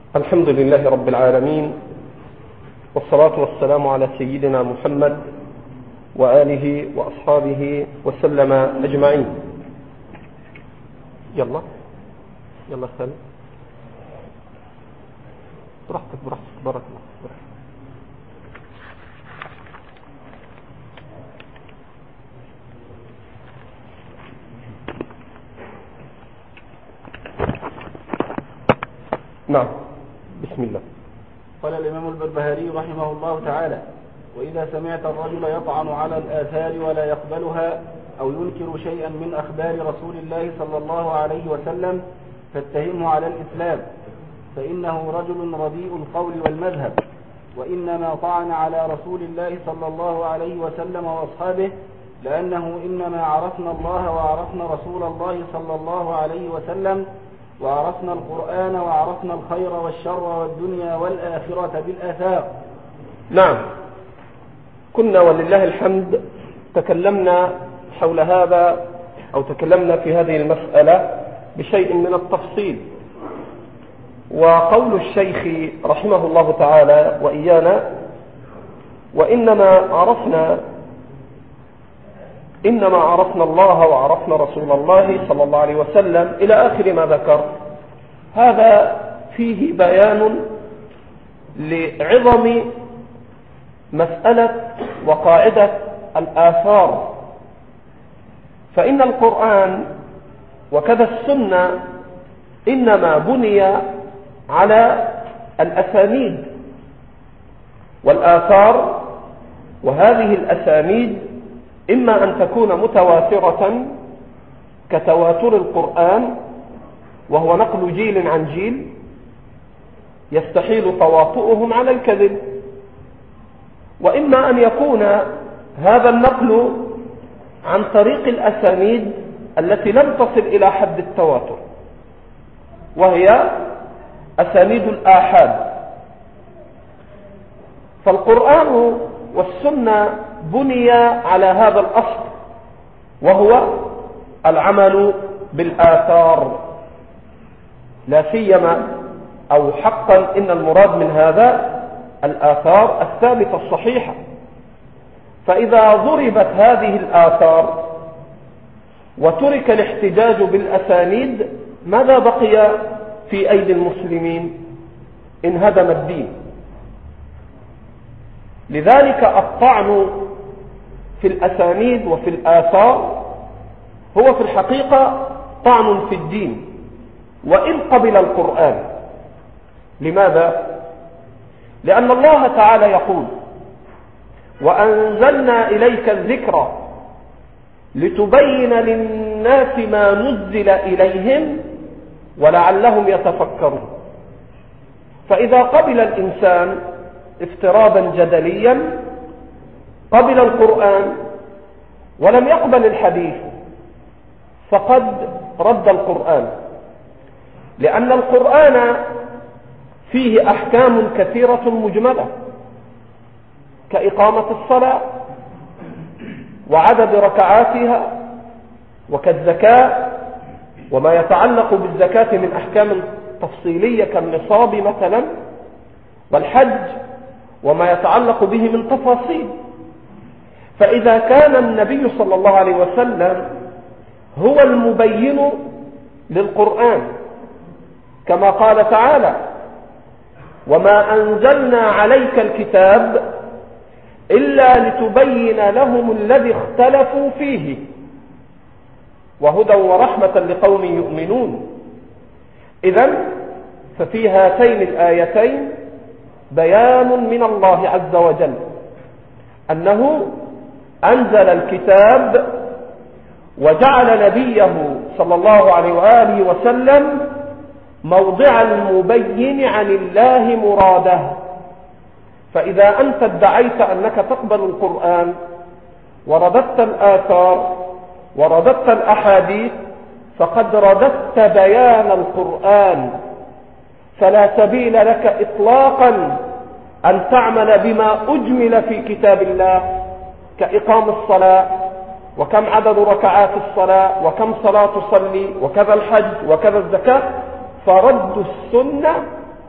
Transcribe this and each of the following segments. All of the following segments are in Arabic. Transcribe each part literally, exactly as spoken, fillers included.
الحمد لله رب العالمين، والصلاة والسلام على سيدنا محمد وآله وأصحابه وسلم أجمعين. يلا يلا سلام، براحتك براحتك، بارك الله. نعم، بسم الله. قال الإمام البربهاري رحمه الله تعالى: وإذا سمعت الرجل يطعن على الآثار ولا يقبلها أو ينكر شيئا من أخبار رسول الله صلى الله عليه وسلم فاتهمه على الإسلام، فإنه رجل رديء القول والمذهب، وإنما طعن على رسول الله صلى الله عليه وسلم وأصحابه لأنه إنما عرفنا الله وعرفنا رسول الله صلى الله عليه وسلم وعرفنا القرآن وعرفنا الخير والشر والدنيا والآخرة بالآثار. نعم، كنا ولله الحمد تكلمنا حول هذا أو تكلمنا في هذه المسألة بشيء من التفصيل. وقول الشيخ رحمه الله تعالى وإيانا: وإنما عرفنا إنما عرفنا الله وعرفنا رسول الله صلى الله عليه وسلم إلى آخر ما ذكر، هذا فيه بيان لعظم مسألة وقاعدة الآثار. فإن القرآن وكذا السنة إنما بني على الأسانيد والآثار، وهذه الأسانيد إما أن تكون متواترة كتواتر القرآن وهو نقل جيل عن جيل يستحيل تواطؤهم على الكذب، وإما أن يكون هذا النقل عن طريق الأسانيد التي لم تصل إلى حد التواتر، وهي أسانيد الآحاد. فالقرآن والسنة بني على هذا الأصل، وهو العمل بالآثار، لا سيما أو حقا إن المراد من هذا الآثار الثابتة الصحيحة. فإذا ضربت هذه الآثار وترك الاحتجاج بالأسانيد ماذا بقي في أيدي المسلمين؟ انهدم الدين. لذلك الطعن في الأسانيد وفي الآثار هو في الحقيقة طعن في الدين وإن قبل القرآن. لماذا؟ لأن الله تعالى يقول: وأنزلنا إليك الذكر لتبين للناس ما نزل إليهم ولعلهم يتفكرون. فإذا قبل الإنسان افتراضا جدليا قبل القرآن ولم يقبل الحديث فقد رد القرآن، لأن القرآن فيه أحكام كثيرة مجملة كإقامة الصلاة وعدد ركعاتها وكالزكاة وما يتعلق بالزكاة من أحكام تفصيلية كالنصاب مثلا، والحج وما يتعلق به من تفاصيل. فإذا كان النبي صلى الله عليه وسلم هو المبين للقرآن كما قال تعالى: وما أنزلنا عليك الكتاب إلا لتبين لهم الذي اختلفوا فيه وهدى ورحمة لقوم يؤمنون. إذن ففي هاتين الآيتين بيان من الله عز وجل أنه أنزل الكتاب وجعل نبيه صلى الله عليه وآله وسلم موضع المبين عن الله مراده. فإذا أنت ادعيت أنك تقبل القرآن ورددت الآثار ورددت الأحاديث فقد رددت بيان القرآن، فلا سبيل لك إطلاقا أن تعمل بما أجمل في كتاب الله كإقام الصلاة وكم عدد ركعات الصلاة وكم صلاة تصلي وكذا الحج وكذا الزكاة. فرد السنة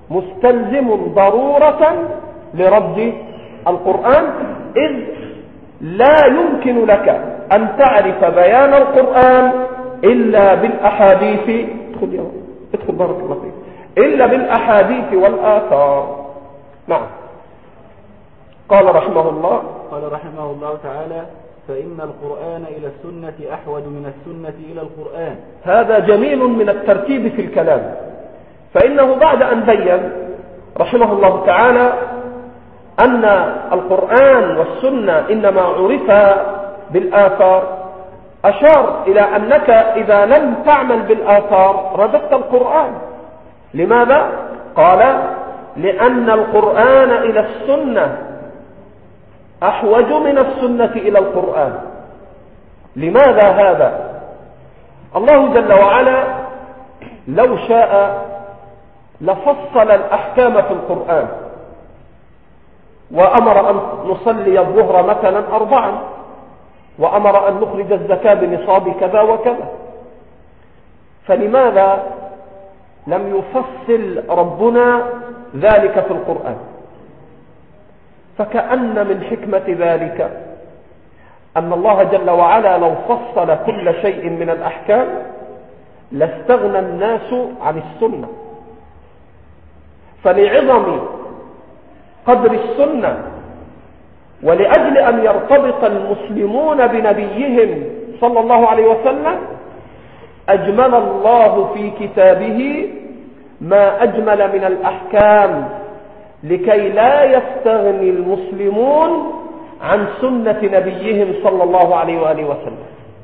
مستلزم ضرورة لرد القرآن، إذ لا يمكن لك أن تعرف بيان القرآن إلا بالأحاديث ادخل يا ادخل بارك الله فيك إلا بالأحاديث والآثار. نعم. قال رحمه الله قال رحمه الله تعالى: فإن القرآن إلى السنة أحوج من السنة إلى القرآن. هذا جميل من الترتيب في الكلام، فإنه بعد أن بين رحمه الله تعالى أن القرآن والسنة إنما عرفا بالآثار، أشار إلى أنك إذا لم تعمل بالآثار رددت القرآن. لماذا؟ قال: لأن القرآن إلى السنة أحوج من السنة إلى القرآن. لماذا هذا؟ الله جل وعلا لو شاء لفصل الأحكام في القرآن، وأمر أن نصلي الظهر مثلا أربعا، وأمر أن نخرج الزكاة بنصاب كذا وكذا، فلماذا لم يفصل ربنا ذلك في القرآن؟ فكأن من حكمة ذلك أن الله جل وعلا لو فصل كل شيء من الأحكام لاستغنى الناس عن السنة، فلعظم قدر السنة ولأجل أن يرتبط المسلمون بنبيهم صلى الله عليه وسلم أجمل الله في كتابه ما أجمل من الأحكام لكي لا يستغني المسلمون عن سنة نبيهم صلى الله عليه وآله وسلم.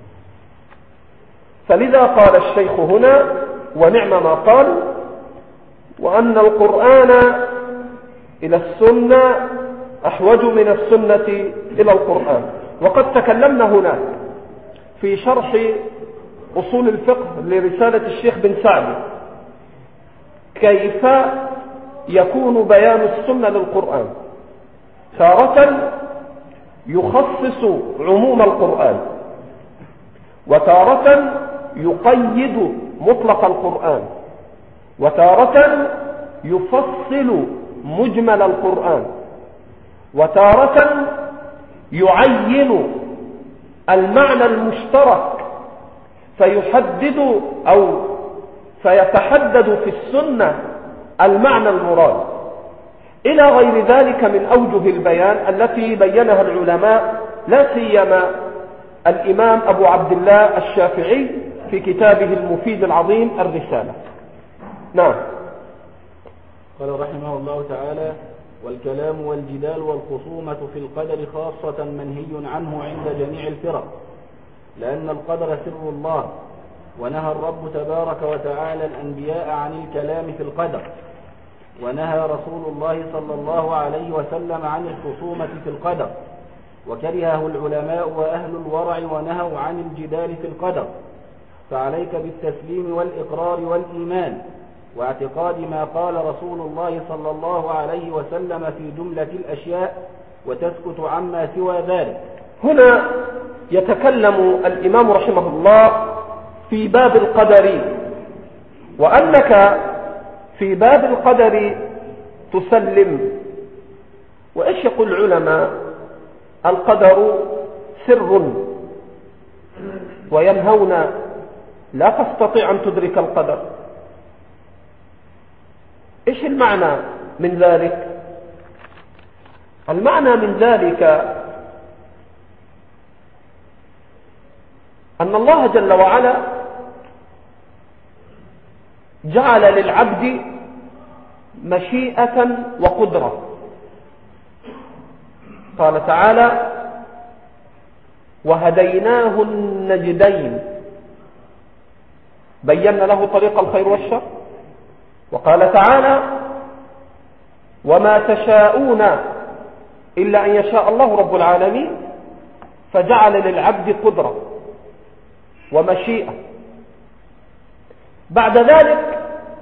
فلذا قال الشيخ هنا ونعم ما قال: وأن القرآن إلى السنة أحوج من السنة إلى القرآن. وقد تكلمنا هناك في شرح أصول الفقه لرسالة الشيخ بن سعد كيف يكون بيان السنة للقرآن. تارة يخصص عموم القرآن، وتارة يقيد مطلق القرآن، وتارة يفصل مجمل القرآن، وتارة يعين المعنى المشترك فيحدد أو فيتحدد في السنة المعنى المراد، إلى غير ذلك من أوجه البيان التي بينها العلماء، لا سيما الإمام أبو عبد الله الشافعي في كتابه المفيد العظيم الرسالة. نعم. قال رحمه الله تعالى: والكلام والجدال والخصومة في القدر خاصة منهي عنه عند جميع الفرق، لأن القدر سر الله، ونهى الرب تبارك وتعالى الأنبياء عن الكلام في القدر، ونهى رسول الله صلى الله عليه وسلم عن الخصومة في القدر، وكرهه العلماء وأهل الورع ونهوا عن الجدال في القدر. فعليك بالتسليم والإقرار والإيمان واعتقاد ما قال رسول الله صلى الله عليه وسلم في جملة الأشياء، وتسكت عما سوى ذلك. هنا يتكلم الإمام رحمه الله في باب القدر، وأنك في باب القدر تسلم. وإيش يقول العلماء؟ القدر سر، وينهون لا تستطيع أن تدرك القدر. إيش المعنى من ذلك؟ المعنى من ذلك أن الله جل وعلا جعل للعبد مشيئة وقدرة. قال تعالى: وهديناه النجدين، بينا له طريق الخير والشر. وقال تعالى: وما تشاءون إلا أن يشاء الله رب العالمين، فجعل للعبد قدرة ومشيئة. بعد ذلك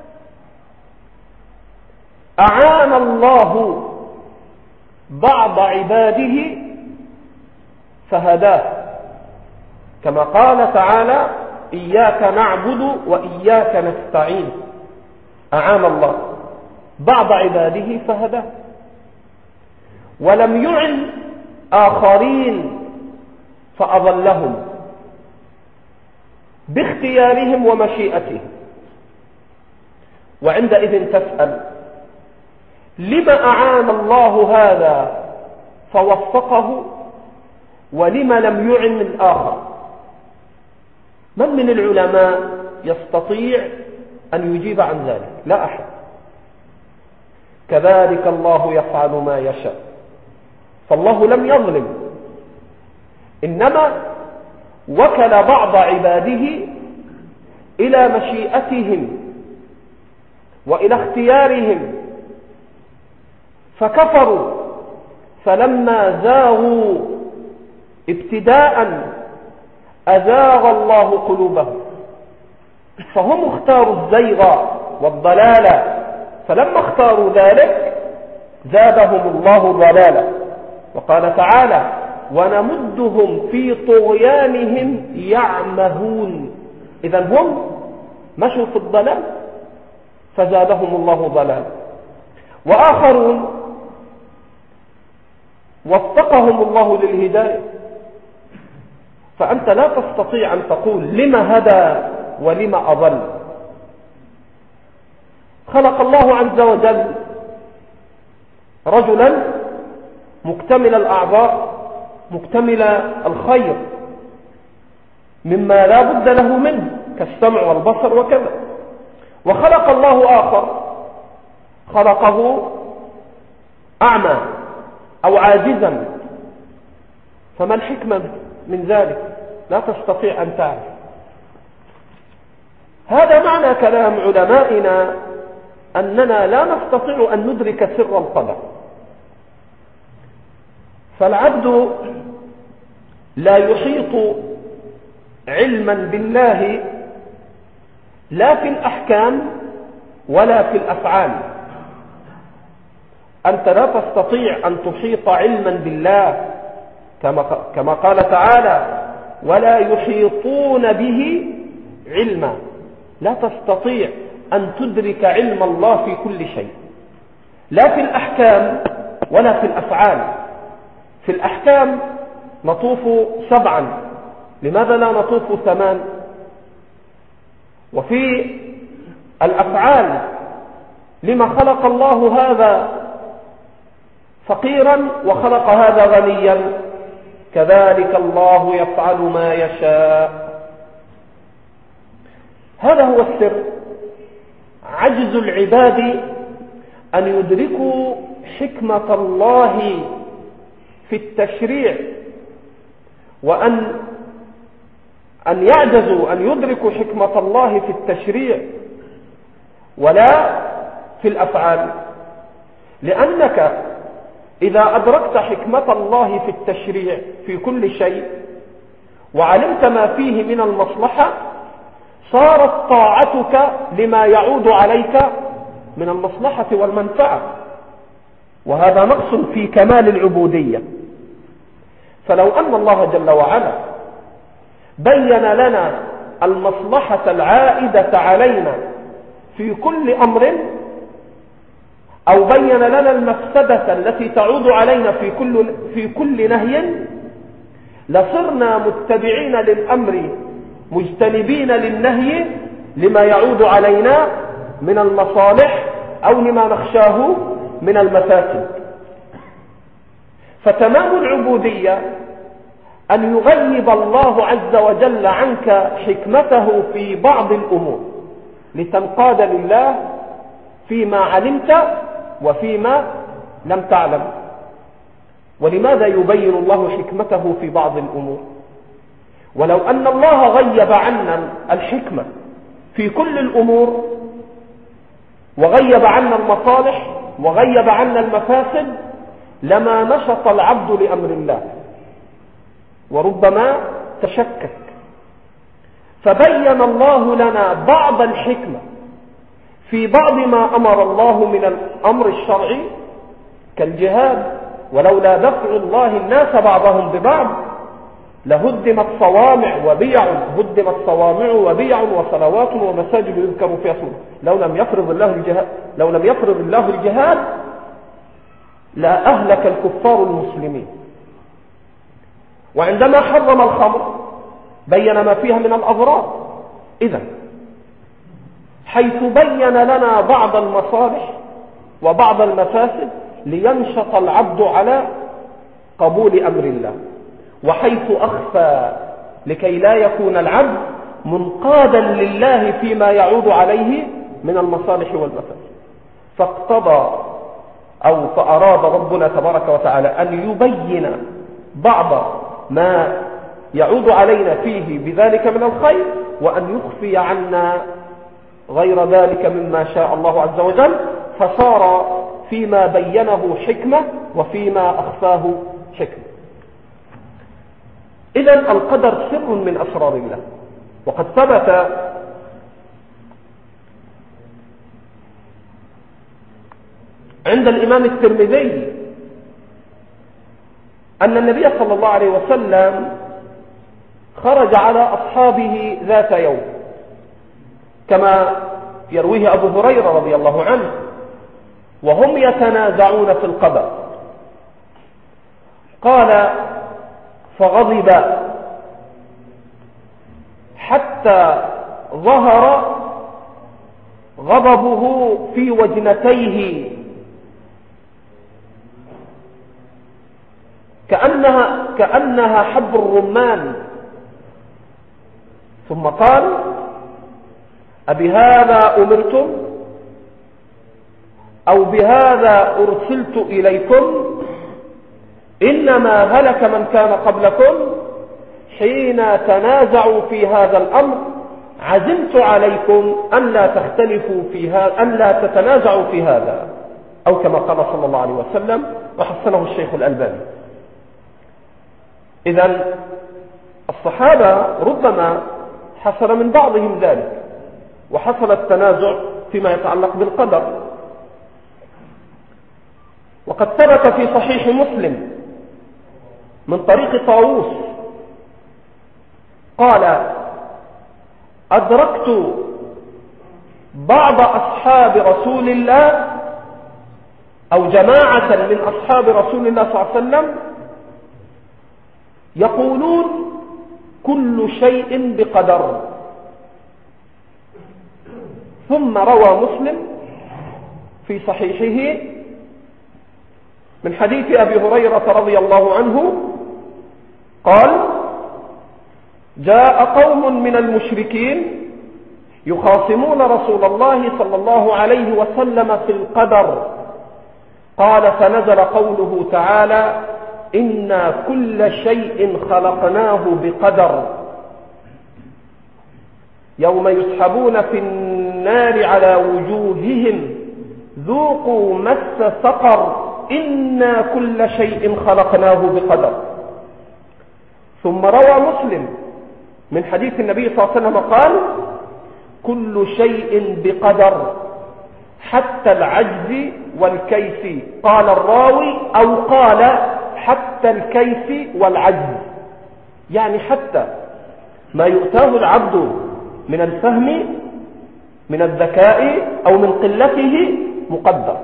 أعان الله بعض عباده فهداه، كما قال تعالى: إياك نعبد وإياك نستعين. أعان الله. بعض عباده فهداه، ولم يعن آخرين فأضلهم باختيارهم ومشيئتهم. وعندئذ تسأل: لما أعان الله هذا فوفقه ولما لم يعن الآخر؟ من من العلماء يستطيع أن يجيب عن ذلك؟ لا أحد. كذلك الله يفعل ما يشاء. فالله لم يظلم، إنما وكل بعض عباده إلى مشيئتهم وإلى اختيارهم فكفروا، فلما زاغوا ابتداء أزاغ الله قلوبهم، فهم اختاروا الزيغ والضلال، فلما اختاروا ذلك زادهم الله ضلالا. وقال تعالى: ونمدهم في طغيانهم يعمهون. إذن هم مشوا في الضلال فزادهم الله ضلالا. وآخرون وفقهم الله للهداية، فأنت لا تستطيع أن تقول لما هدى ولما أضل. خلق الله عز وجل رجلا مكتمل الأعضاء مكتمل الخير مما لا بد له منه كالسمع والبصر وكذا، وخلق الله آخر خلقه أعمى أو عاجزا، فما الحكمة من ذلك؟ لا تستطيع أن تعرف. هذا معنى كلام علمائنا أننا لا نستطيع أن ندرك سر القدر. فالعبد لا يحيط علما بالله لا في الأحكام ولا في الأفعال. أنت لا تستطيع أن تحيط علما بالله كما قال تعالى: ولا يحيطون به علما. لا تستطيع أن تدرك علم الله في كل شيء، لا في الأحكام ولا في الأفعال. في الأحكام نطوف سبعا، لماذا لا نطوف ثمان؟ وفي الأفعال لما خلق الله هذا فقيرا وخلق هذا غنيا؟ كذلك الله يفعل ما يشاء. هذا هو السر. عجز العباد أن يدركوا حكمة الله في التشريع، وأن أن يعجزوا أن يدركوا حكمة الله في التشريع ولا في الأفعال. لأنك إذا أدركت حكمة الله في التشريع في كل شيء وعلمت ما فيه من المصلحة، صارت طاعتك لما يعود عليك من المصلحة والمنفعة، وهذا نقص في كمال العبودية. فلو أن الله جل وعلا بين لنا المصلحة العائدة علينا في كل أمر، أو بين لنا المفسدة التي تعود علينا في كل, في كل نهي، لصرنا متبعين للأمر مجتنبين للنهي لما يعود علينا من المصالح أو لما نخشاه من المفاسد. فتمام العبودية أن يغيب الله عز وجل عنك حكمته في بعض الأمور لتنقاد لله فيما علمت وفيما لم تعلم. ولماذا يبين الله حكمته في بعض الأمور؟ ولو أن الله غيب عنا الحكمة في كل الأمور وغيب عنا المصالح وغيب عنا المفاسد لما نشط العبد لأمر الله، وربما تشكك. فبين الله لنا بعض الحكمة في بعض ما أمر الله من الأمر الشرعي كالجهاد، ولولا دفع الله الناس بعضهم ببعض لهدمت صوامع وبيع هدمت صوامع وبيع وصلوات ومساجد يذكر فيها اسمه لو لم يفرض الله الجهاد لو لم يفرض الله الجهاد لا أهلك الكفار المسلمين. وعندما حرم الخمر بين ما فيها من الأضرار. إذن حيث بين لنا بعض المصالح وبعض المفاسد لينشط العبد على قبول أمر الله، وحيث أخفى لكي لا يكون العبد منقادا لله فيما يعود عليه من المصالح والمفاسد. فاقتضى أو فأراد ربنا تبارك وتعالى أن يبين بعض ما يعود علينا فيه بذلك من الخير، وأن يخفي عنا غير ذلك مما شاء الله عز وجل، فصار فيما بينه حكمة وفيما أخفاه حكمة. إذن القدر سر من أسرار الله. وقد ثبت عند الإمام الترمذي أن النبي صلى الله عليه وسلم خرج على أصحابه ذات يوم كما يرويه أبو هريرة رضي الله عنه، وهم يتنازعون في القدر. قال فغضب حتى ظهر غضبه في وجنتيه كأنها, كأنها حب الرمان، ثم قال أبهذا أمرتم أو بهذا أرسلت إليكم؟ إنما هلك من كان قبلكم حين تنازعوا في هذا الأمر، عزمت عليكم أن لا تختلفوا في هذا، أن لا تتنازعوا في هذا، أو كما قال صلى الله عليه وسلم، وحسنه الشيخ الألباني. إذن الصحابة ربما حصل من بعضهم ذلك، وحصل التنازع فيما يتعلق بالقدر. وقد ثبت في صحيح مسلم من طريق طاووس قال أدركت بعض أصحاب رسول الله أو جماعة من أصحاب رسول الله صلى الله عليه وسلم يقولون كل شيء بقدر. ثم روى مسلم في صحيحه من حديث أبي هريرة رضي الله عنه قال جاء قوم من المشركين يخاصمون رسول الله صلى الله عليه وسلم في القدر. قال فنزل قوله تعالى إنا كل شيء خلقناه بقدر يوم يسحبون في النار على وجوههم ذوقوا مس سقر إنا كل شيء خلقناه بقدر. ثم روى مسلم من حديث النبي صلى الله عليه وسلم قال كل شيء بقدر حتى العجز والكيس. قال الراوي أو قال حتى الكيس والعجز، يعني حتى ما يؤتاه العبد من الفهم من الذكاء أو من قلته مقدر.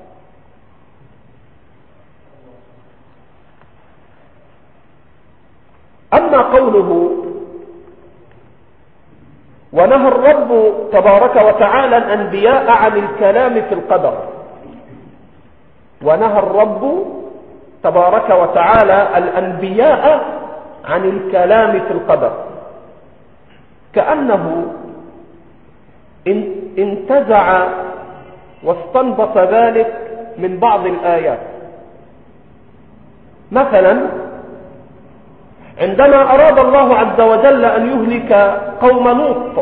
أما قوله ونهى الرب تبارك وتعالى الأنبياء عن الكلام في القدر، ونهى الرب تبارك وتعالى الأنبياء عن الكلام في القدر، كأنه انتزع واستنبط ذلك من بعض الآيات. مثلا عندما أراد الله عز وجل أن يهلك قوم لوط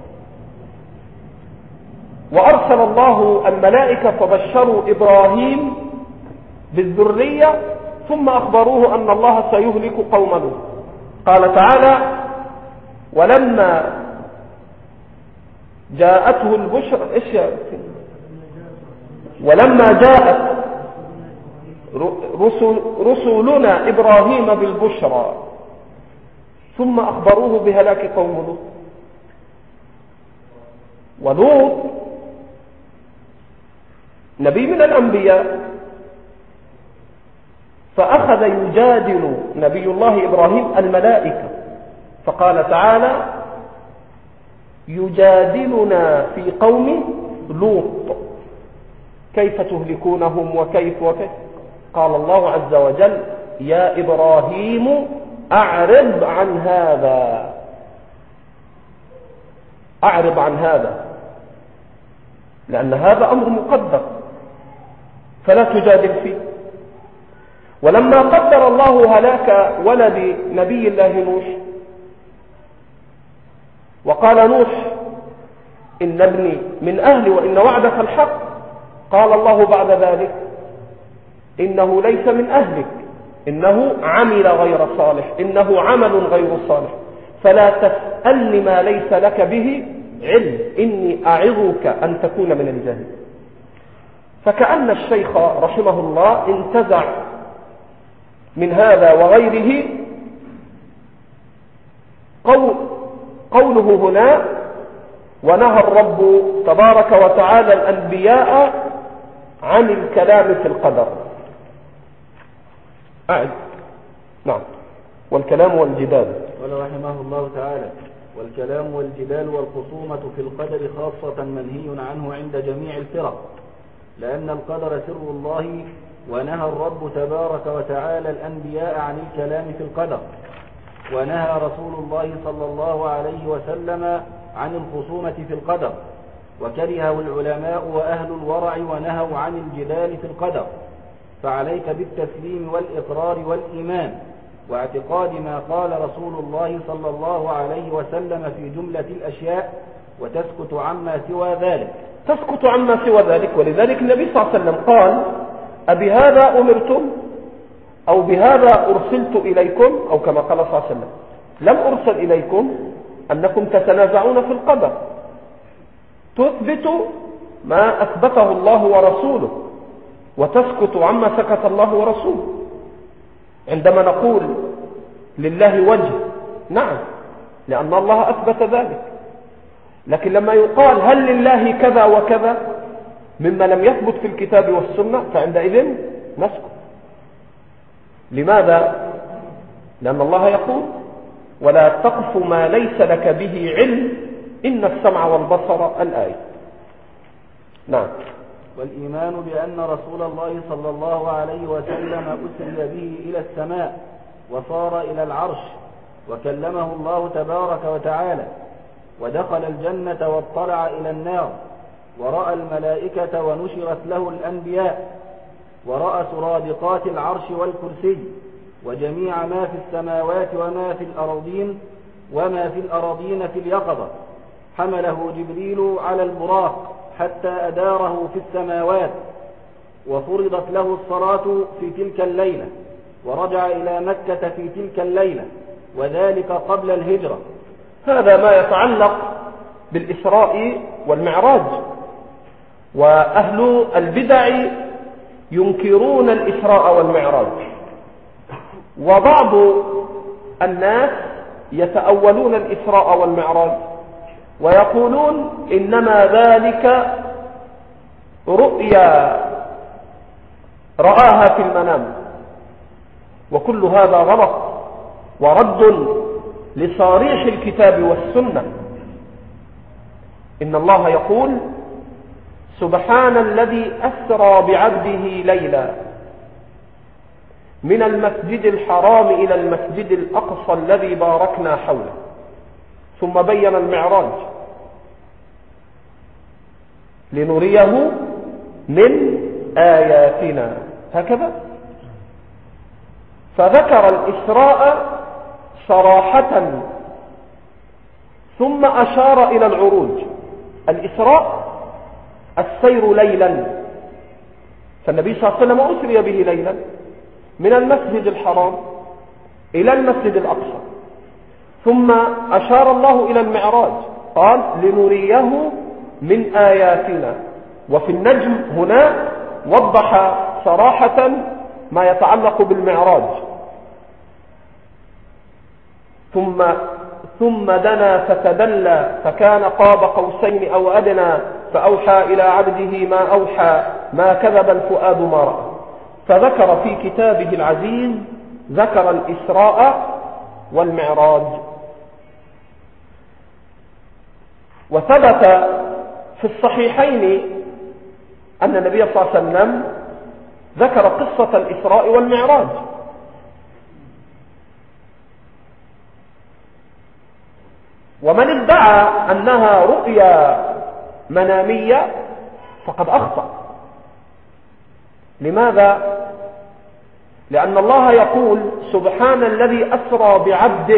وأرسل الله الملائكة فبشروا إبراهيم بالذرية ثم أخبروه أن الله سيهلك قوم لوط. قال تعالى ولما جاءته البشرى إيش ولما جاءت رسل رسولنا إبراهيم بالبشرى ثم أخبروه بهلاك قوم لوط. ولوط نبي من الأنبياء، فأخذ يجادل نبي الله إبراهيم الملائكة، فقال تعالى: يجادلنا في قوم لوط كيف تهلكونهم وكيف وكيف. قال الله عز وجل: يا إبراهيم أعرض عن هذا، أعرض عن هذا، لأن هذا أمر مقدر فلا تجادل فيه. ولما قدر الله هلاك ولد نبي الله نوح وقال نوح: إن ابني من أهلي وإن وعدك الحق، قال الله بعد ذلك: إنه ليس من أهلك، إنه عمل غير صالح، إنه عمل غير صالح، فلا تسألني ما ليس لك به علم، إني أعظك أن تكون من الجاهلين. فكأن الشيخ رحمه الله انتزع من هذا وغيره قول قوله هنا: ونهى الرب تبارك وتعالى الأنبياء عن الكلام في القدر. أعد. نعم. والكلام والجدال. قال رحمه الله تعالى: والكلام والجدال والخصومة في القدر خاصة منهي عنه عند جميع الفرق، لأن القدر سر الله، ونهى الرب تبارك وتعالى الأنبياء عن الكلام في القدر، ونهى رسول الله صلى الله عليه وسلم عن الخصومة في القدر، وكرهه العلماء وأهل الورع ونهوا عن الجدال في القدر. فعليك بالتسليم والإقرار والإيمان واعتقاد ما قال رسول الله صلى الله عليه وسلم في جملة الأشياء، وتسكت عما سوى ذلك. تسكت عما سوى ذلك. ولذلك النبي صلى الله عليه وسلم قال: أبهذا أمرتم أو بهذا أرسلت إليكم، أو كما قال صلى الله عليه وسلم: لم أرسل إليكم أنكم تتنازعون في القدر، تثبت ما أثبته الله ورسوله وتسكت عما سكت الله ورسوله. عندما نقول لله وجه، نعم، لأن الله أثبت ذلك، لكن لما يقال هل لله كذا وكذا مما لم يثبت في الكتاب والسنة فعندئذ نسكت. لماذا؟ لأن الله يقول: ولا تقف ما ليس لك به علم إن السمع والبصر الآية. نعم. والإيمان بأن رسول الله صلى الله عليه وسلم أسري به إلى السماء وصار إلى العرش وكلمه الله تبارك وتعالى، ودخل الجنة واطلع إلى النار، ورأى الملائكة ونشرت له الأنبياء، ورأى سرادقات العرش والكرسي وجميع ما في السماوات وما في الأراضين وما في الأراضين في اليقظة. حمله جبريل على البراق حتى أداره في السماوات، وفرضت له الصلاة في تلك الليلة، ورجع إلى مكة في تلك الليلة، وذلك قبل الهجرة. هذا ما يتعلق بالإسراء والمعراج. وأهل البدع ينكرون الإسراء والمعراج، وبعض الناس يتأولون الإسراء والمعراج ويقولون إنما ذلك رؤيا رآها في المنام، وكل هذا غلط ورد لصريح الكتاب والسنة. إن الله يقول: سبحان الذي أسرى بعبده ليلا من المسجد الحرام إلى المسجد الأقصى الذي باركنا حوله. ثم بين المعراج: لنريه من آياتنا، هكذا. فذكر الإسراء صراحة ثم أشار إلى العروج. الإسراء السير ليلا، فالنبي صلى الله عليه وسلم أسري به ليلا من المسجد الحرام إلى المسجد الأقصى. ثم أشار الله إلى المعراج، قال: لنريه من آياتنا. وفي النجم هنا وضح صراحة ما يتعلق بالمعراج. ثم ثم دنا فتدلى فكان قاب قوسين أو أدنى فأوحى إلى عبده ما أوحى ما كذب الفؤاد ما رأى. فذكر في كتابه العزيز ذكر الإسراء والمعراج. وثبت في الصحيحين أن النبي صلى الله عليه وسلم ذكر قصة الإسراء والمعراج. ومن ادعى أنها رؤيا منامية فقد أخطأ. لماذا؟ لأن الله يقول سبحان الذي أسرى بعبده،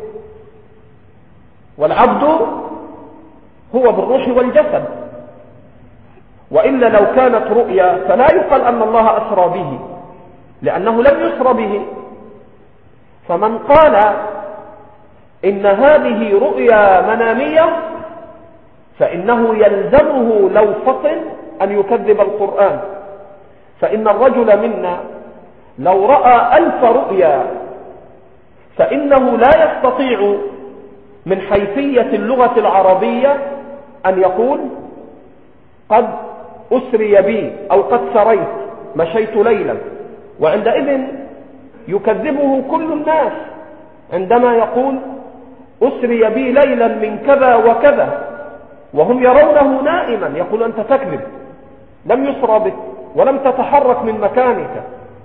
والعبد هو بالروح والجسد، وإلا لو كانت رؤيا فلا يقال أن الله أسرى به، لأنه لم يسر به. فمن قال إن هذه رؤيا منامية فإنه يلزمه لو فطن أن يكذب القرآن، فإن الرجل منا لو رأى ألف رؤيا فإنه لا يستطيع من حيثية اللغة العربية أن يقول قد أسري بي أو قد سريت مشيت ليلا، وعندئذ يكذبه كل الناس عندما يقول أسري بي ليلا من كذا وكذا، وهم يرونه نائما، يقول أنت تكذب، لم يسرى بك ولم تتحرك من مكانك.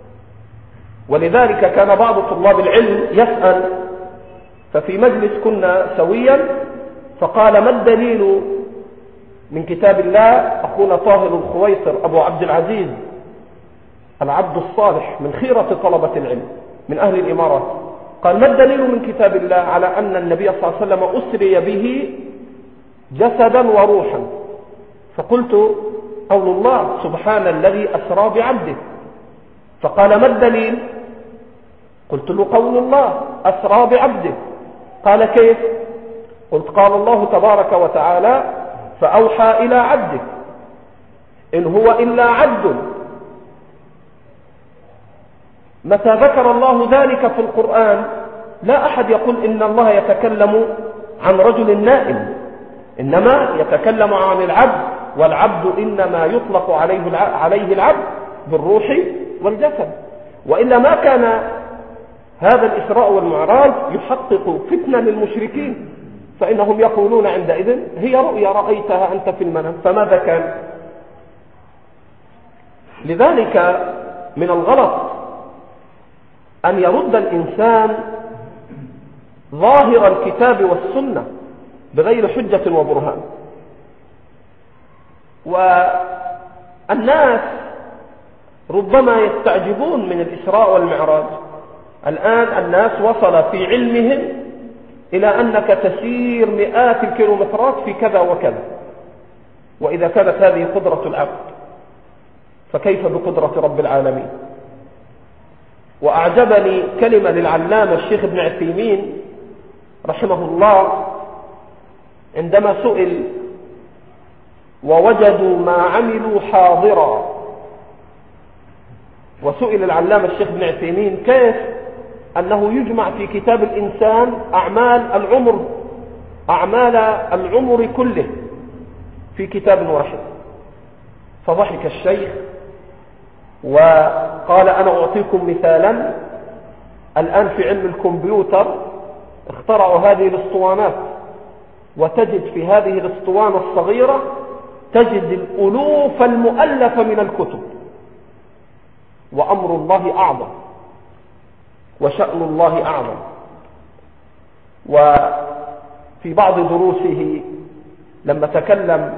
ولذلك كان بعض طلاب العلم يسأل، ففي مجلس كنا سويا فقال ما الدليل من كتاب الله؟ أخونا طاهر الخويصر أبو عبد العزيز العبد الصالح من خيرة طلبة العلم من أهل الإمارات، قال ما الدليل من كتاب الله على أن النبي صلى الله عليه وسلم أسري به جسدا وروحا؟ فقلت قول الله سبحان الذي أسرى بعبده. فقال ما الدليل؟ قلت له قول الله أسرى بعبده. قال كيف؟ قلت قال الله تبارك وتعالى فأوحى إلى عبده، إن هو إلا عبد. متى ذكر الله ذلك في القرآن لا أحد يقول إن الله يتكلم عن رجل نائم، إنما يتكلم عن العبد، والعبد إنما يطلق عليه عليه العبد بالروح والجسد. وإلا ما كان هذا الإسراء والمعراج يحقق فتنة للمشركين، فإنهم يقولون عندئذ هي رؤيا رأيتها أنت في المنام، فماذا كان؟ لذلك من الغلط أن يرد الإنسان ظاهر الكتاب والسنة بغير حجة وبرهان. والناس ربما يستعجبون من الإسراء والمعراج. الآن الناس وصل في علمهم إلى أنك تسير مئات الكيلومترات في كذا وكذا، وإذا كانت هذه قدرة العبد فكيف بقدرة رب العالمين؟ وأعجبني كلمة للعلامة الشيخ ابن عثيمين رحمه الله عندما سئل ووجدوا ما عملوا حاضرا، وسئل العلامة الشيخ ابن عثيمين كيف أنه يجمع في كتاب الإنسان أعمال العمر أعمال العمر كله في كتاب واحد؟ فضحك الشيخ وقال أنا أعطيكم مثالا. الآن في علم الكمبيوتر اخترعوا هذه الاسطوانات، وتجد في هذه الاسطوانة الصغيرة تجد الألوف المؤلفة من الكتب. وأمر الله أعظم وشأن الله أعظم. وفي بعض دروسه لما تكلم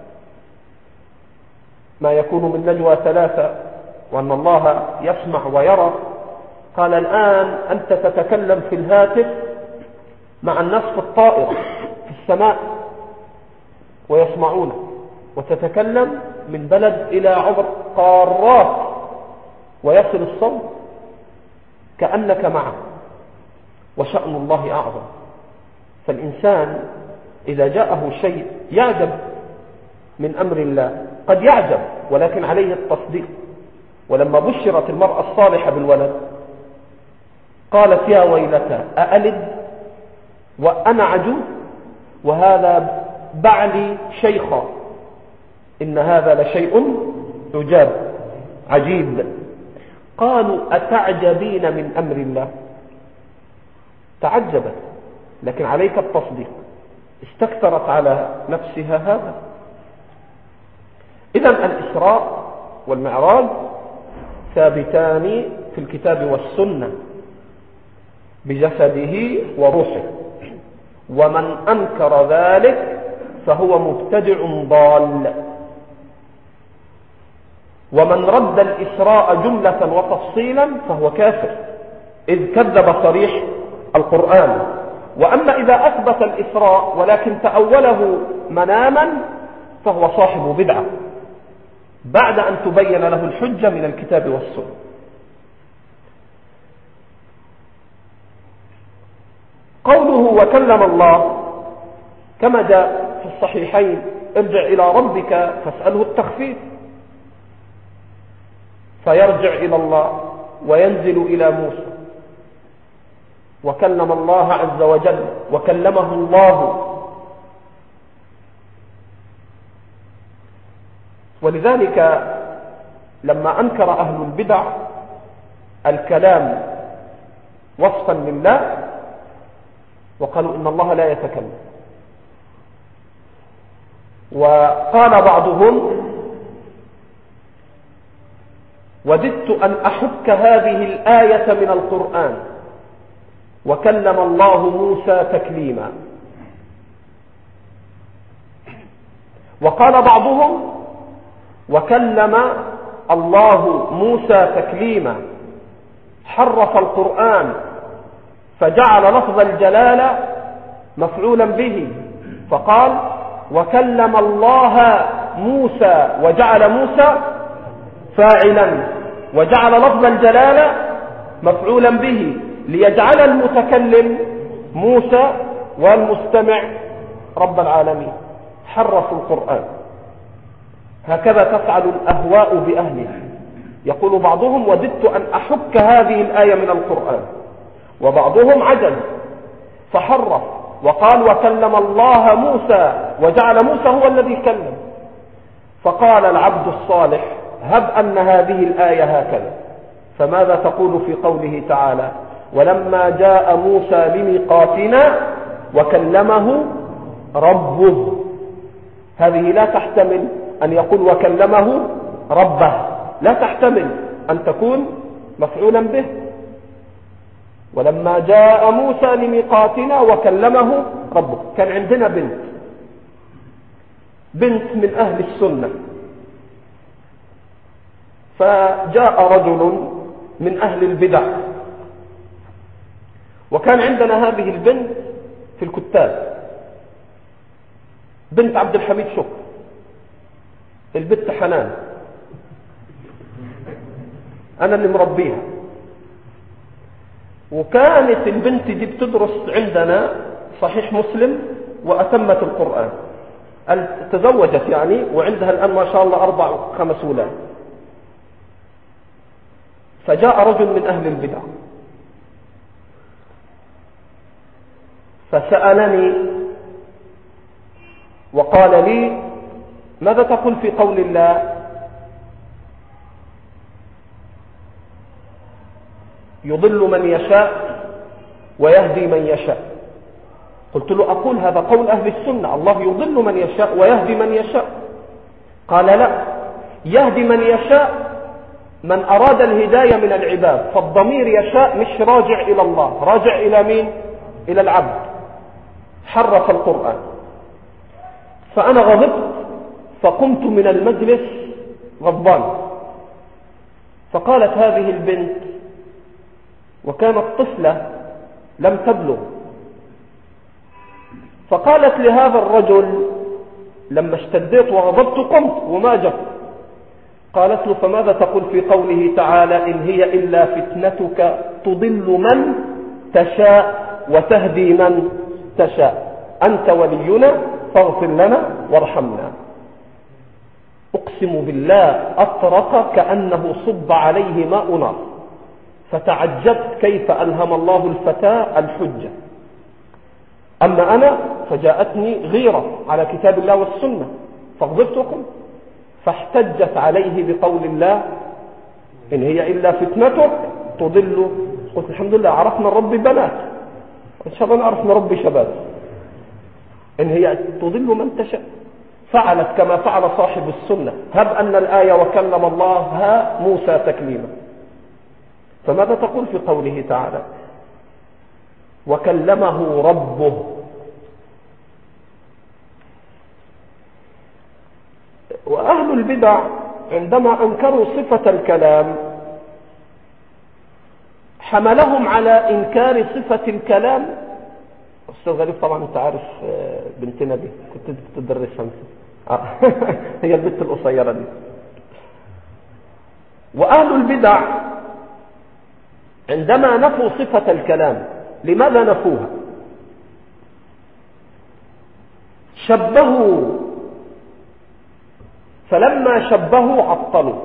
ما يكون من نجوى ثلاثة وأن الله يسمع ويرى، قال الآن أنت تتكلم في الهاتف مع الناس في الطائرة في السماء ويسمعونك، وتتكلم من بلد إلى عبر قارات ويصل الصوت كأنك معه، وشأن الله أعظم. فالإنسان إذا جاءه شيء يعجب من أمر الله، قد يعجب ولكن عليه التصديق. ولما بشرت المرأة الصالحة بالولد قالت يا ويلتى أألد وأنا عجوز وهذا بعلي شيخا، إن هذا لشيء عجاب عجيب. قالوا أتعجبين من أمر الله؟ تعجبت، لكن عليك التصديق، استكثرت على نفسها هذا. إذن الإسراء والمعراج ثابتان في الكتاب والسنة بجسده وروحه، ومن أنكر ذلك فهو مبتدع ضال. ومن رد الإسراء جملة وتفصيلا فهو كافر، إذ كذب صريح القرآن. وأما إذا أثبت الإسراء ولكن تأوله مناما فهو صاحب بدعة بعد أن تبين له الحجة من الكتاب والسنة. قوله وكلم الله كما جاء في الصحيحين ارجع إلى ربك فاسأله التخفيف، فيرجع إلى الله وينزل إلى موسى، وكلم الله عز وجل وكلمه الله. ولذلك لما أنكر أهل البدع الكلام وصفا لله وقالوا إن الله لا يتكلم، وقال بعضهم وددت أن أحك هذه الآية من القرآن وكلم الله موسى تكليما. وقال بعضهم وكلم الله موسى تكليما، حرف القرآن فجعل لفظ الجلالة مفعولا به، فقال وكلم الله موسى وجعل موسى فاعلا، وجعل لفظ الجلالة مفعولا به ليجعل المتكلم موسى والمستمع رب العالمين. حرفوا القرآن. هكذا تفعل الأهواء بأهلها. يقول بعضهم وددت أن أحك هذه الآية من القرآن، وبعضهم عجز فحرف وقال وكلم الله موسى وجعل موسى هو الذي كلم. فقال العبد الصالح هب أن هذه الآية هكذا، فماذا تقول في قوله تعالى ولما جاء موسى لميقاتنا وكلمه ربه؟ هذه لا تحتمل أن يقول وكلمه ربه، لا تحتمل أن تكون مفعولا به. ولما جاء موسى لميقاتنا وكلمه ربه. كان عندنا بنت بنت من أهل السنة، فجاء رجل من أهل البدع، وكان عندنا هذه البنت في الكتاب بنت عبد الحميد شكر، البنت حنان، أنا اللي مربيها. وكانت البنت دي بتدرس عندنا صحيح مسلم وأتمت القرآن، تزوجت يعني، وعندها الآن ما شاء الله أربع خمس أولاد. فجاء رجل من أهل البدع فسألني وقال لي ماذا تقول في قول الله يضل من يشاء ويهدي من يشاء؟ قلت له أقول هذا قول أهل السنة، الله يضل من يشاء ويهدي من يشاء. قال لا، يهدي من يشاء من أراد الهداية من العباد، فالضمير يشاء مش راجع إلى الله، راجع إلى مين؟ إلى العبد. حرف القرآن. فأنا غضبت فقمت من المجلس غضبان. فقالت هذه البنت وكانت طفلة لم تبلغ، فقالت لهذا الرجل لما اشتديت وغضبت قمت وما جبت، قالت له فماذا تقول في قوله تعالى إن هي إلا فتنتك تضل من تشاء وتهدي من تشاء، أنت ولينا فاغفر لنا وارحمنا. أقسم بالله أطرق كأنه صب عليه ماء نار، فتعجبت كيف ألهم الله الفتاة الحجة. أما أنا فجاءتني غيرة على كتاب الله والسنة فغضبتكم، فاحتجت عليه بقول الله إن هي إلا فتنتك تضل. قلت الحمد لله عرفنا الرب بنات، إن شاء الله نعرف رب شباب. إن هي تضل من تشاء، فعلت كما فعل صاحب السنة. هب أن الآية وكلم الله موسى تكليما، فماذا تقول في قوله تعالى وكلمه ربه؟ وأهل البدع عندما أنكروا صفة الكلام حملهم على إنكار صفة الكلام. أستاذ غريب طبعا أنت عارف بنتنا دي كنت تدرسها آه. هي البنت القصيرة دي. وأهل البدع عندما نفوا صفة الكلام، لماذا نفوها؟ شبهوا، فلما شبهوا عطلوا.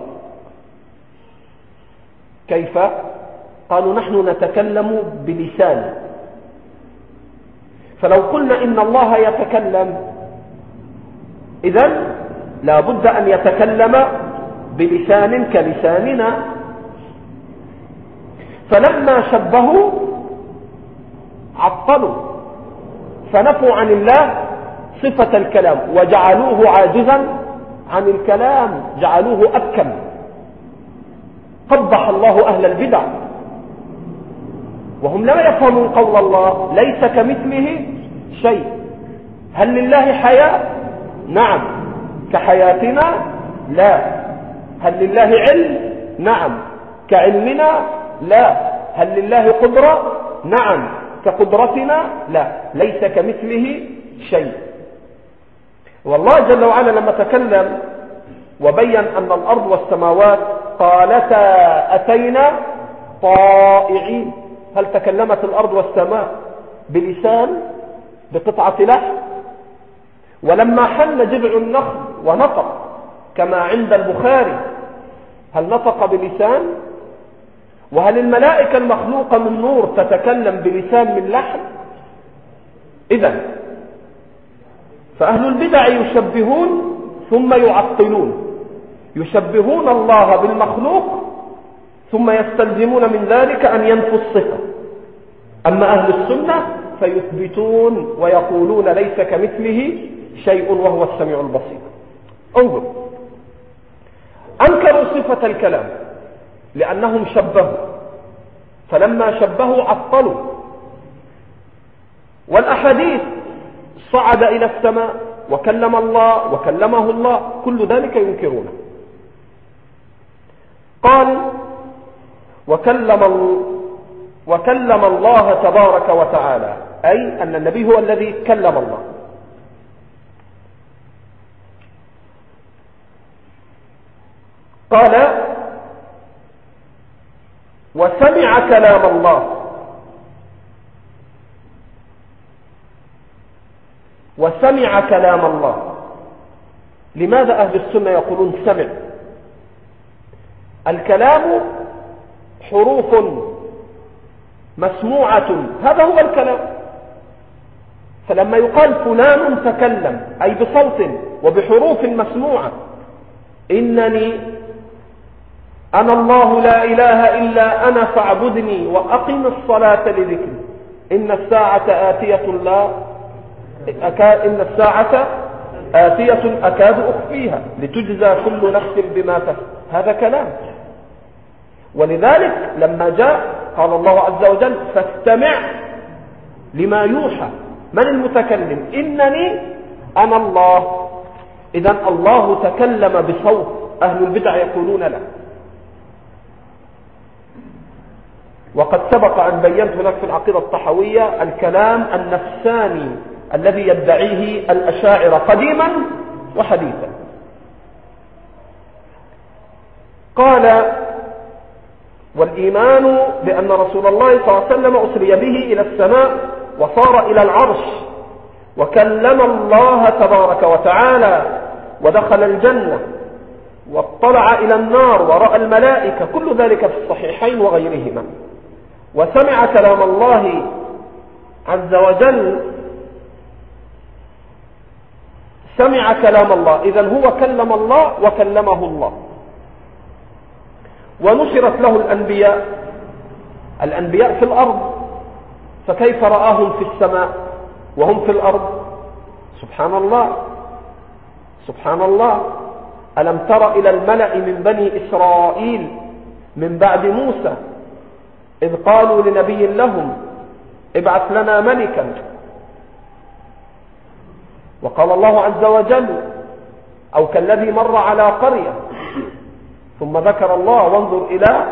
كيف؟ قالوا نحن نتكلم بلسان، فلو قلنا إن الله يتكلم إذن لا بد أن يتكلم بلسان كلساننا. فلما شبهوا عطلوا، فنفوا عن الله صفة الكلام وجعلوه عاجزا عن الكلام، جعلوه أبكم. قبح الله أهل البدع وهم لا يفهمون قول الله ليس كمثله شيء. هل لله حياة؟ نعم. كحياتنا؟ لا. هل لله علم؟ نعم. كعلمنا؟ لا. هل لله قدرة؟ نعم. كقدرتنا؟ لا. ليس كمثله شيء. والله جل وعلا لما تكلم وبين أن الأرض والسماوات قالتا أتينا طائعين، هل تكلمت الأرض والسماء بلسان بقطعة لحم؟ ولما حل جذع النخل ونطق كما عند البخاري هل نطق بلسان؟ وهل الملائكة المخلوقة من نور تتكلم بلسان من لحم؟ إذن فأهل البدع يشبهون ثم يعطلون، يشبهون الله بالمخلوق ثم يستلزمون من ذلك أن ينفوا الصفة. أما أهل السنة فيثبتون ويقولون ليس كمثله شيء وهو السميع البصير. انظر، أنكروا صفة الكلام لأنهم شبهوا، فلما شبهوا عطلوا. والأحاديث صعد إلى السماء وكلم الله وكلمه الله، كل ذلك ينكرونه. قال وكلم, وكلم الله تبارك وتعالى، أي أن النبي هو الذي كلم الله. قال وسمع كلام الله، وسمع كلام الله. لماذا أهل السنة يقولون سمع؟ الكلام حروف مسموعة، هذا هو الكلام. فلما يقال فلان تكلم أي بصوت وبحروف مسموعة، إنني أنا الله لا إله إلا أنا فاعبدني وأقم الصلاة لذكري، إن الساعة آتية لا أكاد إن الساعة آتية أكاد أخفيها لتجزى كل نفس بما تكسب. هذا كلام. ولذلك لما جاء قال الله عز وجل فاستمع لما يوحى. من المتكلم؟ إنني أنا الله. إذن الله تكلم بصوت، أهل البدع يقولون لا. وقد سبق أن بينت لك في العقيدة الطحوية الكلام النفساني الذي يدعيه الأشاعرة قديما وحديثا. قال والإيمان بأن رسول الله صلى الله عليه وسلم أسري به إلى السماء وصار إلى العرش وكلم الله تبارك وتعالى ودخل الجنة واطلع إلى النار ورأى الملائكة، كل ذلك في الصحيحين وغيرهما. وسمع كلام الله عز وجل سمع كلام الله، إذن هو كلم الله وكلمه الله. ونشرت له الأنبياء الأنبياء في الأرض، فكيف رآهم في السماء وهم في الأرض؟ سبحان الله سبحان الله. ألم تر إلى الملأ من بني إسرائيل من بعد موسى إذ قالوا لنبي لهم ابعث لنا ملكا، وقال الله عز وجل أو كالذي مر على قرية، ثم ذكر الله وانظر إلى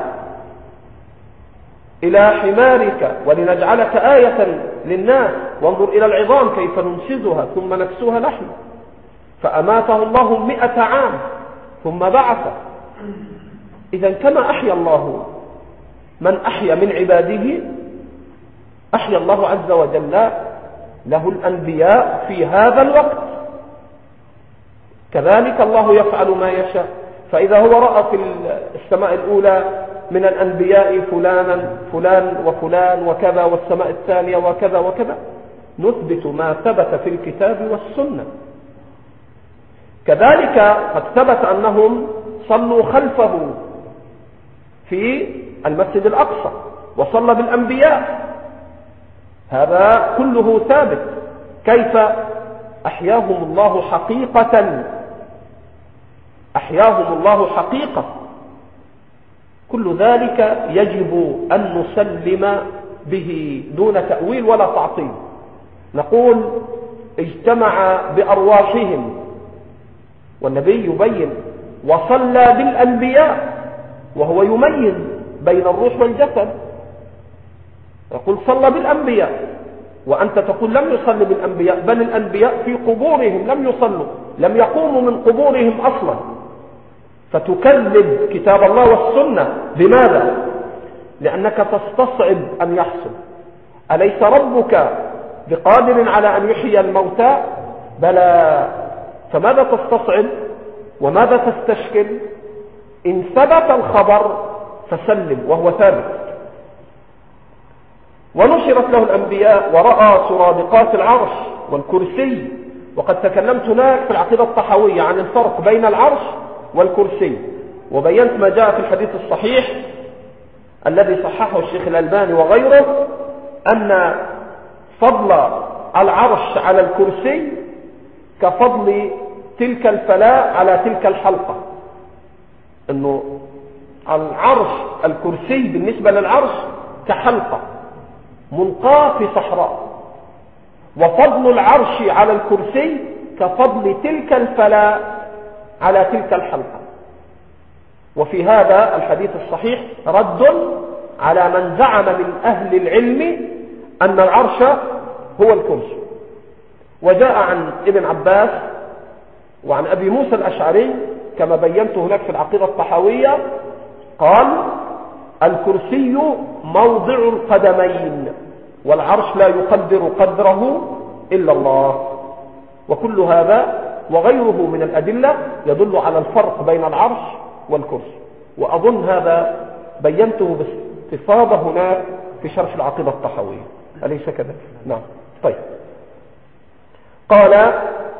إلى حمارك ولنجعلك آية للناس، وانظر إلى العظام كيف ننشزها ثم نكسوها لحما، فأماته الله مئة عام ثم بعثه. إذن كما أحيا الله من أحيا من عباده، أحيا الله عز وجل له الأنبياء في هذا الوقت. كذلك الله يفعل ما يشاء. فإذا هو رأى في السماء الأولى من الأنبياء فلانا فلان وفلان وكذا، والسماء الثانية وكذا وكذا، نثبت ما ثبت في الكتاب والسنة. كذلك قد ثبت أنهم صلوا خلفه في المسجد الأقصى وصلى بالأنبياء، هذا كله ثابت. كيف أحياهم الله حقيقة أحياهم الله حقيقة كل ذلك يجب أن نسلم به دون تأويل ولا تعطيل. نقول اجتمع بأرواحهم، والنبي يبين وصلى بالأنبياء وهو يميز بين الروح والجسد. يقول صلى بالأنبياء، وأنت تقول لم يصلي بالأنبياء، بل الأنبياء في قبورهم لم يصلوا، لم يقوموا من قبورهم أصلا. فتكذب كتاب الله والسنة. لماذا؟ لأنك تستصعب أن يحصل. أليس ربك بقادر على أن يحيي الموتى؟ بلى. فماذا تستصعب وماذا تستشكل؟ إن ثبت الخبر فسلم، وهو ثابت. ونشرت له الأنبياء ورأى سرادقات العرش والكرسي. وقد تكلمت هناك في العقيدة الطحاوية عن الفرق بين العرش والكرسي، وبينت ما جاء في الحديث الصحيح الذي صححه الشيخ الألباني وغيره، أن فضل العرش على الكرسي كفضل تلك الفلاة على تلك الحلقة. أنه العرش الكرسي بالنسبة للعرش كحلقة ملقاة في صحراء، وفضل العرش على الكرسي كفضل تلك الفلاة على تلك الحلقة. وفي هذا الحديث الصحيح رد على من زعم من أهل العلم أن العرش هو الكرسي. وجاء عن ابن عباس وعن أبي موسى الأشعري كما بينت هناك في العقيدة الطحاوية، قال الكرسي موضع القدمين، والعرش لا يقدر قدره إلا الله. وكل هذا وغيره من الأدلة يدل على الفرق بين العرش والكرسي، وأظن هذا بينته باستفاضة هناك في شرح العقيدة الطحاوية، أليس كذلك؟ نعم. طيب، قال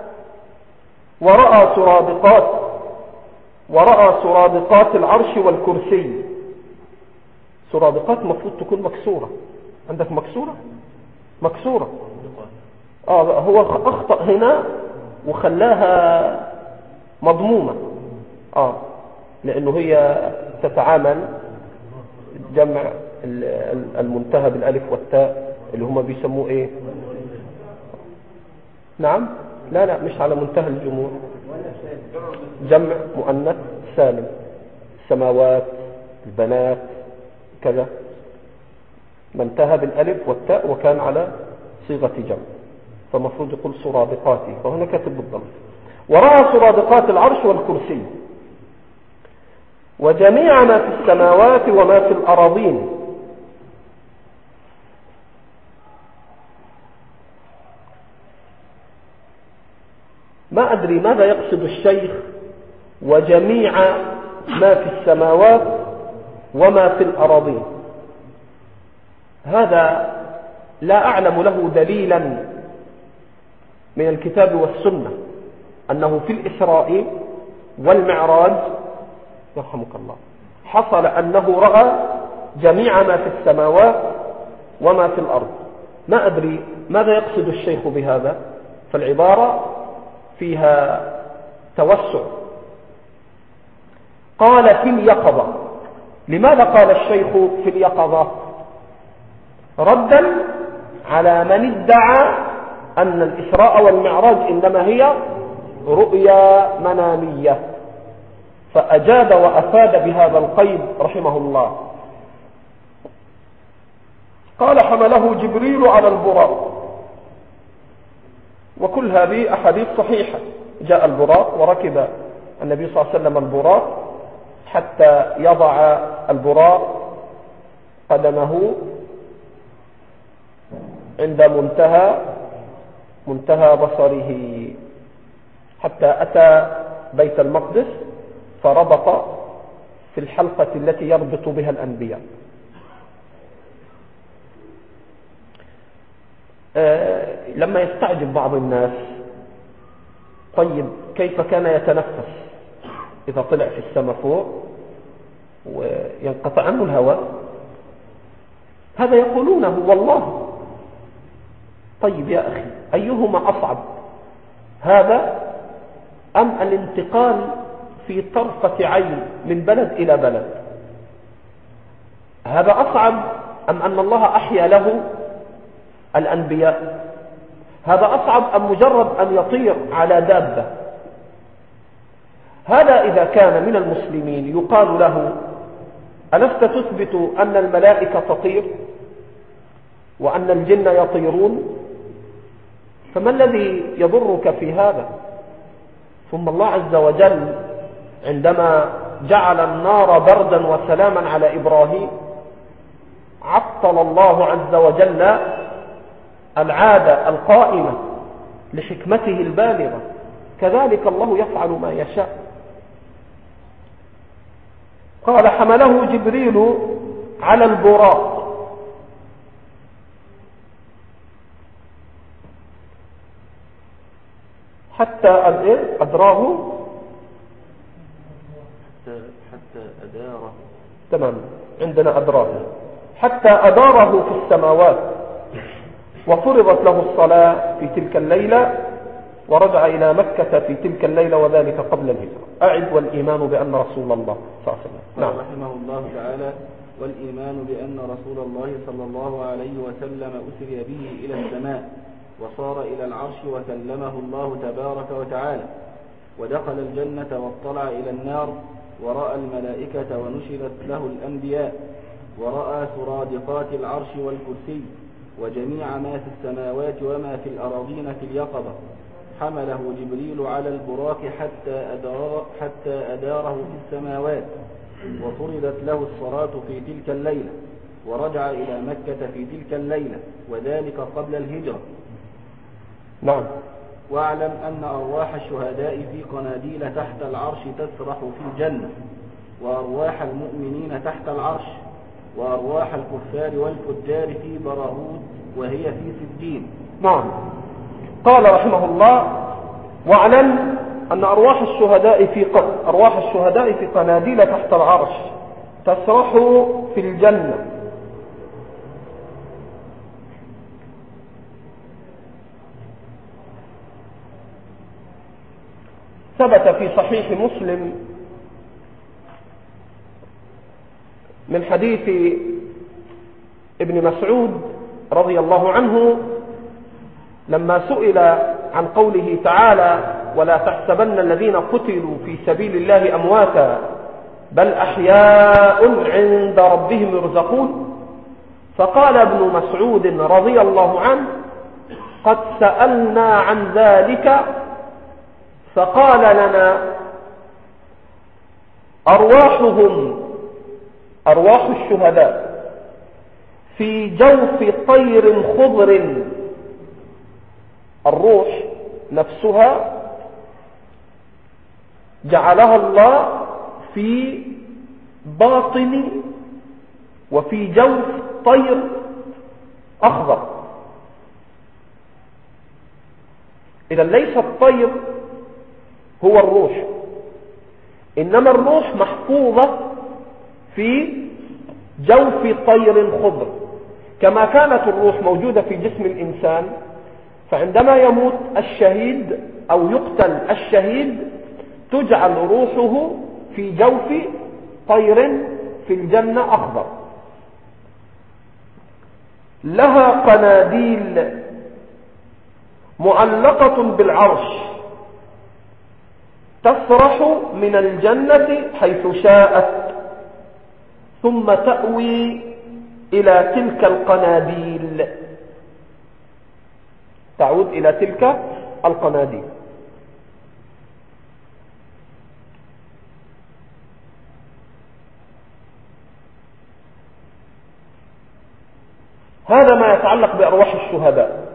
ورأى سرادقات ورأى سرادقات العرش والكرسي. سرادقات مفروض تكون مكسورة. عندك مكسورة؟ مكسورة. آه هو أخطأ هنا وخلاها مضمومة، آه لأنه هي تتعامل جمع المنتهى بالألف والتاء اللي هم بيسموه إيه؟ نعم؟ لا لا مش على منتهى الجموع، جمع مؤنث سالم. السماوات، البنات، كذا، منتهى بالألف والتاء وكان على صيغة جمع، فمفروض يقول سرادقاتي، فهنا كاتب بالضبط. ورأى سرادقات العرش والكرسي وجميع ما في السماوات وما في الأراضين. ما أدري ماذا يقصد الشيخ وجميع ما في السماوات وما في الأراضين. هذا لا أعلم له دليلا من الكتاب والسنة، أنه في الإسراء والمعراج يرحمك الله حصل أنه رأى جميع ما في السماوات وما في الأرض. ما أدري ماذا يقصد الشيخ بهذا، فالعبارة فيها توسع. قال في اليقظة. لماذا قال الشيخ في اليقظة؟ ردا على من ادعى أن الإسراء والمعراج إنما هي رؤيا منامية، فأجاد وأفاد بهذا القيد رحمه الله. قال حمله جبريل على البراق، وكل هذه أحاديث صحيحة. جاء البراق وركب النبي صلى الله عليه وسلم البراق حتى يضع البراق قدمه عند منتهى منتهى بصره حتى أتى بيت المقدس فربط في الحلقة التي يربط بها الأنبياء. آه لما يستعجب بعض الناس، طيب كيف كان يتنفس إذا طلع في السماء فوق وينقطع عنه الهواء؟ هذا يقولونه والله. طيب يا أخي، أيهما أصعب، هذا أم الانتقال في طرفة عين من بلد إلى بلد؟ هذا أصعب أم أن الله أحيا له الأنبياء؟ هذا أصعب أم مجرد أن يطير على دابة؟ هذا إذا كان من المسلمين يقال له ألست تثبت أن الملائكة تطير وأن الجن يطيرون؟ فما الذي يضرك في هذا؟ ثم الله عز وجل عندما جعل النار بردا وسلاما على إبراهيم عطل الله عز وجل العادة القائمة لحكمته البالغة. كذلك الله يفعل ما يشاء. قال حمله جبريل على البراق حتى أدراه حتى أداره. تمام، عندنا أدراه حتى أداره في السماوات، وفرضت له الصلاة في تلك الليلة، ورجع إلى مكة في تلك الليلة، وذلك قبل الهجرة. أعد والإيمان بأن رسول الله صلى الله عليه وسلم. نعم. رحمه الله تعالى: والإيمان بأن رسول الله صلى الله عليه وسلم أسري به إلى السماء، وصار إلى العرش، وكلمه الله تبارك وتعالى، ودخل الجنة واطلع إلى النار، ورأى الملائكة ونشرت له الأنبياء، ورأى سرادقات العرش والكرسي، وجميع ما في السماوات وما في الأراضين في اليقظة. حمله جبريل على البراق حتى أدار حتى أداره في السماوات، وفرضت له الصلاة في تلك الليلة، ورجع إلى مكة في تلك الليلة، وذلك قبل الهجرة. نعم. واعلم أن أرواح الشهداء في قناديل تحت العرش تسرح في الجنة، وأرواح المؤمنين تحت العرش، وأرواح الكفار والفجار في براهود وهي في سجين. نعم. قال رحمه الله: واعلم أن أرواح الشهداء في أرواح الشهداء في قناديل تحت العرش تسرح في الجنة. ثبت في صحيح مسلم من حديث ابن مسعود رضي الله عنه لما سئل عن قوله تعالى: ولا تحسبن الذين قتلوا في سبيل الله أمواتا بل أحياء عند ربهم يرزقون، فقال ابن مسعود رضي الله عنه: قد سألنا عن ذلك فقال لنا: أرواحهم أرواح الشهداء في جوف طير خضر. الروح نفسها جعلها الله في باطن وفي جوف طير أخضر. إذا ليس الطير هو الروح، إنما الروح محفوظة في جوف طير خضر. كما كانت الروح موجودة في جسم الإنسان، فعندما يموت الشهيد أو يقتل الشهيد تجعل روحه في جوف طير في الجنة أخضر، لها قناديل معلقة بالعرش تسرح من الجنة حيث شاءت، ثم تأوي إلى تلك القناديل، تعود إلى تلك القناديل. هذا ما يتعلق بأرواح الشهداء.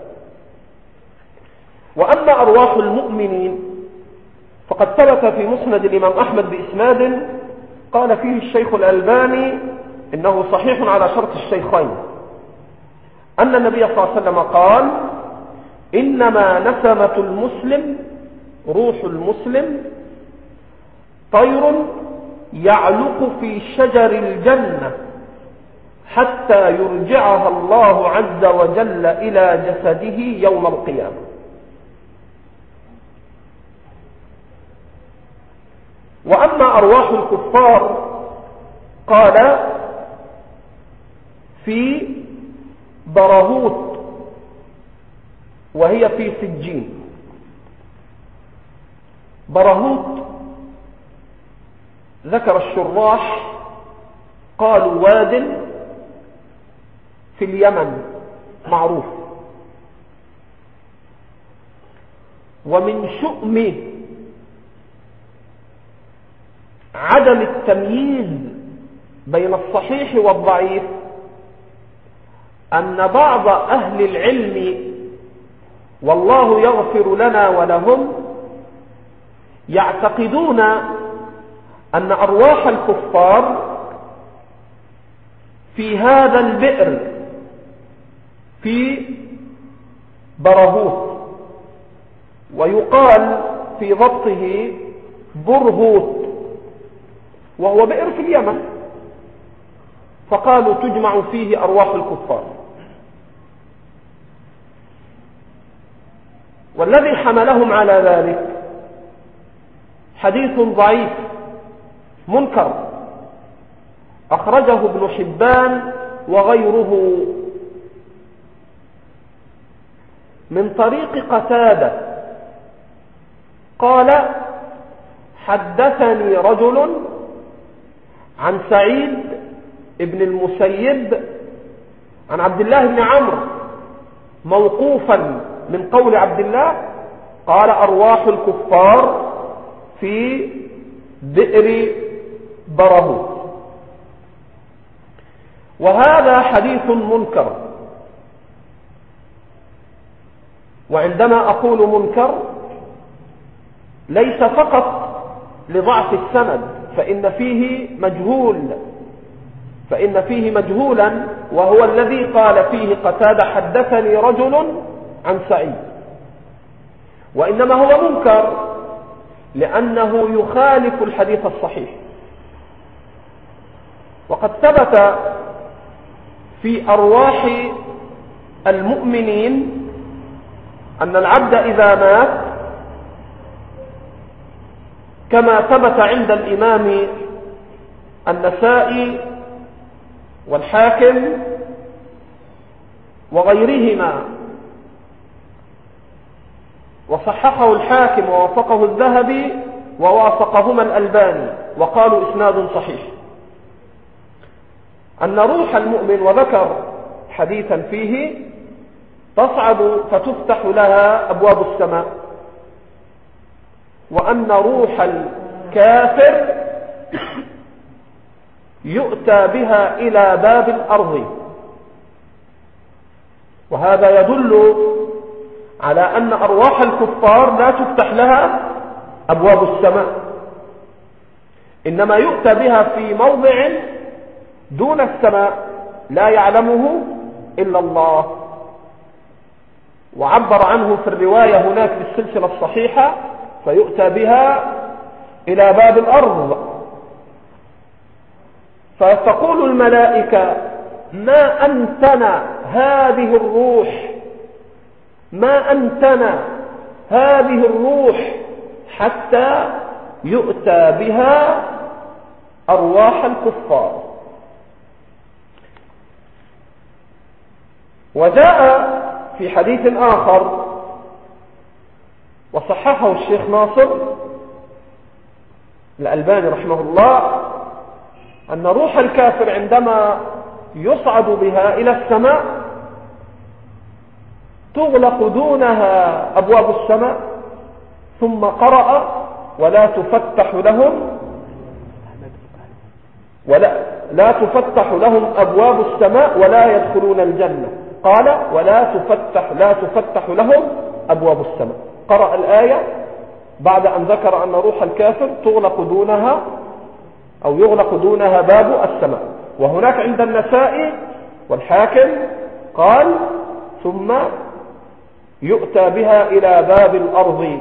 وأما أرواح المؤمنين فقد ثبت في مسند الإمام أحمد بإسناد قال فيه الشيخ الألباني إنه صحيح على شرط الشيخين، أن النبي صلى الله عليه وسلم قال: إنما نسمة المسلم روح المسلم طير يعلق في شجر الجنة حتى يرجعها الله عز وجل إلى جسده يوم القيامة. وأما أرواح الكفار قال في برهوت وهي في سجين. برهوت ذكر الشراح قالوا واد في اليمن معروف، ومن شؤم عدم التمييز بين الصحيح والضعيف أن بعض أهل العلم والله يغفر لنا ولهم يعتقدون أن أرواح الكفار في هذا البئر في برهوت، ويقال في ضبطه برهوت، وهو بئر في اليمن، فقالوا تجمع فيه أرواح الكفار. والذي حملهم على ذلك حديث ضعيف منكر أخرجه ابن حبان وغيره من طريق قتادة قال: حدثني رجل عن سعيد ابن المسيب عن عبد الله بن عمرو موقوفا من قول عبد الله قال: أرواح الكفار في بئر برهوت. وهذا حديث منكر. وعندما أقول منكر ليس فقط لضعف السند، فإن فيه مجهول فإن فيه مجهولا وهو الذي قال فيه قتادة حدثني رجل عن سعيد، وإنما هو منكر لأنه يخالف الحديث الصحيح. وقد ثبت في أرواح المؤمنين أن العبد إذا مات كما ثبت عند الإمام النسائي والحاكم وغيرهما، وصححه الحاكم ووافقه الذهبي ووافقهما الألباني وقالوا إسناد صحيح، أن روح المؤمن وذكر حديثا فيه تصعد فتفتح لها أبواب السماء، وأن روح الكافر يؤتى بها إلى باب الأرض. وهذا يدل على أن أرواح الكفار لا تفتح لها أبواب السماء، إنما يؤتى بها في موضع دون السماء لا يعلمه إلا الله. وعبر عنه في الرواية هناك بالسلسلة الصحيحة فيؤتى بها إلى باب الأرض، فتقول الملائكة: ما أنتنا هذه الروح، ما أنتنا هذه الروح، حتى يؤتى بها أرواح الكفار. وجاء في حديث آخر وصححه الشيخ ناصر الألباني رحمه الله أن روح الكافر عندما يصعد بها إلى السماء تغلق دونها أبواب السماء، ثم قرأ: ولا تفتح لهم ولا لا تفتح لهم أبواب السماء ولا يدخلون الجنة. قال: ولا تفتح لا تفتح لهم أبواب السماء. قرأ الآية بعد أن ذكر أن روح الكافر تغلق دونها أو يغلق دونها باب السماء. وهناك عند النسائي والحاكم قال: ثم يؤتى بها إلى باب الأرض.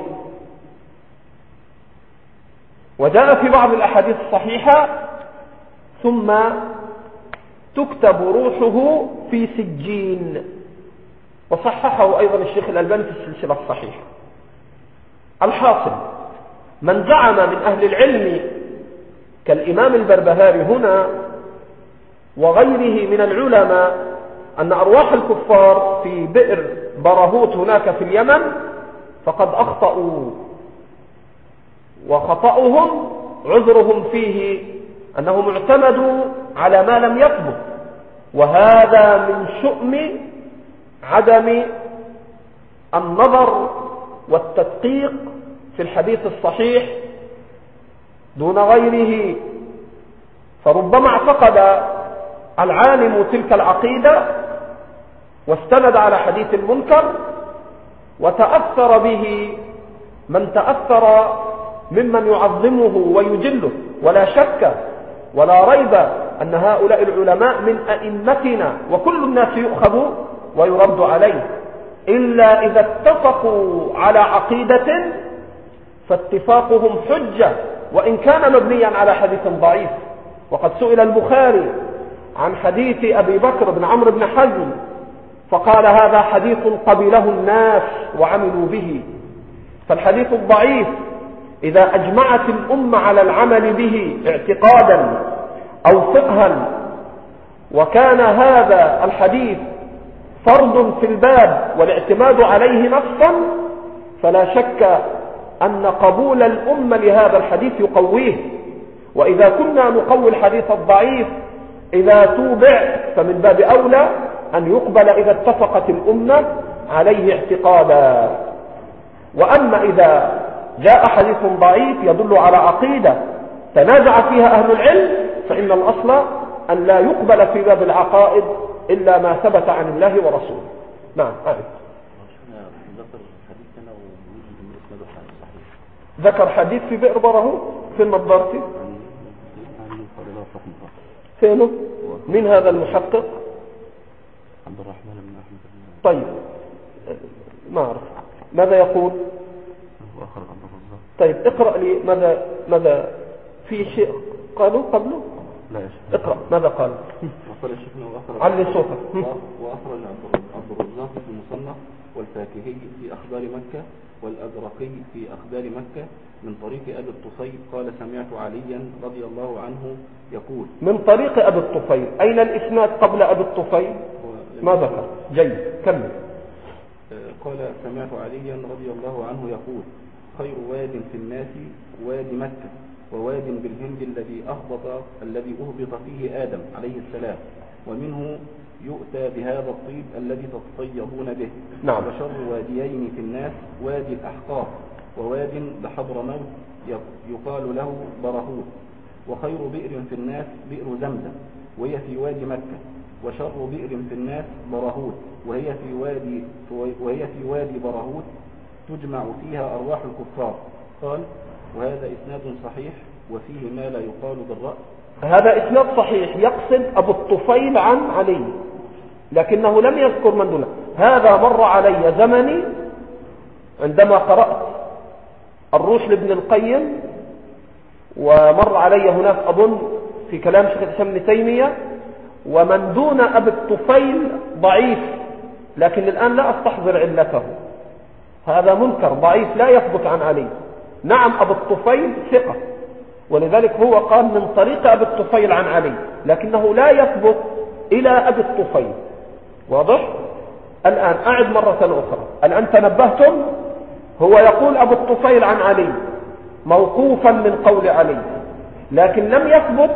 وجاء في بعض الأحاديث الصحيحة: ثم تكتب روحه في سجين. وصححه أيضا الشيخ الألباني في السلسلة الصحيحة. الحاصل: من زعم من أهل العلم كالإمام البربهاري هنا وغيره من العلماء أن أرواح الكفار في بئر برهوت هناك في اليمن فقد أخطأوا، وخطأهم عذرهم فيه أنهم اعتمدوا على ما لم يثبت، وهذا من شؤم عدم النظر والتدقيق في الحديث الصحيح دون غيره. فربما اعتقد العالم تلك العقيدة واستند على حديث المنكر وتأثر به من تأثر ممن يعظمه ويجله، ولا شك ولا ريب أن هؤلاء العلماء من أئمتنا، وكل الناس يؤخذ ويرد عليه، إلا إذا اتفقوا على عقيدة فاتفاقهم حجة وإن كان مبنيا على حديث ضعيف. وقد سئل البخاري عن حديث أبي بكر بن عمرو بن حزم فقال: هذا حديث قبله الناس وعملوا به. فالحديث الضعيف إذا أجمعت الأمة على العمل به اعتقادا أو فقها، وكان هذا الحديث فرض في الباب والاعتماد عليه نصا، فلا شك أن قبول الأمة لهذا الحديث يقويه. وإذا كنا نقوي الحديث الضعيف إذا توبع فمن باب أولى أن يقبل إذا اتفقت الأمة عليه اعتقادا. وأما إذا جاء حديث ضعيف يدل على عقيدة تنازع فيها أهل العلم فإن الأصل أن لا يقبل في باب العقائد إلا ما ثبت عن الله ورسوله. نعم. أعد. ذكر حديث في بئر برهوت في النضارتي. فينه؟ من هذا المحقق؟ عبد الرحمن بن أحمد. طيب ما أعرف ماذا يقول. طيب اقرأ لي ماذا ماذا في شيء قالوا قبله. لا يا شيخ. اقرأ ماذا قال. وقال الشيخ وأخرج علي صوتك. وأخرج عبد الرزاق في المصنف والفاكهي في أخبار مكة والأزرقي في أخبار مكة من طريق أبي الطفيل قال: سمعت عليا رضي الله عنه يقول. من طريق أبي الطفيل. أين الإسناد قبل أبي الطفيل؟ ما ذكر. جيد كمل. قال: سمعت عليا رضي الله عنه يقول: خير واد في الناس واد مكة، وواد بالهند الذي أهبط الذي أهبط فيه آدم عليه السلام، ومنه يؤتى بهذا الطيب الذي تطيبون به. نعم. وشر واديين في الناس وادي الأحقاف، وواد بحضرموت يقال له برهوت. وخير بئر في الناس بئر زمزم وهي في وادي مكة. وشر بئر في الناس برهوت وهي في وادي وهي في وادي برهوت تجمع فيها أرواح الكفار. قال: وهذا إسناد صحيح وفيه ما لا يقال بالرأس. هذا إسناد صحيح يقصد أبو الطفيل عن علي، لكنه لم يذكر من دونه. هذا مر علي زمني عندما قرأت الروح لابن القيم، ومر علي هناك أظن في كلام شيخ الإسلام ابن تيمية، ومن دون أبي الطفيل ضعيف، لكن الآن لا أستحضر علته، هذا منكر ضعيف لا يثبت عن علي. نعم أبو الطفيل ثقة، ولذلك هو قال من طريق أبي الطفيل عن علي، لكنه لا يثبت إلى أبي الطفيل. واضح؟ الآن أعد مرة أخرى، الآن تنبهتم، هو يقول أبو الطفيل عن علي موقوفا من قول علي، لكن لم يثبت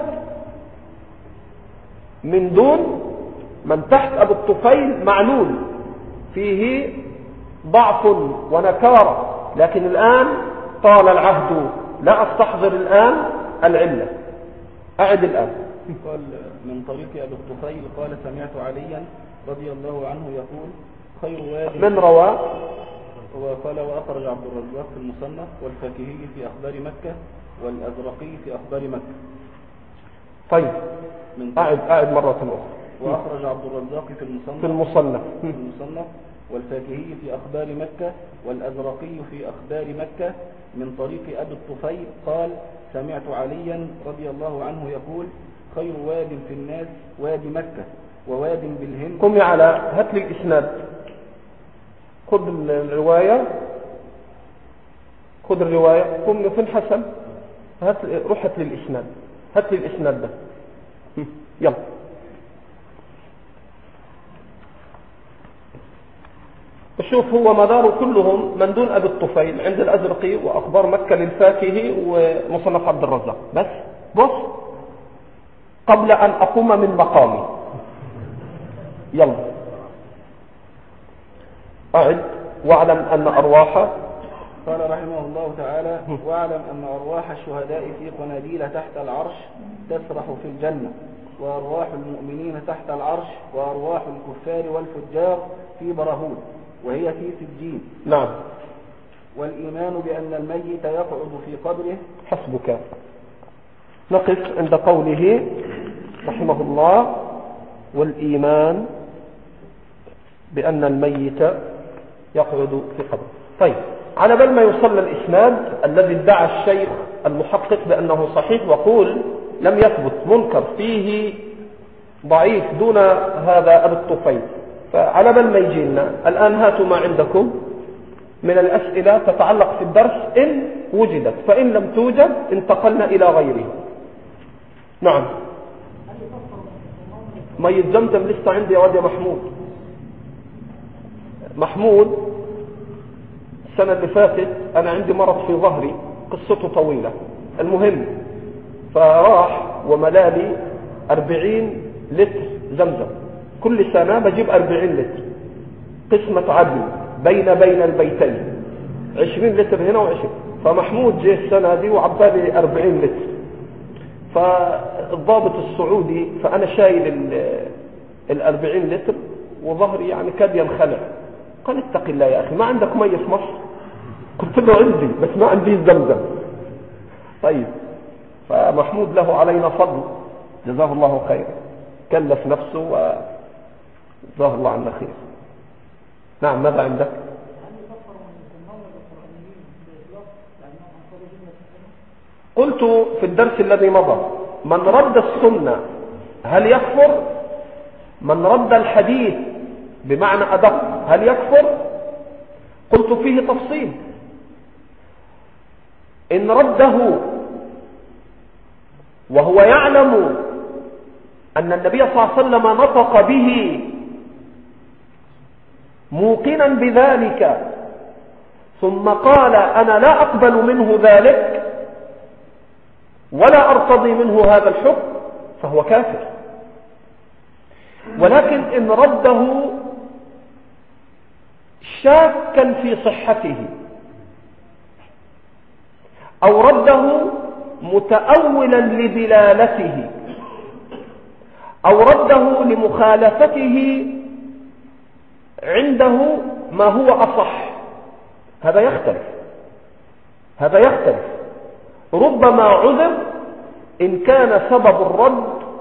من دون من تحت أبو الطفيل معلول فيه ضعف ونكارة، لكن الآن طال العهد لا أستحضر الآن العلة. أعد الآن. قال من طريق أبي الطفيل قال سمعت عليا رضي الله عنه يقول خير واد من روى؟ وقال وأخرج عبد الرزاق في المصنف والفاكهي في أخبار مكة والأزرقي في أخبار مكة. طيب أعد أعد مرة أخرى. وأخرج عبد الرزاق في المصنف في المصنف في المصنف والفاكهي في أخبار مكة والأزرقي في أخبار مكة من طريق أبي الطفيل قال سمعت عليا رضي الله عنه يقول خير واد في الناس واد مكة وواد بالهند. قم على هات لي الإسناد، خذ الرواية، خذ الرواية، قم فين حسن، هات روح هات لي الإسناد، هات لي الإسناد ده، يلا. شوف هو مدار كلهم من دون أبي الطفيل عند الأزرقي وأخبار مكة للفاكهي ومصنف عبد الرزاق. بس بص قبل أن أقوم من مقامي، يلا أعد. واعلم أن أرواح، قال رحمه الله تعالى واعلم أن أرواح الشهداء في قناديل تحت العرش تسرح في الجنة، وأرواح المؤمنين تحت العرش، وأرواح الكفار والفجار في برهود وهي في سجين. نعم. والإيمان بأن الميت يقعد في قبره. حسبك. نقف عند قوله رحمه الله والإيمان بأن الميت يقعد في قبره. طيب على بال ما يوصل الإسناد الذي ادعى الشيخ المحقق بأنه صحيح وقول لم يثبت، منكر فيه ضعيف دون هذا أبي الطفيل، فعلى بال ما يجي لنا الآن هاتوا ما عندكم من الأسئلة تتعلق في الدرس إن وجدت، فإن لم توجد انتقلنا إلى غيره. نعم. ميت زمزم لسه عندي يا واد يا محمود. محمود السنة اللي فاتت أنا عندي مرض في ظهري قصته طويلة، المهم فراح وملالي أربعين لتر زمزم، كل سنة بجيب أربعين لتر قسمة عدل بين بين البيتين، عشرين لتر هنا وعشرين، فمحمود جه السنة دي وعبالي أربعين لتر، فالضابط السعودي فأنا شايل الأربعين لتر وظهري يعني كاد ينخلع، قال اتق الله يا أخي ما عندك مية في مصر؟ قلت له عندي بس ما عندي زمزم. طيب فمحمود له علينا فضل جزاه الله خير، كلف نفسه وجزاه الله عنا خير. نعم ماذا عندك؟ قلت في الدرس الذي مضى من رد السنة هل يكفر؟ من رد الحديث بمعنى أدق هل يكفر؟ قلت فيه تفصيل، إن رده وهو يعلم أن النبي صلى الله عليه وسلم نطق به موقنا بذلك ثم قال أنا لا أقبل منه ذلك ولا أرتضي منه هذا الحكم فهو كافر. ولكن إن رده شاكا في صحته أو رده متأولا لدلالته أو رده لمخالفته عنده ما هو أصح، هذا يختلف، هذا يختلف. ربما عذر إن كان سبب الرد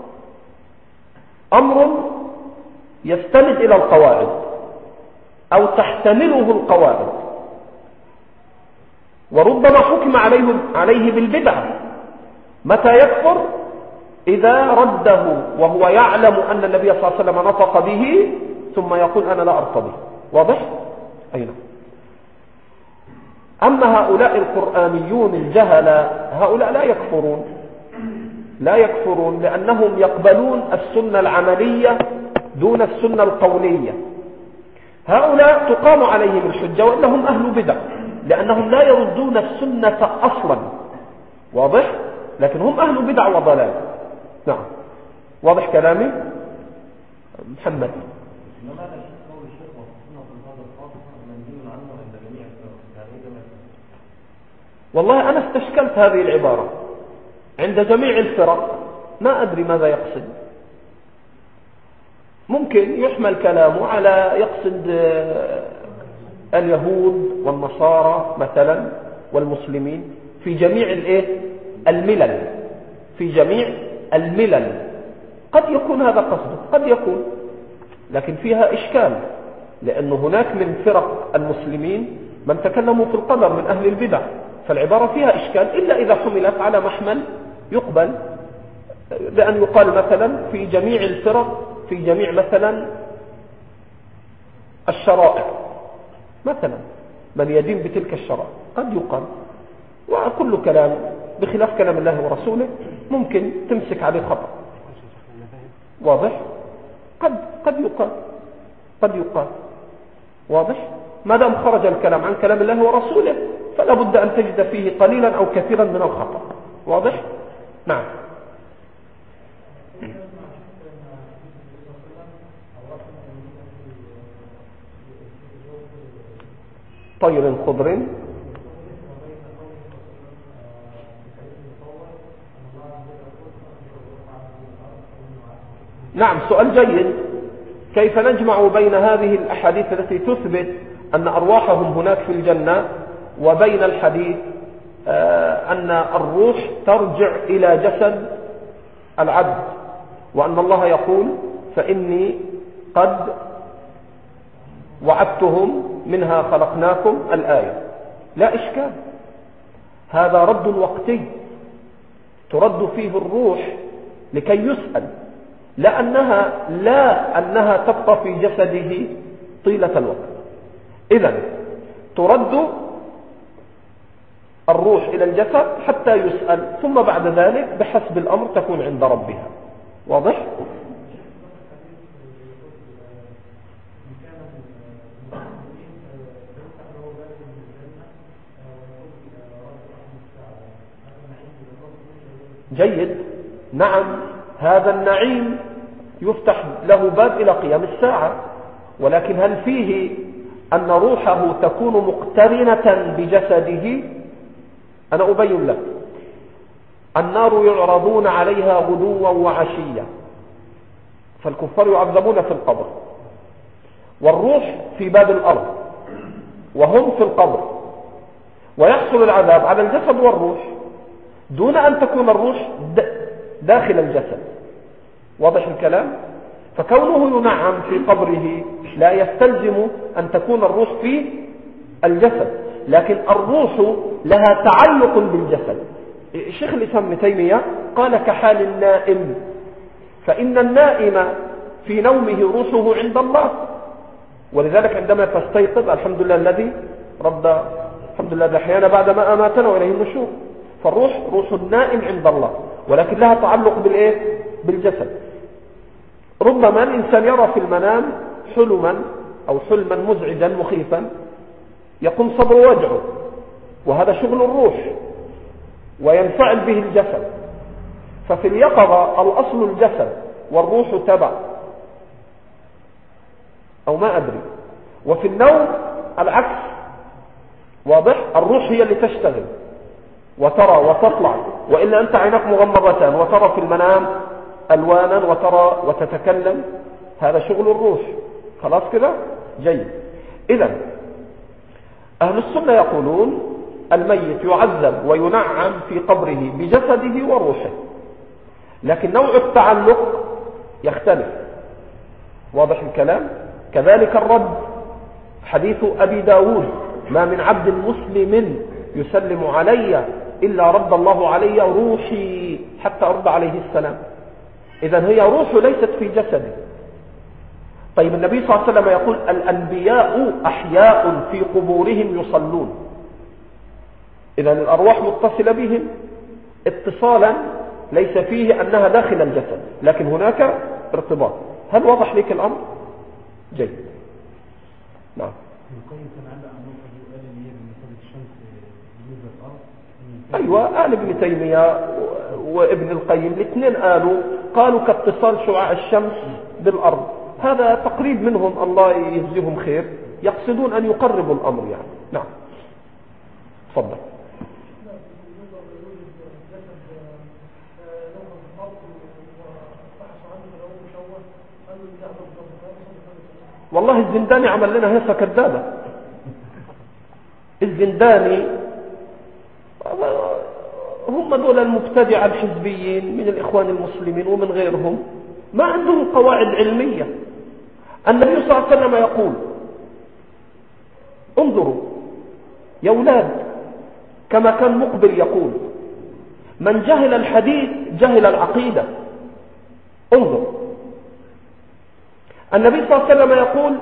أمر يستند إلى القواعد أو تحتمله القواعد، وربما حكم عليه, عليه بالبدعة. متى يكفر؟ إذا رده وهو يعلم أن النبي صلى الله عليه وسلم نطق به ثم يقول أنا لا أرتضي. واضح؟ أين؟ أما هؤلاء القرآنيون الجهلة هؤلاء لا يكفرون، لا يكفرون لأنهم يقبلون السنة العملية دون السنة القولية. هؤلاء تقام عليهم الحجة وإنهم أهل بدع لأنهم لا يردون السنة أصلا. واضح؟ لكن هم أهل بدع وضلال. نعم، واضح كلامي؟ محمد. والله أنا استشكلت هذه العبارة عند جميع الفرق، ما أدري ماذا يقصد. ممكن يحمل كلامه على يقصد اليهود والنصارى مثلا والمسلمين في جميع الايه الملل، في جميع الملل. قد يكون هذا قصده، قد يكون، لكن فيها إشكال، لأن هناك من فرق المسلمين من تكلموا في القدر من أهل البدع، فالعبارة فيها إشكال إلا إذا حملت على محمل يقبل، بأن يقال مثلا في جميع الفرق، في جميع مثلا الشرائع مثلا من يدين بتلك الشرائع، قد يقال. وكل كلام بخلاف كلام الله ورسوله ممكن تمسك عليه خطأ. واضح؟ قد قد يقال قد يقال واضح؟ ما دام خرج الكلام عن كلام الله ورسوله فلا بد أن تجد فيه قليلا أو كثيرا من الخطأ. واضح؟ نعم. طير خضر. نعم، سؤال جيد. كيف نجمع بين هذه الأحاديث التي تثبت أن أرواحهم هناك في الجنة وبين الحديث أن الروح ترجع إلى جسد العبد، وأن الله يقول فإني قد وعدتهم منها خلقناكم الآية؟ لا إشكال، هذا رد وقتي ترد فيه الروح لكي يسأل، لأنها لا أنها تبقى في جسده طيلة الوقت. إذن ترد الروح إلى الجسد حتى يسأل، ثم بعد ذلك بحسب الأمر تكون عند ربها. واضح؟ جيد. نعم، هذا النعيم يفتح له باب إلى قيام الساعة، ولكن هل فيه أن روحه تكون مقترنة بجسده؟ أنا أبين لك. النار يعرضون عليها غدوا وعشيا، فالكفار يعذبون في القبر، والروح في باب الأرض وهم في القبر، ويحصل العذاب على الجسد والروح دون أن تكون الروح داخل الجسد. واضح الكلام؟ فكونه ينعم في قبره لا يستلزم أن تكون الروح في الجسد، لكن الروح لها تعلق بالجسد. الشيخ الإسلام ابن تيمية قال كحال النائم، فإن النائم في نومه روحه عند الله، ولذلك عندما تستيقظ الحمد لله الذي رد الحمد لله الذي أحيانا بعد ما أماتنا وإليه النشور. فالروح روح النائم عند الله، ولكن لها تعلق بالإيه؟ بالجسد. ربما الإنسان يرى في المنام حلما أو حلما مزعجا مخيفا يقوم صدر وجعه، وهذا شغل الروح وينفعل به الجسد. ففي اليقظة الأصل الجسد والروح تبع، أو ما أدري. وفي النوم العكس. واضح؟ الروح هي اللي تشتغل وترى وتطلع، وإلا أنت عينك مغمضتان وترى في المنام ألوانا وترى وتتكلم، هذا شغل الروح. خلاص كده؟ جيد. إذن أهل السنة يقولون الميت يعذب وينعم في قبره بجسده وروحه، لكن نوع التعلق يختلف. واضح الكلام؟ كذلك الرد، حديث أبي داود ما من عبد مسلم يسلم علي إلا رد الله علي روحي حتى أرد عليه السلام. إذن هي روح ليست في جسده. طيب النبي صلى الله عليه وسلم يقول الأنبياء أحياء في قبورهم يصلون. إذن الأرواح متصلة بهم اتصالا ليس فيه أنها داخل الجسد، لكن هناك ارتباط. هل وضح لك الأمر؟ جيد. نعم. أيوة، قال ابن تيمية وابن القيم الاثنين قالوا قالوا كاتصال شعاع الشمس بالأرض. هذا تقريب منهم، الله يجزيهم خير، يقصدون أن يقربوا الأمر يعني. نعم تفضل. والله الزنداني عمل لنا هيصة كذابة. الزنداني هم دول المبتدع الحزبيين من الإخوان المسلمين ومن غيرهم، ما عندهم قواعد علمية. النبي صلى الله عليه وسلم يقول انظروا يا أولاد، كما كان مقبل يقول من جهل الحديث جهل العقيدة. انظر النبي صلى الله عليه وسلم يقول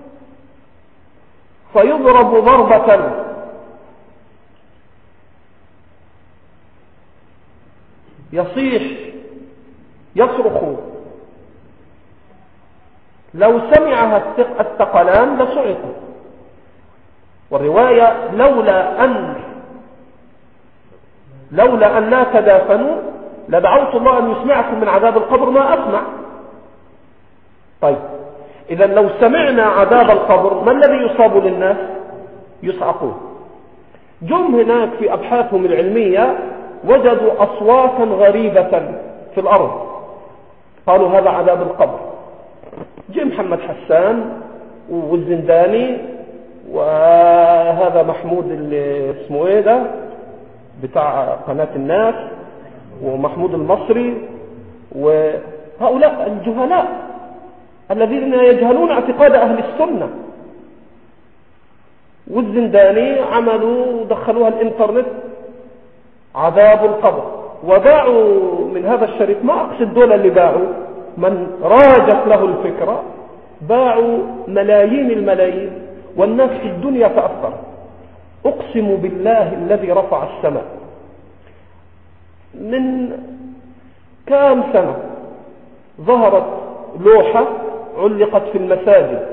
فيضرب ضربة يصيح يصرخ لو سمعها الثقلان لصعقوا. والرواية لولا أن لولا أن لا تدافنوا لدعوت الله أن يسمعكم من عذاب القبر ما أسمع. طيب إذا لو سمعنا عذاب القبر ما الذي يصاب للناس؟ يصعقون. جم هناك في أبحاثهم العلمية وجدوا أصواتا غريبة في الأرض، قالوا هذا عذاب القبر. جه محمد حسان والزنداني وهذا محمود اللي اسمه ايه ده بتاع قناة الناس ومحمود المصري وهؤلاء الجهلاء الذين يجهلون اعتقاد أهل السنة. والزنداني عملوا دخلوها الانترنت عذاب القبر وباعوا من هذا الشريط، ما أقصد دول اللي باعوا، من راجت له الفكرة باعوا ملايين الملايين والناس في الدنيا تأثر. أقسم بالله الذي رفع السماء من كام سنة ظهرت لوحة علقت في المساجد،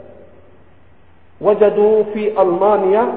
وجدوا في ألمانيا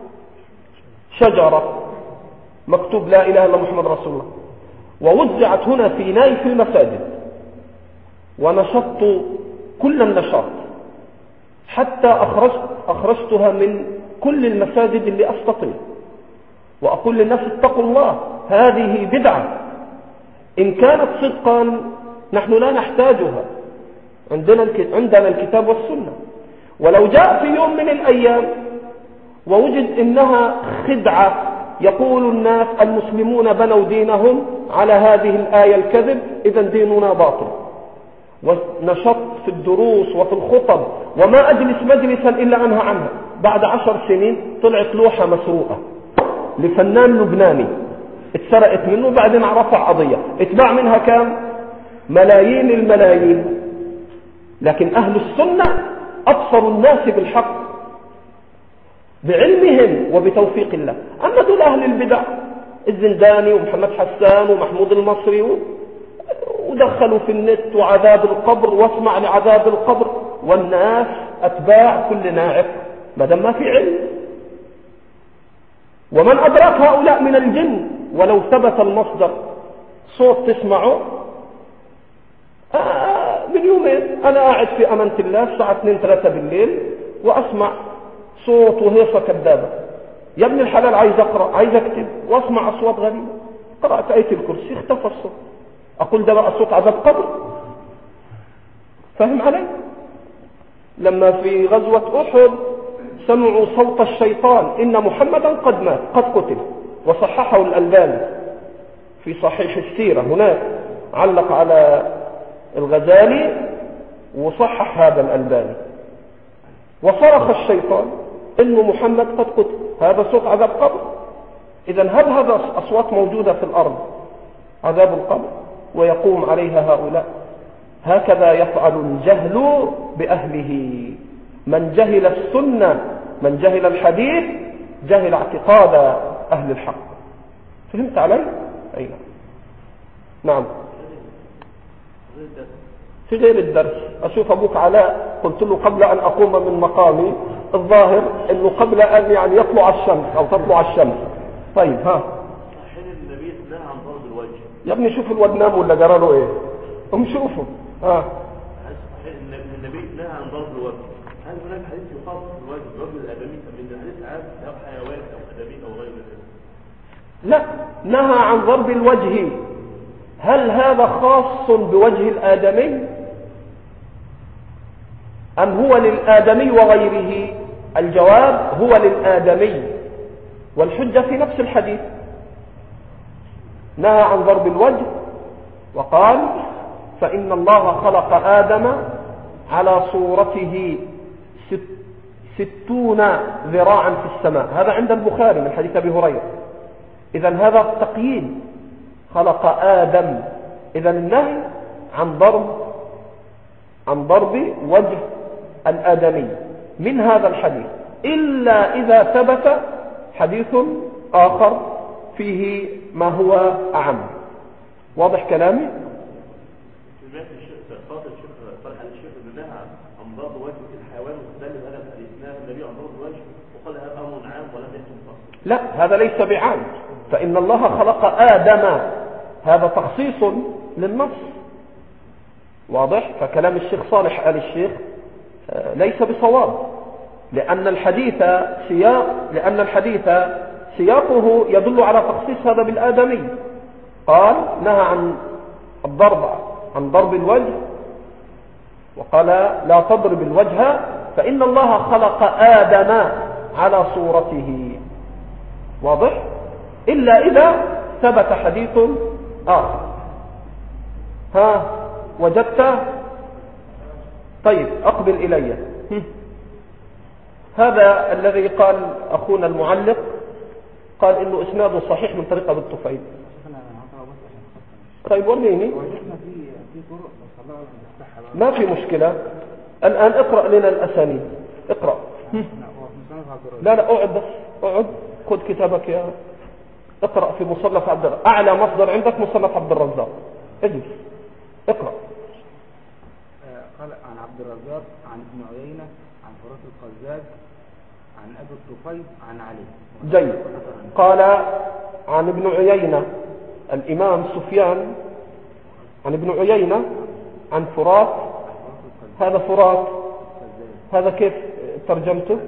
شجرة مكتوب لا إله إلا محمد رسول الله، ووزعت هنا في نايف المساجد، ونشطت كل النشاط حتى أخرجت أخرجتها من كل المساجد اللي أستطيع، وأقول للناس اتقوا الله، هذه بدعة إن كانت صدقا نحن لا نحتاجها، عندنا عندنا الكتاب والسنة. ولو جاء في يوم من الأيام ووجد إنها خدعة، يقول الناس المسلمون بنوا دينهم على هذه الآية الكذب، إذا ديننا باطل، ونشط في الدروس وفي الخطب وما أجلس مجلسا إلا أنهى عنها. بعد عشر سنين طلعت لوحة مسروقة لفنان لبناني اتسرقت منه، وبعدين رفع قضية اتباع منها كام؟ ملايين الملايين. لكن أهل السنة أبصر الناس بالحق بعلمهم وبتوفيق الله. أما دول أهل البدع الزنداني ومحمد حسان ومحمود المصري ودخلوا في النت وعذاب القبر واسمع لعذاب القبر، والناس أتباع كل ناعق ما دام ما في علم. ومن أدرك هؤلاء من الجن ولو ثبت المصدر صوت تسمعه. آه من يومين أنا قاعد في أمانة الله الساعة اثنين ثلاثة بالليل وأسمع صوت وهيصة كذابة. يا ابن الحلال عايز أقرأ عايز أكتب وأسمع أصوات غريبة، قرأت آية الكرسي اختفى الصوت. أقول ده بقى صوت عذاب قبر؟ فهم علي؟ لما في غزوة أحد سمعوا صوت الشيطان إن محمدا قد مات قد قتل، وصححه الألباني في صحيح السيرة، هناك علق على الغزالي وصحح هذا الألباني. وصرخ الشيطان إن محمد قد قتل، هذا صوت عذاب قبر؟ إذن هل هذا أصوات موجودة في الأرض عذاب القبر ويقوم عليها هؤلاء؟ هكذا يفعل الجهل بأهله. من جهل السنة، من جهل الحديث، جهل اعتقاد أهل الحق. فهمت علي؟ أي نعم. نعم. في غير الدرس أشوف أبوك علاء، قلت له قبل أن أقوم من مقامي الظاهر أنه قبل أن يعني يطلع الشمس أو تطلع الشمس. طيب ها النبي نهى عن ضرب الوجه. يا ابني شوف الواد نام ولا جرى له ايه؟ قوم شوفه. ها النبي نهى عن ضرب الوجه. هل هناك حديث يخاف الوجه ضرب الادمي من الحديث عام او حيوان او ادمي او غير ذلك؟ لا، نهى عن ضرب الوجه. هل هذا خاص بوجه الآدمي أم هو للآدمي وغيره؟ الجواب هو للآدمي، والحجة في نفس الحديث. نهى عن ضرب الوجه وقال فإن الله خلق آدم على صورته ست ستون ذراعا في السماء. هذا عند البخاري من حديث أبي هريرة. إذن هذا تقييد، خلق آدم. إذن النهي عن ضرب عن ضرب وجه الآدمي من هذا الحديث، إلا إذا ثبت حديث آخر فيه ما هو أعم. واضح كلامي؟ لا، هذا ليس بعام. فإن الله خلق آدم، هذا تخصيص للنص. واضح؟ فكلام الشيخ صالح آل الشيخ ليس بصواب، لأن الحديث سياق لأن الحديث سياقه يدل على تخصيص هذا بالآدمي. قال نهى عن الضرب عن ضرب الوجه، وقال لا تضرب الوجه فإن الله خلق آدم على صورته. واضح؟ إلا إذا ثبت حديث آخر. ها وجدت؟ طيب أقبل إلي. هذا الذي قال أخونا المعلق، قال إنه إسناده صحيح من طريق أبي الطفيل. طيب وريني. ما في مشكلة. الآن اقرأ لنا الأسانيد. اقرأ. لا لا اقعد بس، اقعد خذ كتابك يا اقرأ في مصنف عبد الرزاق. أعلى مصدر عندك مصنف عبد الرزاق. اجلس اقرأ. قال عن عبد الرزاق عن ابن عيينة عن فراس القزاز عن أبي الطفيل عن علي. جيد. قال عن ابن عيينة الإمام سفيان عن ابن عيينة عن فراس. هذا فراس هذا كيف ترجمته؟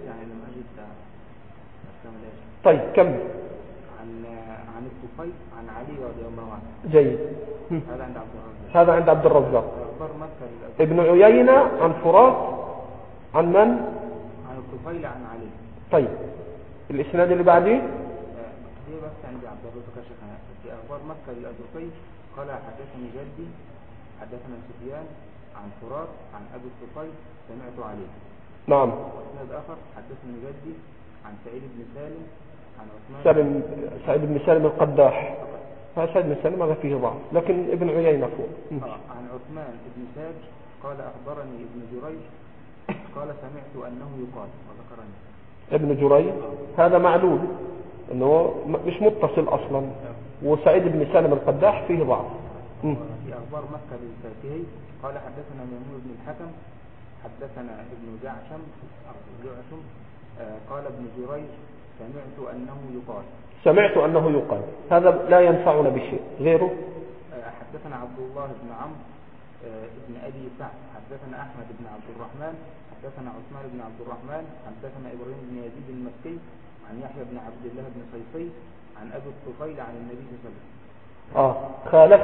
طيب كمل. عن عن الطفيل عن علي رضي الله عنه. جيد. هذا عند عبد الرزاق. هذا عند عبد الرزاق. ابن عيينة عن فراس عن من؟ عن الطفيل عن علي. طيب الإسناد اللي بعديه دي بس عند عبد الرزاق يا شيخنا. في أخبار مكة للأزرقي قال حدثني جدي حدثنا سفيان عن فراس عن أبي الطفيل سمعت عليه. نعم. وإسناد آخر حدثني جدي عن سعيد بن سالم عن عثمان سالم سعيد بن سالم القداح. هذا سعيد بن سالم هذا فيه ضعف، لكن ابن عيينة فوق. عن عثمان بن ساج قال أخبرني ابن جريج قال سمعت أنه يقال وذكرني. ابن جريج هذا معلول انه مش متصل اصلا، وسعيد بن سالم القداح فيه ضعف. في أخبار مكة للفاكهي قال حدثنا ميمون بن الحكم حدثنا ابن جعشم جعشم قال ابن جريج سمعت أنه يقال. سمعت أنه يقال هذا لا ينفعنا بشيء غيره. حدثنا عبد الله بن عمرو ابن أبي سعد حدثنا أحمد بن عبد الرحمن حدثنا عثمان بن عبد الرحمن حدثنا إبراهيم بن يزيد المكي عن يحيى بن عبد الله بن صيفي عن أبي الطفيل عن النبي صلى الله عليه وسلم. آه خالف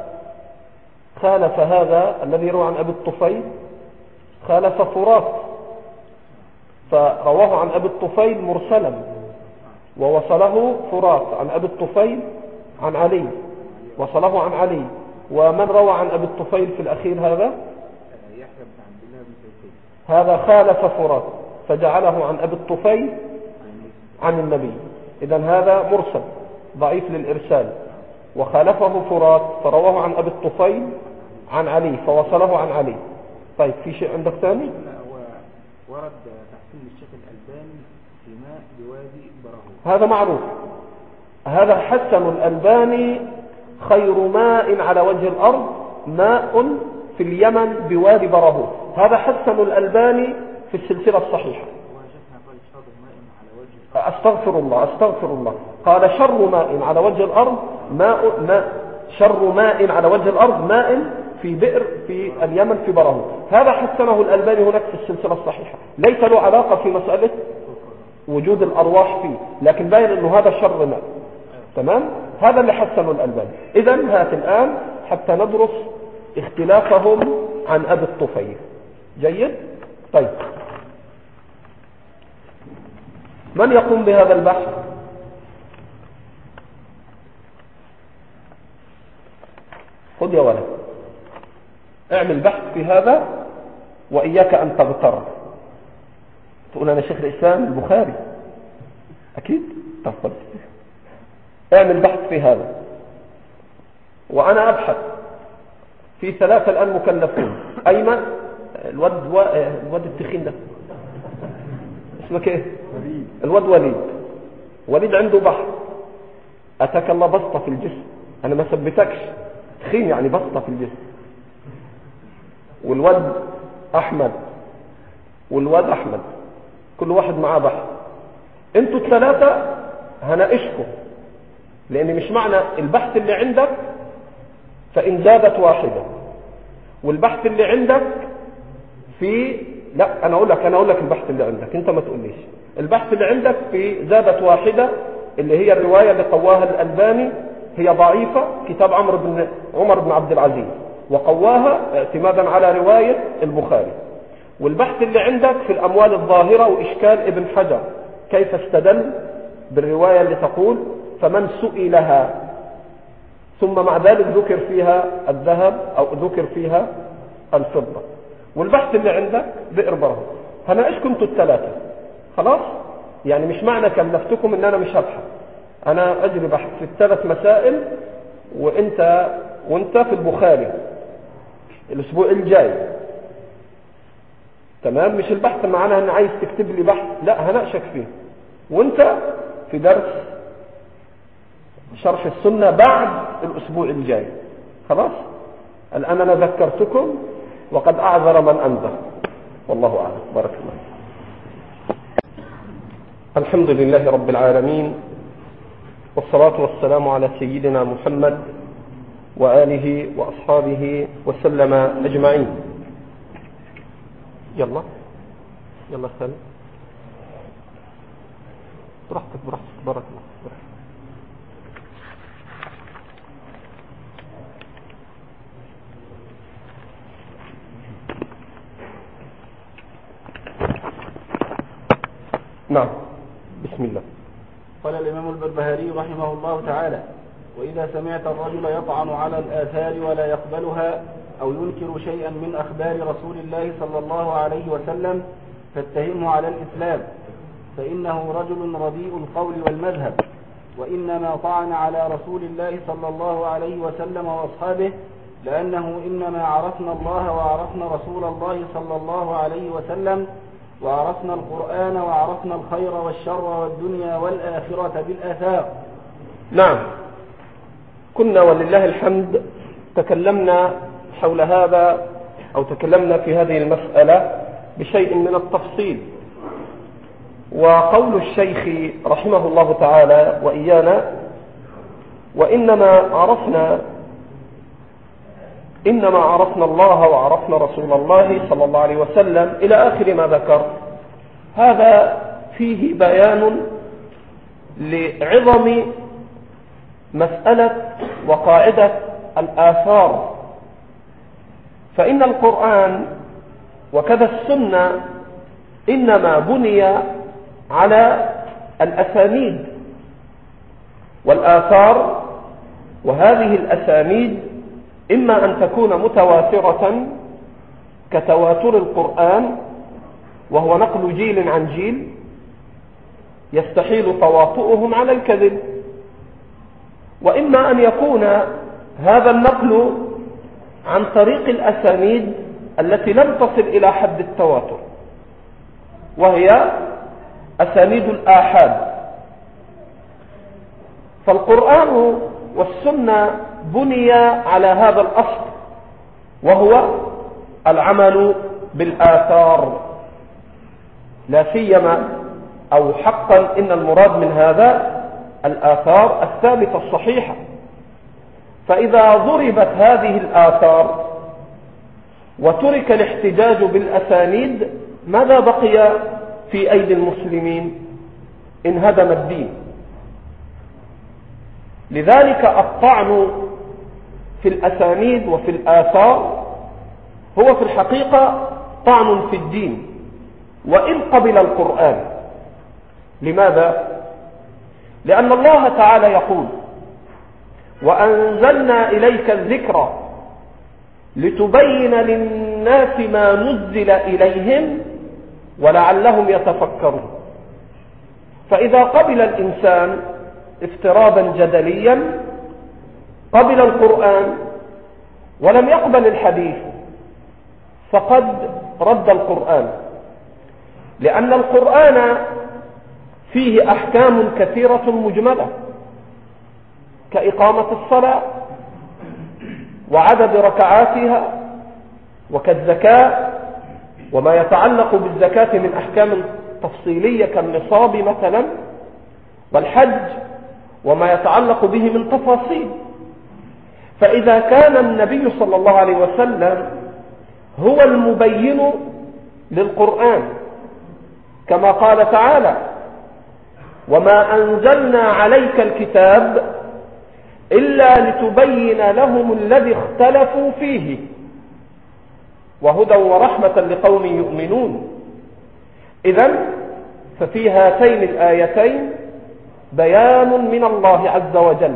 خالف هذا الذي روى عن أبي الطفيل، خالف فراس فرواه عن أبي الطفيل مرسلا، ووصله فراس عن أبي الطفيل عن علي، وصله عن علي. ومن روى عن أبي الطفيل في الأخير هذا يحيى بن عبد الله بن صيفي، هذا خالف فراس فجعله عن أبي الطفيل عن النبي. إذن هذا مرسل ضعيف للإرسال. وخالفه فرات فرواه عن أبي الطفيل عن علي فوصله عن علي. طيب في شيء عندك ثاني؟ هو ورد تحسين الشيخ الألباني في ماء بوادي براهو، هذا معروف، هذا حسن الألباني خير ماء على وجه الأرض ماء في اليمن بوادي براهو، هذا حسن الألباني في السلسلة الصحيحة. أستغفر الله أستغفر الله قال شر ماء على وجه الأرض ماء ماء شر ماء على وجه الأرض ماء في بئر في اليمن في براهو، هذا حسنه الألباني هناك في السلسلة الصحيحة، ليس له علاقة في مسألة وجود الأرواح فيه، لكن باين أنه هذا شر ماء. تمام، هذا اللي حسنه الألباني. إذن هات الآن حتى ندرس اختلافهم عن أبي الطفيل. جيد؟ طيب، من يقوم بهذا البحث؟ خذ يا ولد اعمل بحث في هذا وإياك أن تغتر. تقول أنا شيخ الإسلام البخاري أكيد؟ تفضل اعمل بحث في هذا وأنا أبحث في ثلاثة الآن مكلفون. أيمن الواد و... الواد التخين ده اسمك ايه؟ الواد وليد. وليد عنده بحث أتاك الله بسطة في الجسم، أنا ما ثبتكش تخين يعني بسطة في الجسم. والواد أحمد والواد أحمد كل واحد معاه بحث. انتوا الثلاثة هناقشكم، لأن مش معنى البحث اللي عندك فإن زادت واحدة والبحث اللي عندك في لا أنا أقول لك أنا أقول لك البحث اللي عندك أنت ما تقوليش. البحث اللي عندك في زادت واحدة اللي هي الرواية اللي قواها الألباني هي ضعيفة، كتاب عمرو بن عمر بن عبد العزيز، وقواها اعتمادا على رواية البخاري. والبحث اللي عندك في الأموال الظاهرة وإشكال ابن حجر كيف استدل بالرواية اللي تقول فمن سئلها ثم مع ذلك ذكر فيها الذهب أو ذكر فيها الفضة. والبحث اللي عندك بئر براهو. هناقشكم انتوا الثلاثة خلاص، يعني مش معنى كلفتكم ان انا مش هبحث، انا اجري بحث في الثلاث مسائل وانت وانت في البخاري الاسبوع الجاي. تمام، مش البحث معناه ان عايز تكتب لي بحث، لا هناقشك فيه وانت في درس شرح السنة بعد الاسبوع الجاي. خلاص، الان انا ذكرتكم وقد اعذر من انذر، والله اعلم. بارك الله. الحمد لله رب العالمين، والصلاة والسلام على سيدنا محمد وآله وأصحابه وسلم أجمعين. يلا يلا سلام براحتك براحتك. بارك الله. نعم، بسم الله. قال الإمام البربهاري رحمه الله تعالى: وإذا سمعت الرجل يطعن على الآثار ولا يقبلها أو ينكر شيئا من أخبار رسول الله صلى الله عليه وسلم فاتهمه على الإسلام، فإنه رجل رديء القول والمذهب، وإنما طعن على رسول الله صلى الله عليه وسلم وأصحابه لأنه إنما عرفنا الله وعرفنا رسول الله صلى الله عليه وسلم وعرفنا القرآن وعرفنا الخير والشر والدنيا والآخرة بالآثار. نعم، كنا ولله الحمد تكلمنا حول هذا أو تكلمنا في هذه المسألة بشيء من التفصيل. وقول الشيخ رحمه الله تعالى وإيانا: وإنما عرفنا إنما عرفنا الله وعرفنا رسول الله صلى الله عليه وسلم إلى آخر ما ذكر. هذا فيه بيان لعظم مسألة وقاعدة الآثار، فإن القرآن وكذا السنة إنما بني على الأسانيد والآثار، وهذه الأسانيد إما أن تكون متواترة كتواتر القرآن وهو نقل جيل عن جيل، يستحيل تواطؤهم على الكذب. وإما أن يكون هذا النقل عن طريق الأسانيد التي لم تصل إلى حد التواتر، وهي أسانيد الآحاد. فالقرآن والسنة بني على هذا الأصل، وهو العمل بالآثار، لا سيما أو حقا إن المراد من هذا الآثار الثابتة الصحيحة. فإذا ضربت هذه الآثار وترك الاحتجاج بالأسانيد، ماذا بقي في أيدي المسلمين؟ انهدم الدين. لذلك الطعن في الأسانيد وفي الآثار هو في الحقيقة طعن في الدين، وإن قبل القرآن. لماذا؟ لأن الله تعالى يقول: وأنزلنا إليك الذكر لتبين للناس ما نزل إليهم ولعلهم يتفكرون. فإذا قبل الإنسان افتراضا جدليا قبل القرآن ولم يقبل الحديث، فقد رد القرآن، لأن القرآن فيه أحكام كثيرة مجملة، كإقامة الصلاة وعدد ركعاتها، وكالزكاة وما يتعلق بالزكاة من أحكام تفصيلية كالنصاب مثلا، والحج وما يتعلق به من تفاصيل. فإذا كان النبي صلى الله عليه وسلم هو المبين للقرآن، كما قال تعالى: وما أنزلنا عليك الكتاب إلا لتبين لهم الذي اختلفوا فيه وهدى ورحمة لقوم يؤمنون. إذن ففي هاتين الآيتين بيان من الله عز وجل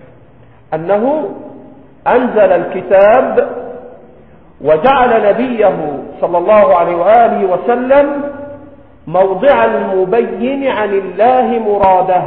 أنه أنزل الكتاب وجعل نبيه صلى الله عليه وآله وسلم موضع المبين عن الله مراده.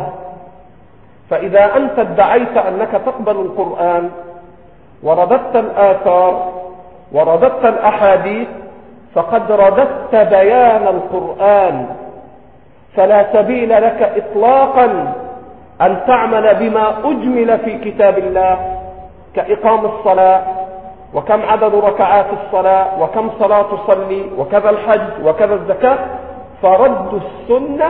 فإذا أنت ادعيت أنك تقبل القرآن ورددت الآثار ورددت الأحاديث، فقد رددت بيان القرآن، فلا سبيل لك إطلاقا أن تعمل بما أجمل في كتاب الله كإقام الصلاة، وكم عدد ركعات الصلاة، وكم صلاة تصلي، وكذا الحج، وكذا الزكاة. فرد السنة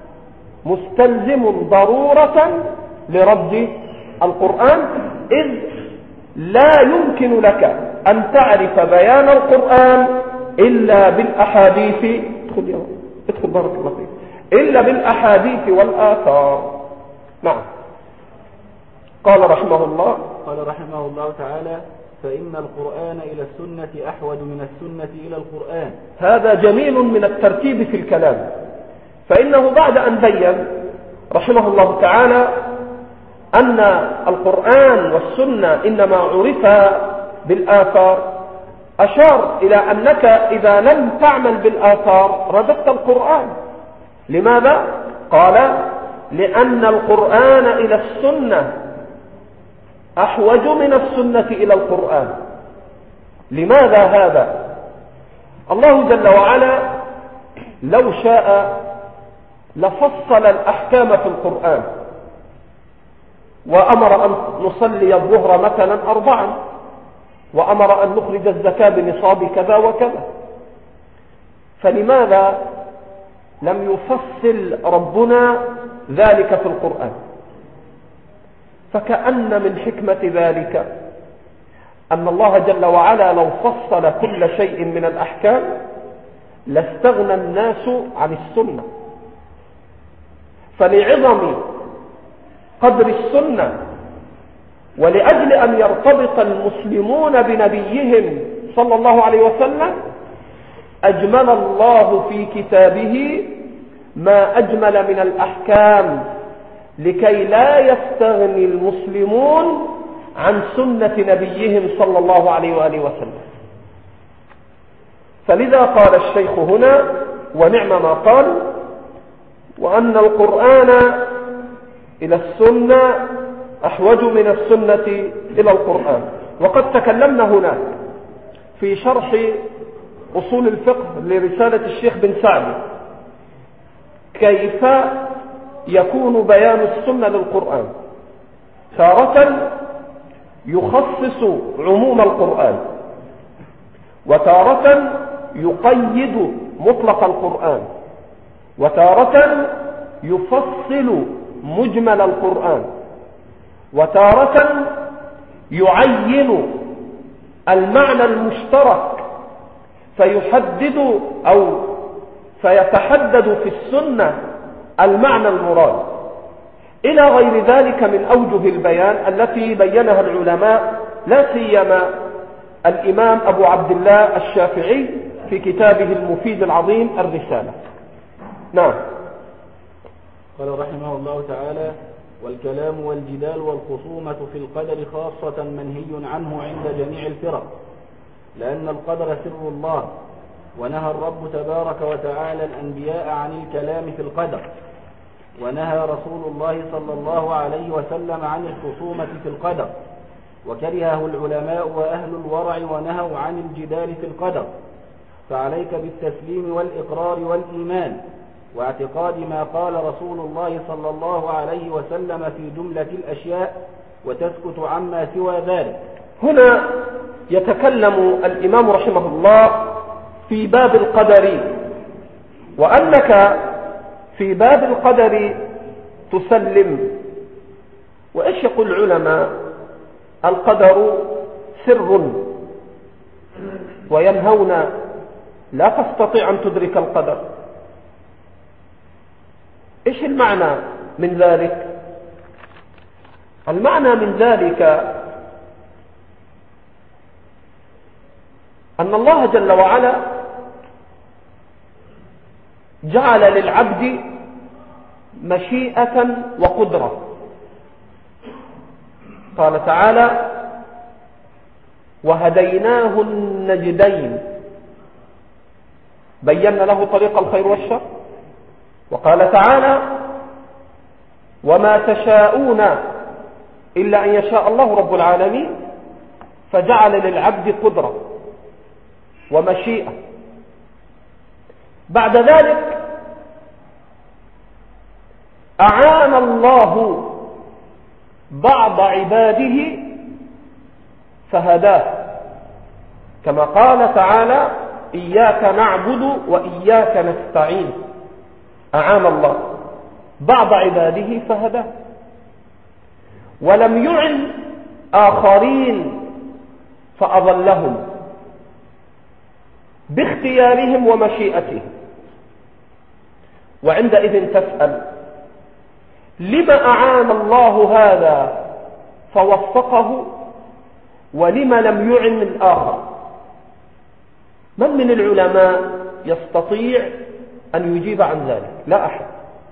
مستلزم ضرورة لرد القرآن، إذ لا يمكن لك أن تعرف بيان القرآن إلا بالأحاديث ادخل يا ادخل بارك الله فيك إلا بالأحاديث والآثار. نعم. قال رحمه الله قال رحمه الله تعالى: فإن القرآن إلى السنة أحوج من السنة إلى القرآن. هذا جميل من الترتيب في الكلام، فإنه بعد أن بين رحمه الله تعالى أن القرآن والسنة إنما عرفا بالآثار، أشار إلى أنك إذا لم تعمل بالآثار رددت القرآن. لماذا؟ قال: لأن القرآن إلى السنة أحوج من السنة إلى القرآن. لماذا هذا؟ الله جل وعلا لو شاء لفصل الأحكام في القرآن، وأمر أن نصلي الظهر مثلا أربعا، وأمر أن نخرج الزكاة بنصاب كذا وكذا. فلماذا لم يفصل ربنا ذلك في القرآن؟ فكأن من حكمة ذلك أن الله جل وعلا لو فصل كل شيء من الأحكام لاستغنى الناس عن السنة. فلعظم قدر السنة ولأجل أن يرتبط المسلمون بنبيهم صلى الله عليه وسلم أجمل الله في كتابه ما أجمل من الأحكام، لكي لا يستغني المسلمون عن سنة نبيهم صلى الله عليه وآله وسلم. فلذا قال الشيخ هنا: ونعم ما قال، وأن القرآن إلى السنة أحوج من السنة إلى القرآن. وقد تكلمنا هناك في شرح أصول الفقه لرسالة الشيخ بن سعد كيف يكون بيان السنة للقرآن. تارة يخصص عموم القرآن، وتارة يقيد مطلق القرآن، وتارة يفصل مجمل القرآن، وتارة يعين المعنى المشترك فيحدد أو فيتحدد في السنة المعنى المراد، إلى غير ذلك من أوجه البيان التي بينها العلماء، لا سيما الإمام أبو عبد الله الشافعي في كتابه المفيد العظيم الرسالة. نعم. قال رحمه الله تعالى: والكلام والجدال والخصومة في القدر خاصة منهي عنه عند جميع الفرق، لأن القدر سر الله، ونهى الرب تبارك وتعالى الأنبياء عن الكلام في القدر، ونهى رسول الله صلى الله عليه وسلم عن الخصومة في القدر، وكرهه العلماء وأهل الورع ونهوا عن الجدال في القدر. فعليك بالتسليم والإقرار والإيمان واعتقاد ما قال رسول الله صلى الله عليه وسلم في جملة الأشياء، وتسكت عما سوى ذلك. هنا يتكلم الإمام رحمه الله في باب القدر، وأنك في باب القدر تسلم. وإيش يقول العلماء؟ القدر سر، وينهون لا تستطيع أن تدرك القدر. إيش المعنى من ذلك؟ المعنى من ذلك أن الله جل وعلا جعل للعبد مشيئة وقدرة. قال تعالى: وهديناه النجدين، بينا له طريق الخير والشر. وقال تعالى: وما تشاءون إلا أن يشاء الله رب العالمين، فجعل للعبد قدرة ومشيئة. بعد ذلك أعان الله بعض عباده فهداه، كما قال تعالى: إياك نعبد وإياك نستعين. أعان الله بعض عباده فهداه، ولم يعن آخرين فأضلهم باختيارهم ومشيئتهم. وعندئذ تسأل: لما أعان الله هذا فوفقه ولما لم يعن الآخر؟ من من العلماء يستطيع أن يجيب عن ذلك؟ لا أحد.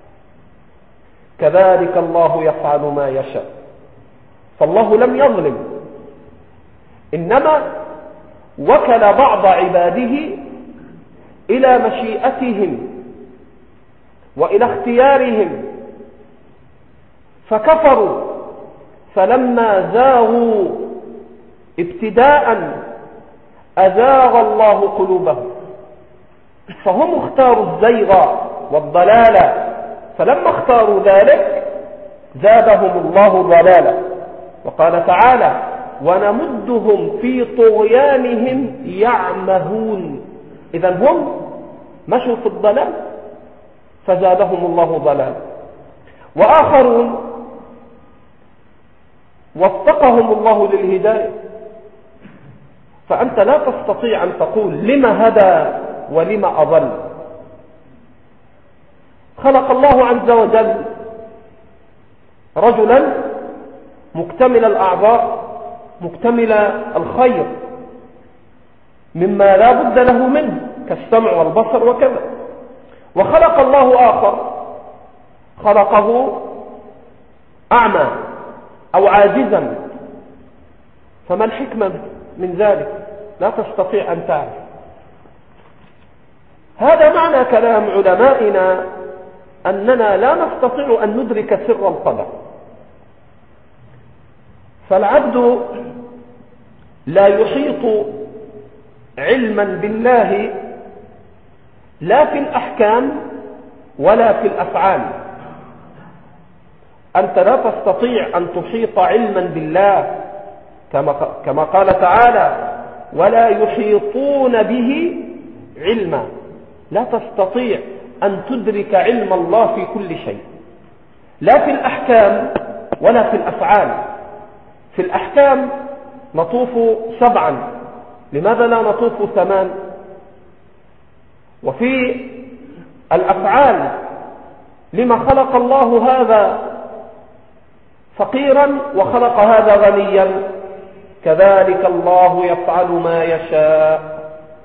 كذلك الله يفعل ما يشاء. فالله لم يظلم، إنما وكل بعض عباده إلى مشيئتهم وإلى اختيارهم فكفروا، فلما زاغوا ابتداء أزاغ الله قلوبهم، فهم اختاروا الزيغ والضلال، فلما اختاروا ذلك زادهم الله ضلالا. وقال تعالى: ونمدهم في طغيانهم يعمهون. إذن هم مشوا في الضلال فزادهم الله ضلالا. وآخرون وفقهم الله للهداية. فأنت لا تستطيع أن تقول لما هدى ولما أضل. خلق الله عز وجل رجلا مكتمل الأعضاء مكتمل الخير مما لا بد له منه كالسمع والبصر وكذا. وخلق الله آخر خلقه أعمى أو عاجزا، فما الحكمة من ذلك؟ لا تستطيع أن تعرف. هذا معنى كلام علمائنا أننا لا نستطيع أن ندرك سر القدر. فالعبد لا يحيط علما بالله لا في الأحكام ولا في الأفعال. أنت لا تستطيع أن تحيط علما بالله كما قال تعالى ولا يحيطون به علما. لا تستطيع أن تدرك علم الله في كل شيء، لا في الأحكام ولا في الأفعال. في الأحكام نطوف سبعا، لماذا لا نطوف ثمان؟ وفي الأفعال لما خلق الله هذا فقيرا وخلق هذا غنيا؟ كذلك الله يفعل ما يشاء.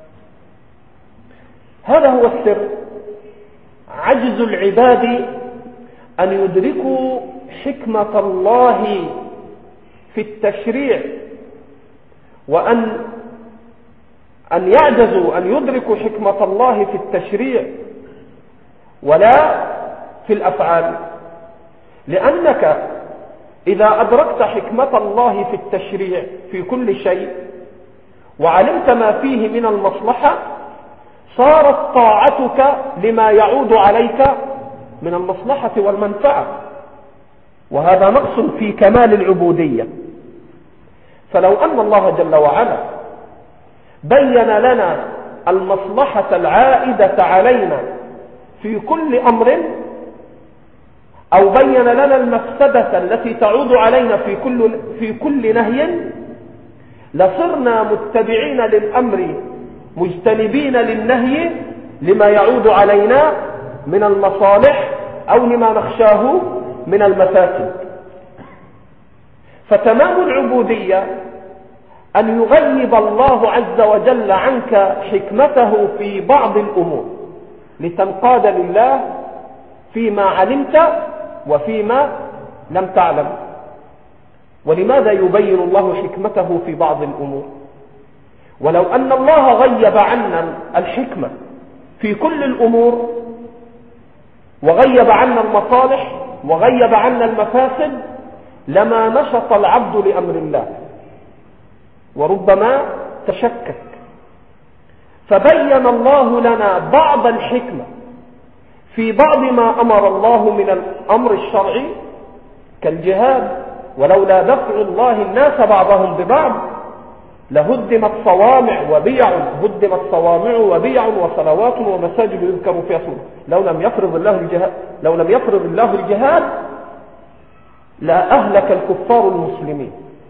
هذا هو السر، عجز العباد أن يدركوا حكمة الله في التشريع، وأن أن يعجزوا أن يدركوا حكمة الله في التشريع ولا في الأفعال. لأنك إذا أدركت حكمة الله في التشريع في كل شيء وعلمت ما فيه من المصلحة، صارت طاعتك لما يعود عليك من المصلحة والمنفعة، وهذا نقص في كمال العبودية. فلو أن الله جل وعلا بين لنا المصلحة العائدة علينا في كل أمر، أو بين لنا المفسدة التي تعود علينا في كل, في كل نهي، لصرنا متبعين للأمر مجتنبين للنهي لما يعود علينا من المصالح أو لما نخشاه من المفاسد. فتمام العبودية أن يغيب الله عز وجل عنك حكمته في بعض الأمور لتنقاد لله فيما علمت وفيما لم تعلم. ولماذا يبين الله حكمته في بعض الأمور؟ ولو أن الله غيب عنا الحكمة في كل الأمور وغيب عنا المصالح وغيب عنا المفاسد لما نشط العبد لأمر الله، وربما تشكك. فبين الله لنا بعض الحكمة في بعض ما أمر الله من الأمر الشرعي كالجهاد، ولولا دفع الله الناس بعضهم ببعض لهدمت صوامع وبيع هدمت صوامع وبيع وصلوات ومساجد يذكر فيها اسمه لو لم يفرض الله الجهاد لو لم يفرض الله الجهاد لا أهلك الكفار المسلمين.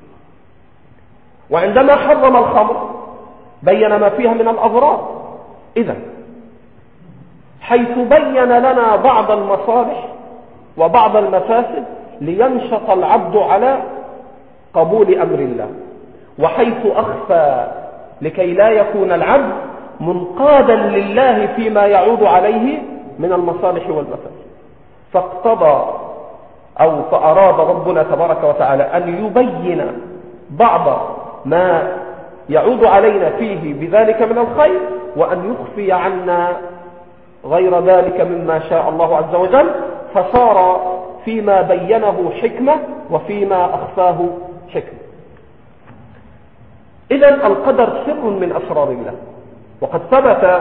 وعندما حرم الخمر بين ما فيها من الأضرار. إذن حيث بين لنا بعض المصالح وبعض المفاسد لينشط العبد على قبول أمر الله، وحيث أخفى لكي لا يكون العبد منقادا لله فيما يعود عليه من المصالح والمفاسد. فاقتضى أو فأراد ربنا تبارك وتعالى أن يبين بعض ما يعود علينا فيه بذلك من الخير، وأن يخفي عنا غير ذلك مما شاء الله عز وجل، فصار فيما بينه حكمة وفيما أخفاه حكمة. إذن القدر سر من أسرار الله. وقد ثبت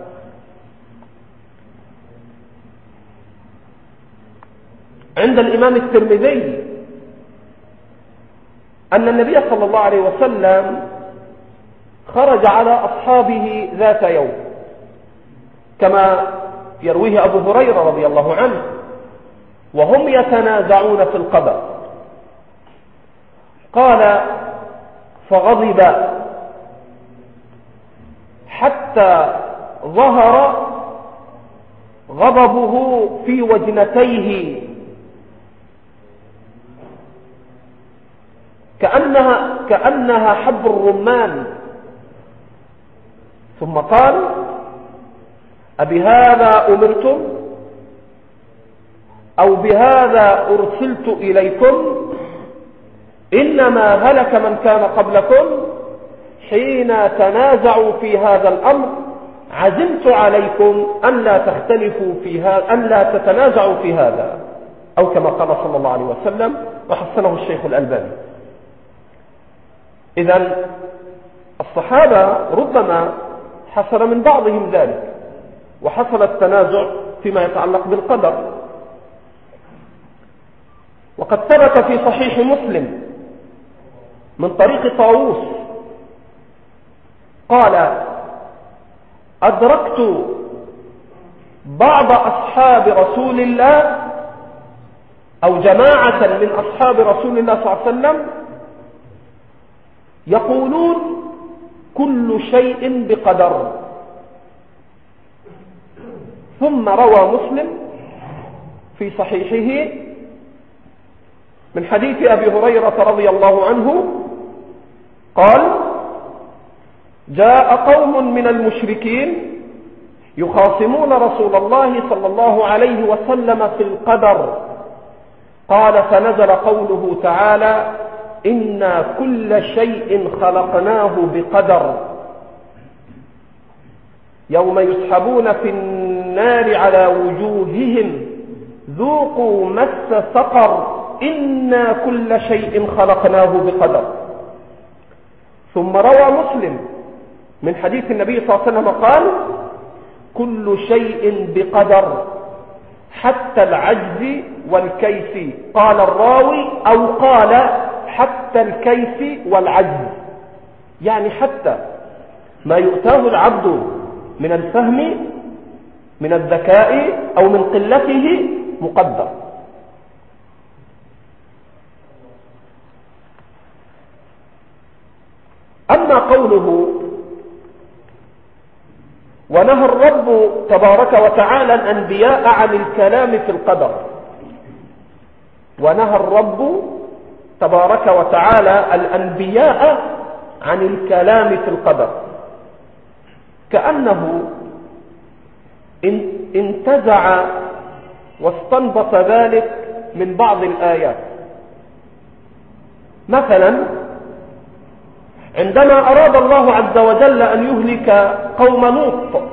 عند الإمام الترمذي أن النبي صلى الله عليه وسلم خرج على أصحابه ذات يوم كما يرويه أبو هريرة رضي الله عنه، وهم يتنازعون في القدر. قال فغضب حتى ظهر غضبه في وجنتيه كأنها, كأنها حب الرمان، ثم قال أبهذا أمرتم أو بهذا أرسلت إليكم؟ إنما هلك من كان قبلكم حين تنازعوا في هذا الأمر عزمت عليكم أن لا تختلفوا في هذا، أن لا تتنازعوا في هذا، أو كما قال صلى الله عليه وسلم، وحسنه الشيخ الألباني. إذن الصحابة ربما حصل من بعضهم ذلك، وحصل التنازع فيما يتعلق بالقدر. وقد ثبت في صحيح مسلم من طريق طاووس قال: أدركت بعض أصحاب رسول الله أو جماعة من أصحاب رسول الله صلى الله عليه وسلم يقولون كل شيء بقدر. ثم روى مسلم في صحيحه من حديث أبي هريرة رضي الله عنه قال: جاء قوم من المشركين يخاصمون رسول الله صلى الله عليه وسلم في القدر. قال: فنزل قوله تعالى: إنا كل شيء خلقناه بقدر. يوم يسحبون في النار على وجوههم ذوقوا مس سقر إنا كل شيء خلقناه بقدر. ثم روى مسلم من حديث النبي صلى الله عليه وسلم قال: كل شيء بقدر حتى العجز والكيس. قال الراوي أو قال حتى الكيس والعجز، يعني حتى ما يؤتاه العبد من الفهم من الذكاء أو من قلته مقدر. أما قوله: ونهى الرب تبارك وتعالى الأنبياء عن الكلام في القدر، ونهى الرب تبارك وتعالى الأنبياء عن الكلام في القدر، كأنه انتزع واستنبط ذلك من بعض الآيات. مثلا عندما أراد الله عز وجل أن يهلك قوم لوط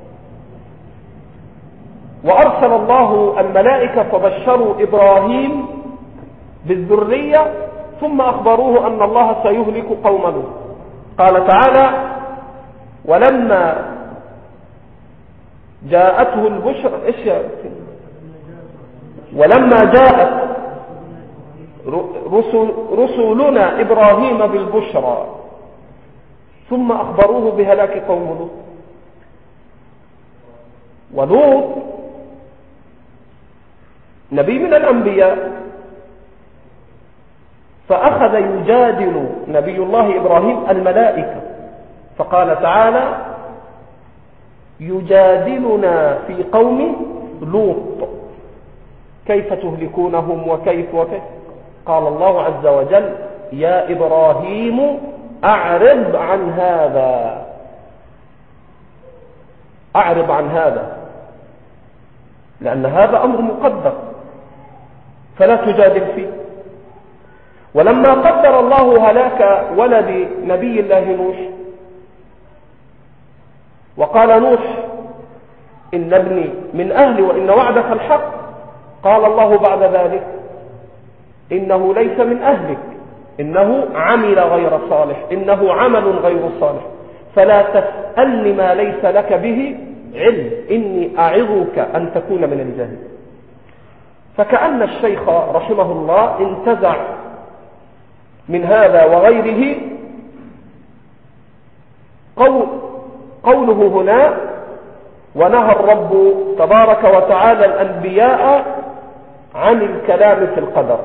وأرسل الله الملائكة فبشروا إبراهيم بالذرية، ثم أخبروه أن الله سيهلك قوم لوط. قال تعالى: ولما جاءته البشرى إيش ولما جاءت رسل رسولنا إبراهيم بالبشرى ثم أخبروه بهلاك قوم لوط. ولوط نبي من الأنبياء، فأخذ يجادل نبي الله إبراهيم الملائكة، فقال تعالى: يجادلنا في قوم لوط كيف تهلكونهم وكيف وكيف. قال الله عز وجل: يا إبراهيم أعرض عن هذا، أعرض عن هذا، لأن هذا أمر مقدر فلا تجادل فيه. ولما قدر الله هلاك ولد نبي الله نوح وقال نوح: إن ابني من أهلي وإن وعدك الحق، قال الله بعد ذلك: إنه ليس من أهلك، إنه عمل غير صالح، إنه عمل غير صالح، فلا تسألني ما ليس لك به علم، إني أعظك أن تكون من الجاهلين. فكأن الشيخ رحمه الله انتزع من هذا وغيره قول قوله هنا: ونهى الرب تبارك وتعالى الأنبياء عن الكلام في القدر.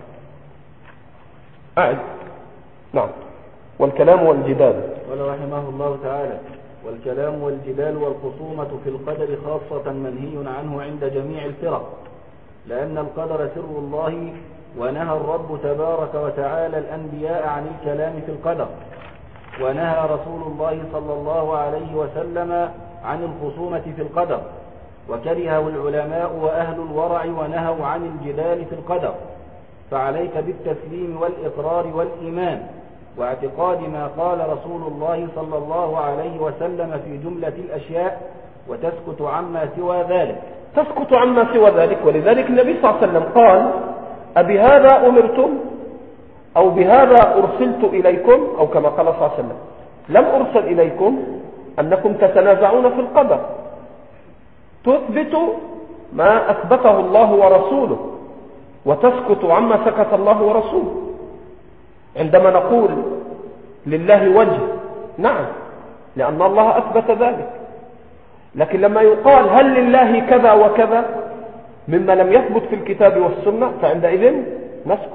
أعد. نعم. والكلام والجدال. قال رحمه الله تعالى: والكلام والجدال والخصومة في القدر خاصة منهي عنه عند جميع الفرق، لأن القدر سر الله، ونهى الرب تبارك وتعالى الأنبياء عن الكلام في القدر، ونهى رسول الله صلى الله عليه وسلم عن الخصومة في القدر، وكرهه العلماء وأهل الورع ونهوا عن الجدال في القدر. فعليك بالتسليم والإقرار والإيمان، واعتقاد ما قال رسول الله صلى الله عليه وسلم في جملة الأشياء، وتسكت عما سوى ذلك. تسكت عما سوى ذلك. ولذلك النبي صلى الله عليه وسلم قال: أبهذا أمرتم أو بهذا أرسلت إليكم، أو كما قال صلى الله عليه وسلم: لم أرسل إليكم أنكم تتنازعون في القدر، تثبت ما أثبته الله ورسوله وتسكت عما سكت الله ورسوله. عندما نقول لله وجه، نعم، لأن الله أثبت ذلك، لكن لما يقال هل لله كذا وكذا مما لم يثبت في الكتاب والسنة فعندئذ نسكت.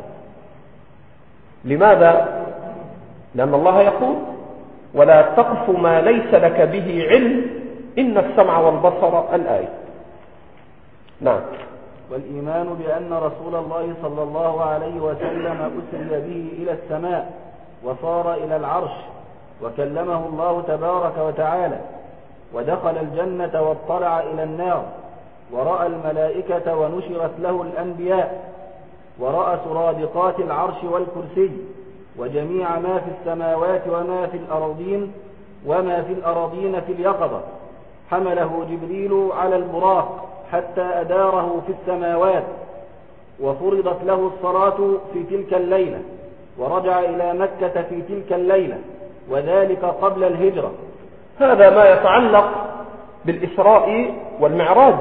لماذا؟ لأن الله يقول: ولا تقف ما ليس لك به علم إن السمع والبصر الآية. نعم. والإيمان بأن رسول الله صلى الله عليه وسلم أسري به إلى السماء وصار إلى العرش وكلمه الله تبارك وتعالى، ودخل الجنة واطلع إلى النار، ورأى الملائكة ونشرت له الأنبياء، ورأى سرادقات العرش والكرسي وجميع ما في السماوات وما في الأراضين وما في الأراضين في اليقظة، حمله جبريل على البراق حتى أداره في السماوات، وفرضت له الصلاة في تلك الليلة، ورجع إلى مكة في تلك الليلة، وذلك قبل الهجرة. هذا ما يتعلق بالإسراء والمعراج.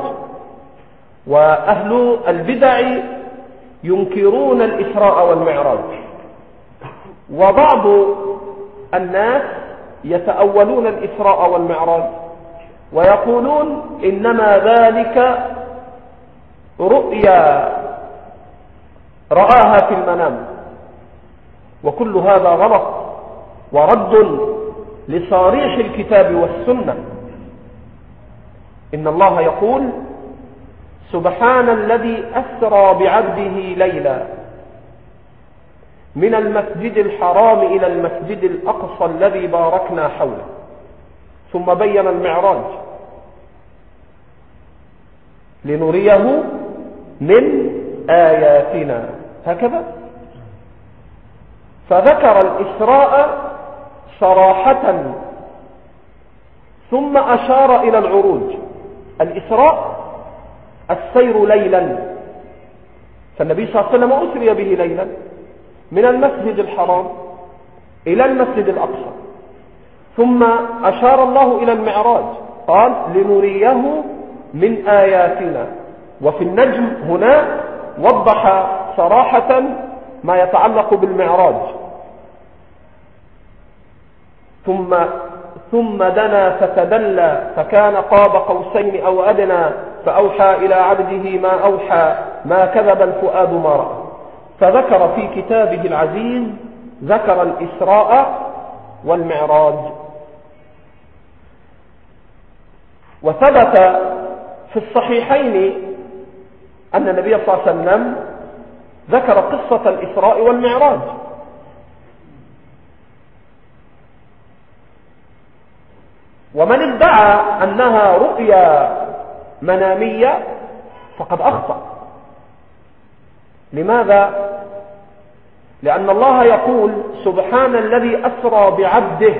وأهل البدع ينكرون الإسراء والمعراج، وبعض الناس يتأولون الإسراء والمعراج ويقولون إنما ذلك رؤيا رآها في المنام، وكل هذا غلط ورد لصريح الكتاب والسنة. إن الله يقول: سبحان الذي أسرى بعبده ليلا من المسجد الحرام إلى المسجد الأقصى الذي باركنا حوله. ثم بين المعراج: لنريه من آياتنا، هكذا. فذكر الإسراء صراحة ثم أشار إلى العروج. الإسراء السير ليلا، فالنبي صلى الله عليه وسلم أسري به ليلا من المسجد الحرام إلى المسجد الأقصى. ثم أشار الله إلى المعراج، قال: لنريه من آياتنا. وفي النجم هنا وضح صراحة ما يتعلق بالمعراج. ثم ثم دنا فتدلى فكان قاب قوسين أو أدنى فأوحى إلى عبده ما أوحى ما كذب الفؤاد ما رأى. فذكر في كتابه العزيز ذكر الإسراء والمعراج. وثبت في الصحيحين أن النبي صلى الله عليه وسلم ذكر قصة الإسراء والمعراج. ومن ادعى أنها رؤيا منامية فقد أخطأ. لماذا؟ لأن الله يقول: سبحان الذي أسرى بعبده،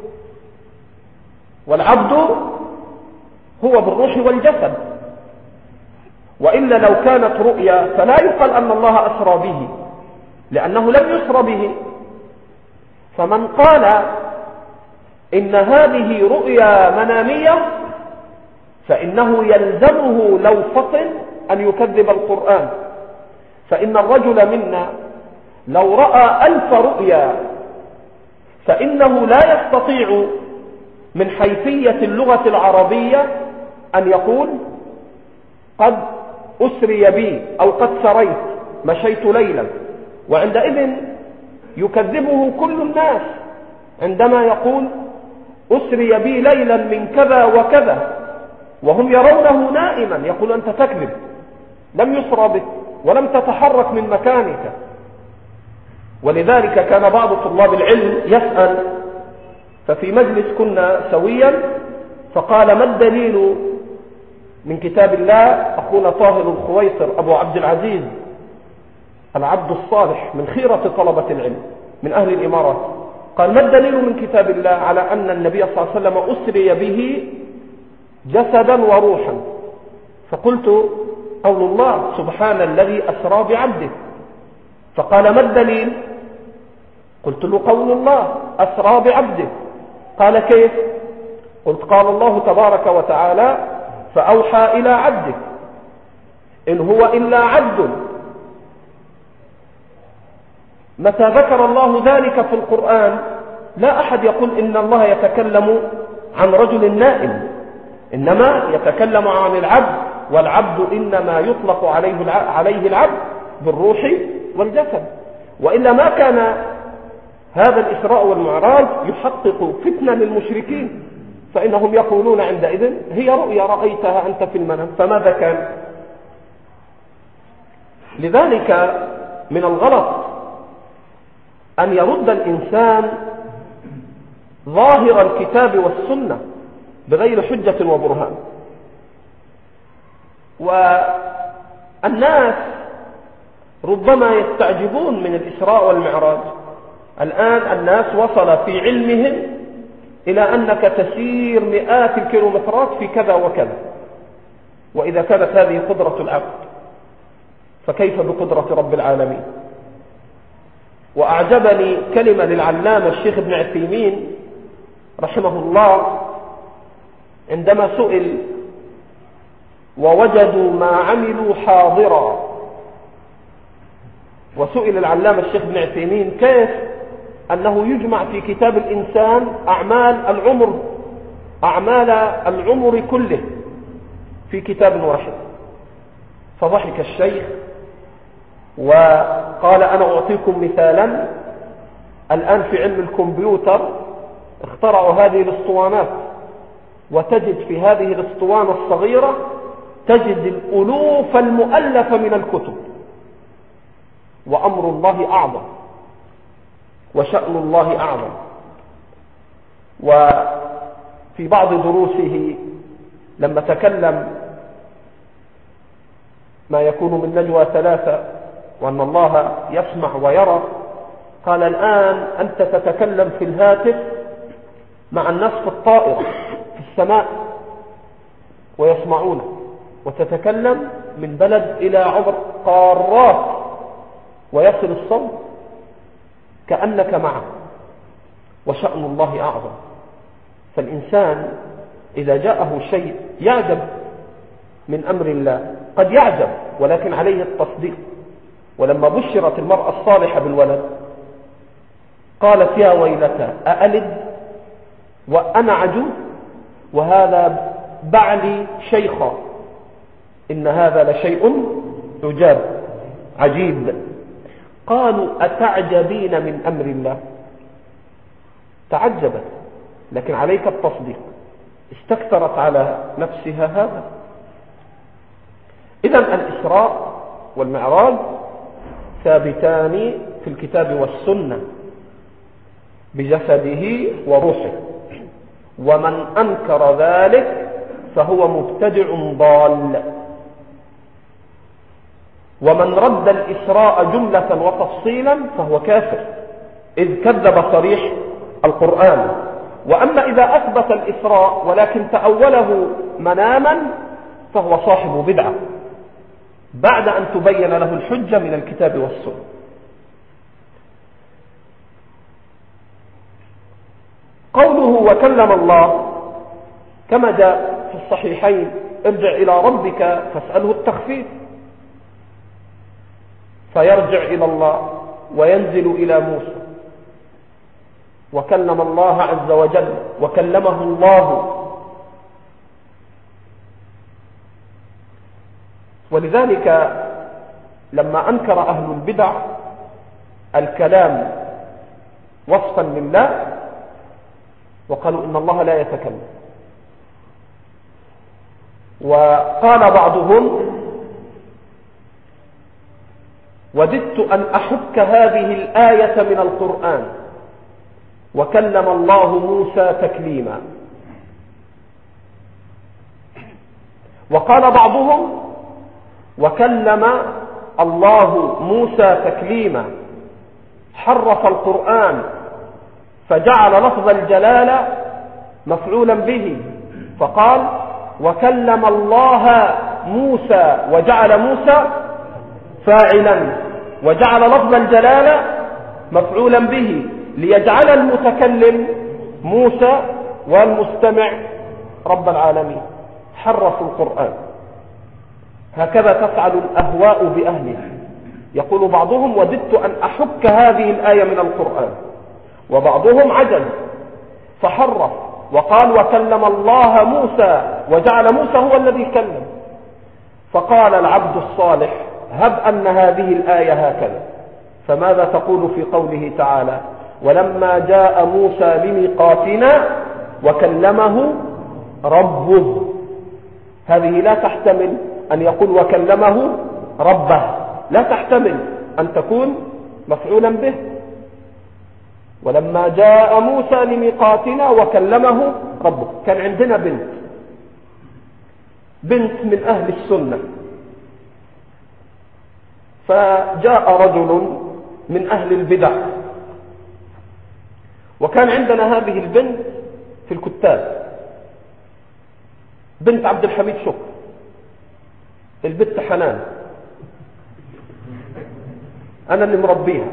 والعبد هو بالروح والجسد، وإلا لو كانت رؤيا فلا يقال أن الله أسرى به، لأنه لم يسر به. فمن قال إن هذه رؤيا منامية فإنه يلزمه لو فصل أن يكذب القرآن. فإن الرجل منا لو رأى ألف رؤيا فإنه لا يستطيع من حيثية اللغة العربية أن يقول قد أسري بي أو قد سريت مشيت ليلا. وعندئذ يكذبه كل الناس عندما يقول أسري بي ليلا من كذا وكذا، وهم يرونه نائما، يقول أنت تكذب، لم يسرى بك ولم تتحرك من مكانك. ولذلك كان بعض طلاب العلم يسأل، ففي مجلس كنا سويا فقال: ما الدليل من كتاب الله؟ أخونا طاهر الخويصر أبو عبد العزيز العبد الصالح من خيرة طلبة العلم من أهل الإمارات، قال: ما الدليل من كتاب الله على أن النبي صلى الله عليه وسلم أسري به جسدا وروحا؟ فقلت: قول الله سبحان الذي أسرى بعبده. فقال: ما الدليل؟ قلت له: قول الله أسرى بعبده. قال: كيف؟ قلت: قال الله تبارك وتعالى: فأوحى إلى عبده. إن هو إلا عبد. متى ذكر الله ذلك في القرآن لا أحد يقول إن الله يتكلم عن رجل نائم، إنما يتكلم عن العبد، والعبد إنما يطلق عليه عليه العبد بالروح والجسد. وإلا ما كان هذا الإسراء والمعراج يحقق فتنة للمشركين، فإنهم يقولون عندئذ: هي رؤيا رأيتها أنت في المنام، فماذا كان؟ لذلك من الغلط أن يرد الإنسان ظاهر الكتاب والسنة بغير حجة وبرهان. والناس ربما يستعجبون من الإسراء والمعراج. الآن الناس وصل في علمهم إلى أنك تسير مئات الكيلومترات في كذا وكذا، وإذا كانت هذه قدرة العبد فكيف بقدرة رب العالمين؟ وأعجبني كلمة للعلامة الشيخ ابن عثيمين رحمه الله عندما سئل: ووجدوا ما عملوا حاضرا. وسئل العلامة الشيخ ابن عثيمين كيف أنه يجمع في كتاب الإنسان أعمال العمر أعمال العمر كله في كتاب واحد. فضحك الشيخ وقال: أنا أعطيكم مثالا. الآن في علم الكمبيوتر اخترعوا هذه الاسطوانات، وتجد في هذه الاسطوانة الصغيرة تجد الألوف المؤلفة من الكتب. وأمر الله أعظم وشأن الله أعظم. وفي بعض دروسه لما تكلم ما يكون من نجوى ثلاثة وأن الله يسمع ويرى، قال: الآن أنت تتكلم في الهاتف مع الناس في الطائرة في السماء ويسمعونك، وتتكلم من بلد إلى عبر قارات ويصل الصوت كأنك معه، وشأن الله أعظم. فالإنسان إذا جاءه شيء يعجب من أمر الله، قد يعجب ولكن عليه التصديق. ولما بشرت المرأة الصالحة بالولد قالت: يا ويلتى أألد وأنا عجوز وهذا بعلي شيخا، إن هذا لشيء عجاب عجيب. قالوا: أتعجبين من أمر الله؟ تعجبت لكن عليك التصديق، استكثرت على نفسها هذا. إذن الإسراء والمعراج ثابتان في الكتاب والسنة بجسده وروحه، ومن أنكر ذلك فهو مبتدع ضال. ومن رد الإسراء جملة وتفصيلا فهو كافر، إذ كذب صريح القرآن. وأما إذا أثبت الإسراء ولكن تأوله مناما فهو صاحب بدعة بعد أن تبين له الحجة من الكتاب والسنة. قوله وكلم الله كما جاء في الصحيحين: ارجع إلى ربك فاسأله التخفيف، فيرجع إلى الله وينزل إلى موسى. وكلم الله عز وجل وكلمه الله. ولذلك لما أنكر أهل البدع الكلام وصفا لله وقالوا إن الله لا يتكلم، وقال بعضهم: وددت أن أحك هذه الآية من القرآن، وكلم الله موسى تكليما. وقال بعضهم: وكلم الله موسى تكليما، حرف القرآن فجعل لفظ الجلالة مفعولا به، فقال وكلم الله موسى، وجعل موسى فاعلا، وجعل لفظ الجلالة مفعولا به ليجعل المتكلم موسى والمستمع رب العالمين. حرفوا القرآن. هكذا تفعل الأهواء بأهلها. يقول بعضهم وددت أن أحك هذه الآية من القرآن، وبعضهم عجل فحرف وقال وكلم الله موسى، وجعل موسى هو الذي كلم. فقال العبد الصالح هب أن هذه الآية هكذا، فماذا تقول في قوله تعالى ولما جاء موسى لميقاتنا وكلمه ربه؟ هذه لا تحتمل أن يقول وكلمه ربه، لا تحتمل أن تكون مفعولا به. ولما جاء موسى لميقاتنا وكلمه ربه. كان عندنا بنت بنت من أهل السنة، فجاء رجل من أهل البدع، وكان عندنا هذه البنت في الكتاب، بنت عبد الحميد شكر، البنت حنان، أنا اللي مربيها.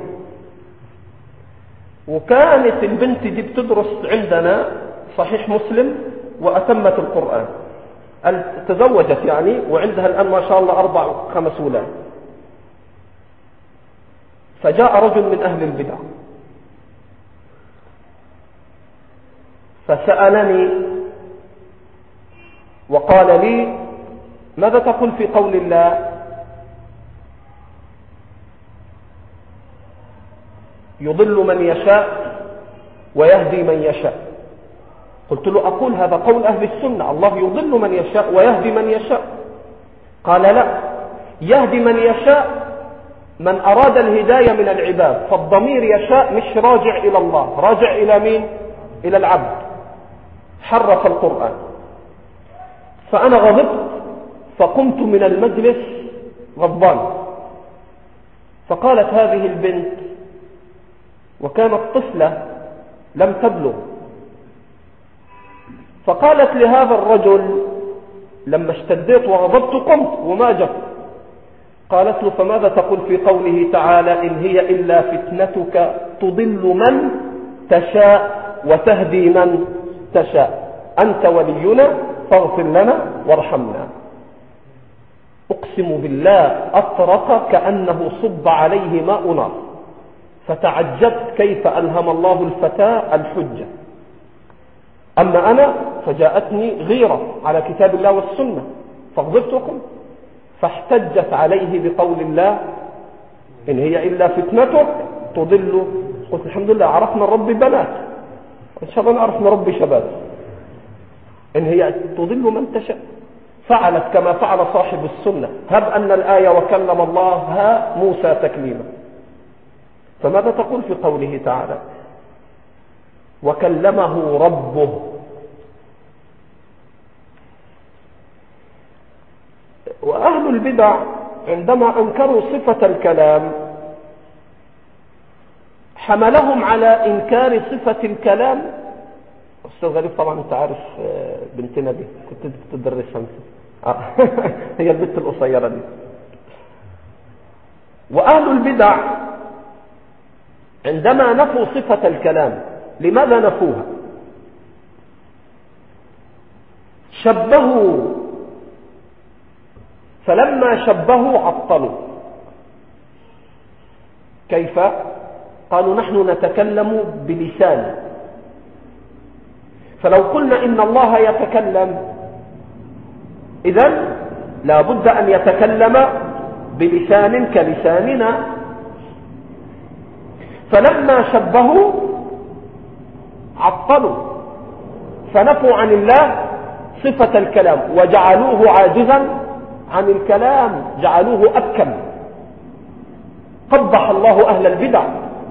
وكانت البنت دي بتدرس عندنا صحيح مسلم وأتمت القرآن، تزوجت يعني، وعندها الآن ما شاء الله أربع خمس أولاد. فجاء رجل من أهل البدع فسألني وقال لي ماذا تقول في قول الله يضل من يشاء ويهدي من يشاء؟ قلت له أقول هذا قول أهل السنة، الله يضل من يشاء ويهدي من يشاء. قال لا، يهدي من يشاء من أراد الهداية من العباد، فالضمير يشاء مش راجع إلى الله، راجع إلى مين؟ إلى العبد. حرف القرآن. فأنا غضبت فقمت من المجلس غضبان. فقالت هذه البنت وكانت طفلة لم تبلغ، فقالت لهذا الرجل لما اشتديت وغضبت قمت وما جبت، قالت له فماذا تقول في قوله تعالى إن هي إلا فتنتك تضل من تشاء وتهدي من تشاء، أنت ولينا فاغفر لنا وارحمنا. أقسم بالله أطرق كأنه صب عليه ماء نار، فتعجبت كيف ألهم الله الفتاة الحجة. أما أنا فجاءتني غيرة على كتاب الله والسنة فغضبت وقمت. فاحتجت عليه بقول الله إن هي إلا فتنتك تضل. قلت الحمد لله عرفنا الرب بنات، إن شاء الله نعرف رب شباب. إن هي تضل من تشاء. فعلت كما فعل صاحب السنة، هب أن الآية وكلم الله موسى تكليما. فماذا تقول في قوله تعالى وكلمه ربه؟ وأهل البدع عندما أنكروا صفة الكلام حملهم على إنكار صفة الكلام. أستاذ غريب طبعا أنت عارف بنتنا دي كنت تدرسها آه. هي البنت القصيرة دي. وأهل البدع عندما نفوا صفة الكلام لماذا نفوها؟ شبهوا، فلما شبهوا عطلوا. كيف؟ قالوا نحن نتكلم بلسان، فلو قلنا إن الله يتكلم إذن لا بد أن يتكلم بلسان كلساننا. فلما شبهوا عطلوا، فنفوا عن الله صفة الكلام وجعلوه عاجزا عن الكلام، جعلوه أبكم. قبح الله أهل البدع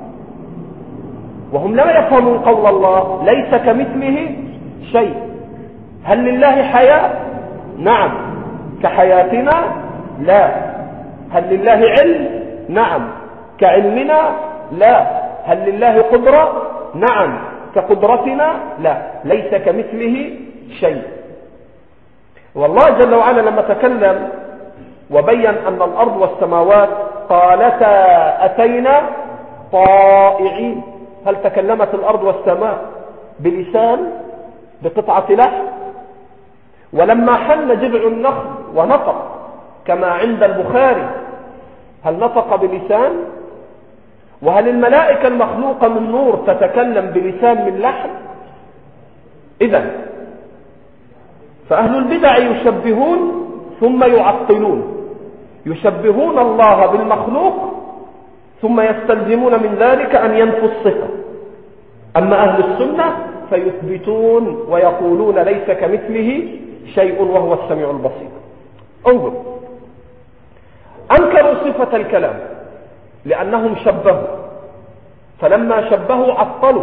وهم لا يفهمون قول الله ليس كمثله شيء. هل لله حياة؟ نعم. كحياتنا؟ لا. هل لله علم؟ نعم. كعلمنا؟ لا. هل لله قدرة؟ نعم. كقدرتنا؟ لا، ليس كمثله شيء. والله جل وعلا لما تكلم وبين أن الأرض والسماوات قالتا أتينا طائعين، هل تكلمت الأرض والسماء بلسان بقطعة لحم؟ ولما حل جذع النخل ونطق كما عند البخاري هل نطق بلسان؟ وهل الملائكة المخلوقة من نور تتكلم بلسان من لحم؟ إذن فأهل البدع يشبهون ثم يعطلون، يشبهون الله بالمخلوق ثم يستلزمون من ذلك أن ينفوا الصفة. أما أهل السنة فيثبتون ويقولون ليس كمثله شيء وهو السميع البصير. انظر، أنكروا صفة الكلام لأنهم شبهوا، فلما شبهوا عطلوا.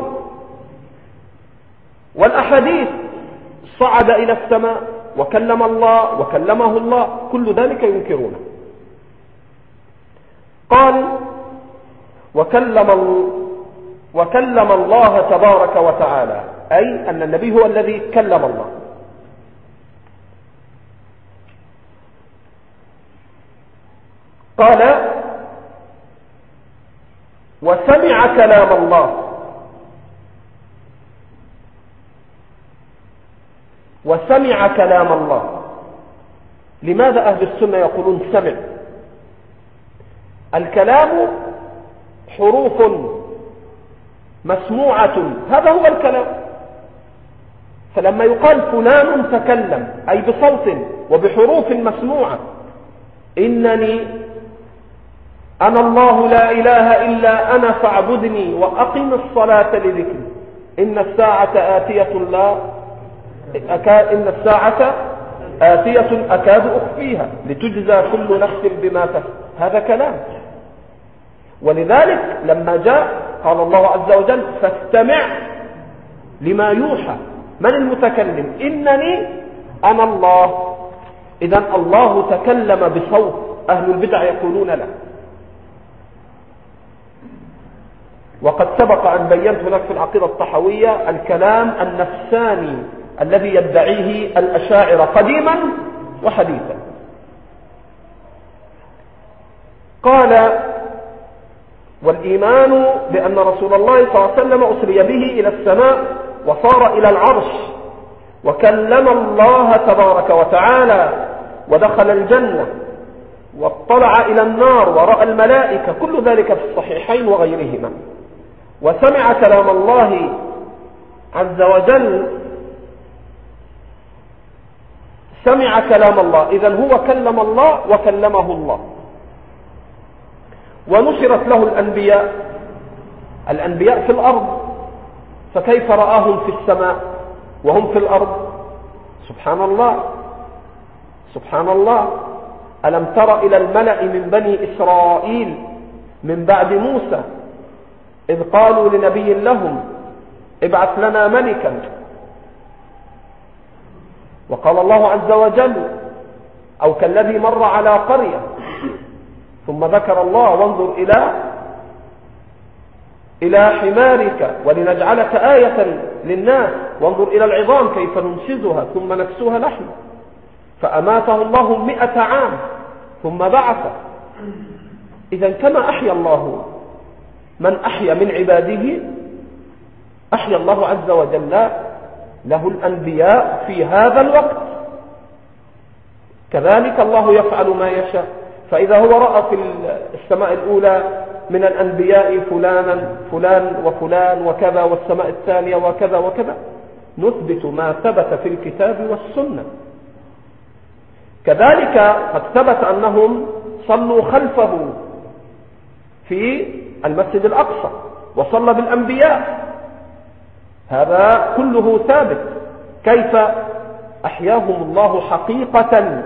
والأحاديث صعد إلى السماء وكلم الله وكلمه الله، كل ذلك ينكرونه. قال وكلم, وكلم الله تبارك وتعالى، أي أن النبي هو الذي كلم الله. قال وسمع كلام الله، وسمع كلام الله. لماذا أهل السنة يقولون سمع؟ الكلام حروف مسموعة، هذا هو الكلام. فلما يقال فلان تكلم أي بصوت وبحروف مسموعة، إنني أنا الله لا إله إلا أنا فاعبدني وأقم الصلاة لذكري، إن الساعة آتية لا أكاد إن الساعة آتية أكاد أخفيها لتجزى كل نفس بما كسبت، هذا كلام. ولذلك لما جاء قال الله عز وجل فاستمع لما يوحى. من المتكلم؟ إنني أنا الله. إذن الله تكلم بصوت، أهل البدع يقولون لا. وقد سبق أن بينت هناك في العقيدة الطحوية الكلام النفساني الذي يدعيه الأشاعرة قديما وحديثا. قال والإيمان بأن رسول الله صلى الله عليه وسلم أسري به إلى السماء وصار إلى العرش وكلم الله تبارك وتعالى ودخل الجنة واطلع إلى النار ورأى الملائكة، كل ذلك في الصحيحين وغيرهما. وسمع كلام الله عز وجل، سمع كلام الله، إذن هو كلم الله وكلمه الله. ونشرت له الأنبياء، الأنبياء في الأرض، فكيف رآهم في السماء وهم في الأرض؟ سبحان الله سبحان الله. ألم تر إلى الملأ من بني إسرائيل من بعد موسى إذ قالوا لنبي لهم ابعث لنا ملكا، وقال الله عز وجل أو كالذي مر على قرية، ثم ذكر الله وانظر إلى إلى حمارك ولنجعلك آية للناس، وانظر إلى العظام كيف ننشزها ثم نكسوها لحما، فأماته الله مئة عام ثم بعثه. إذن كما أحيا الله من أحيا من عباده، أحيا الله عز وجل له الأنبياء في هذا الوقت. كذلك الله يفعل ما يشاء. فإذا هو رأى في السماء الأولى من الأنبياء فلانا فلان وفلان وكذا، والسماء الثانية وكذا وكذا، نثبت ما ثبت في الكتاب والسنة. كذلك قد ثبت أنهم صلوا خلفه في المسجد الأقصى وصلى بالأنبياء، هذا كله ثابت. كيف أحياهم الله حقيقة؟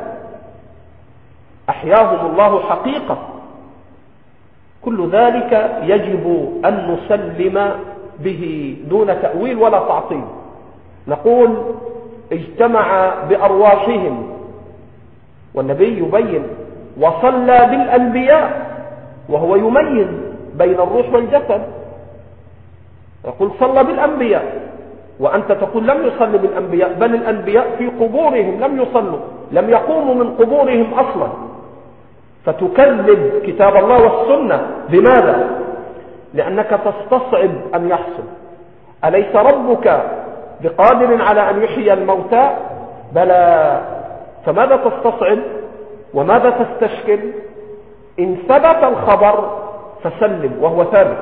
أحياهم الله حقيقة. كل ذلك يجب أن نسلم به دون تأويل ولا تعطيل. نقول اجتمع بأرواحهم، والنبي يبين وصلى بالأنبياء، وهو يميز بين الروح والجسد. يقول صلى بالأنبياء، وأنت تقول لم يصلي بالأنبياء، بل الأنبياء في قبورهم لم يصلوا، لم يقوموا من قبورهم أصلا، فتكذب كتاب الله والسنة. لماذا؟ لأنك تستصعب أن يحصل. أليس ربك بقادر على أن يحيي الموتى؟ بلى. فماذا تستصعب وماذا تستشكل؟ إن ثبت الخبر فسلم، وهو ثابت.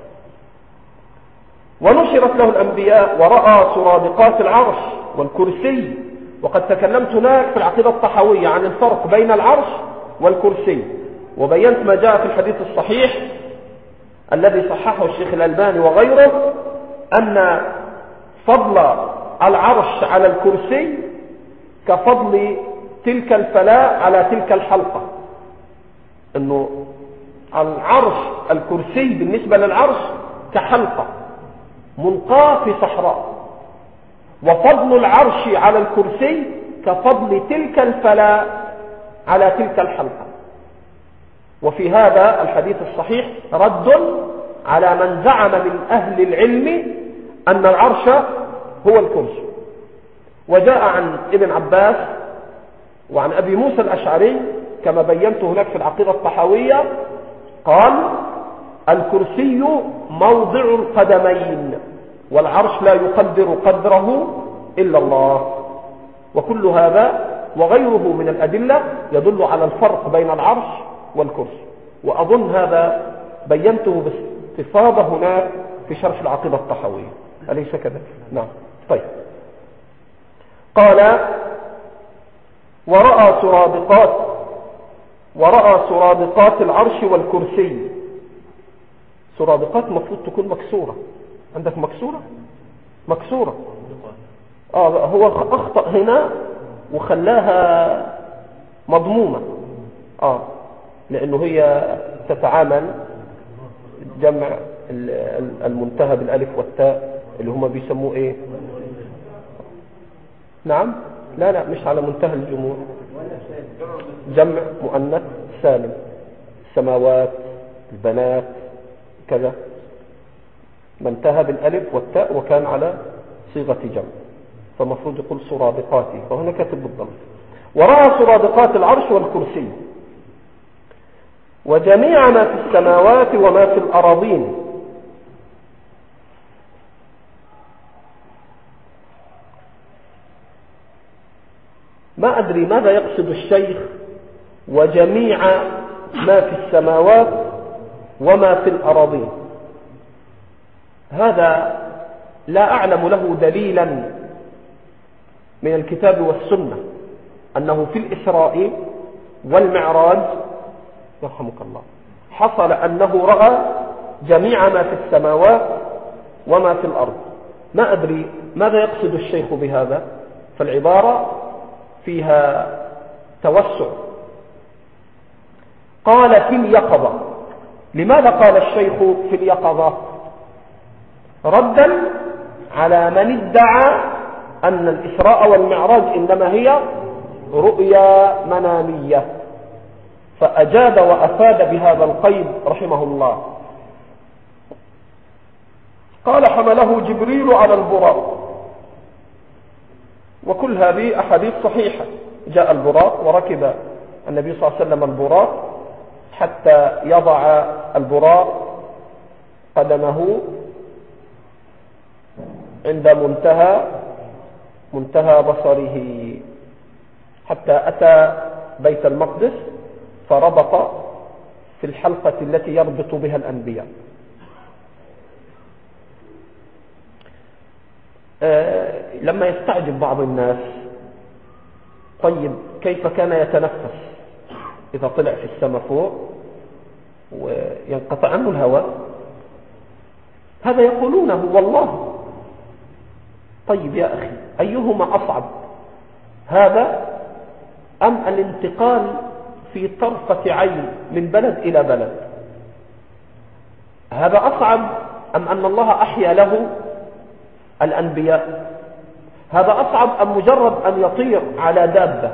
ونشرت له الأنبياء ورأى سرادقات العرش والكرسي. وقد تكلمت هناك في العقيدة الطحاوية عن الفرق بين العرش والكرسي، وبينت ما جاء في الحديث الصحيح الذي صححه الشيخ الألباني وغيره، أن فضل العرش على الكرسي كفضل تلك الفلاة على تلك الحلقة. أنه العرش الكرسي بالنسبة للعرش كحلقة ملقاة في صحراء، وفضل العرش على الكرسي كفضل تلك الفلاة على تلك الحلقة. وفي هذا الحديث الصحيح رد على من زعم من أهل العلم أن العرش هو الكرسي. وجاء عن ابن عباس وعن أبي موسى الأشعري كما بينت هناك في العقيدة الطحاوية، قال الكرسي موضع القدمين، والعرش لا يقدر قدره إلا الله. وكل هذا وغيره من الأدلة يدل على الفرق بين العرش والكرسي، وأظن هذا بينته باستفاضة هناك في شرح العقيدة الطحاوية، أليس كذلك؟ نعم. طيب، قال ورأى سرادقات ورأى سرادقات العرش والكرسي. سرادقات مفروض تكون مكسورة، عندك مكسورة مكسورة آه هو أخطأ هنا وخلاها مضمومة آه لأنه هي تتعامل جمع المنتهى بالألف والتاء اللي هم بيسموه إيه؟ نعم، لا لا مش على منتهى الجموع، جمع مؤنث سالم، السماوات، البنات، كذا، منتهى بالألف والتاء وكان على صيغة جمع، فمفروض يقول سرادقاتي، فهنا كاتب بالضبط. ورأى سرادقات العرش والكرسي وجميع ما في السماوات وما في الأراضين. ما أدري ماذا يقصد الشيخ وجميع ما في السماوات وما في الأراضين. هذا لا أعلم له دليلا من الكتاب والسنة أنه في الإسراء والمعراج يرحمك الله حصل أنه رأى جميع ما في السماوات وما في الأرض. ما أدري ماذا يقصد الشيخ بهذا، فالعبارة فيها توسع. قال في اليقظة. لماذا قال الشيخ في اليقظة؟ ردا على من ادعى أن الإسراء والمعراج إنما هي رؤيا منامية، فأجاد وأفاد بهذا القيد رحمه الله. قال حمله جبريل على البراق، وكل هذه أحاديث صحيحة. جاء البراق وركب النبي صلى الله عليه وسلم البراق حتى يضع البراق قدمه عند منتهى منتهى بصره حتى أتى بيت المقدس فربط في الحلقة التي يربط بها الأنبياء. آه لما يستعجب بعض الناس، طيب كيف كان يتنفس إذا طلع في السماء فوق وينقطع عنه الهواء؟ هذا يقولونه والله. طيب يا أخي، أيهما أصعب، هذا أم الانتقال في طرفة عين من بلد إلى بلد؟ هذا أصعب أم أن الله أحيا له الأنبياء؟ هذا أصعب أم مجرد أن يطير على دابة؟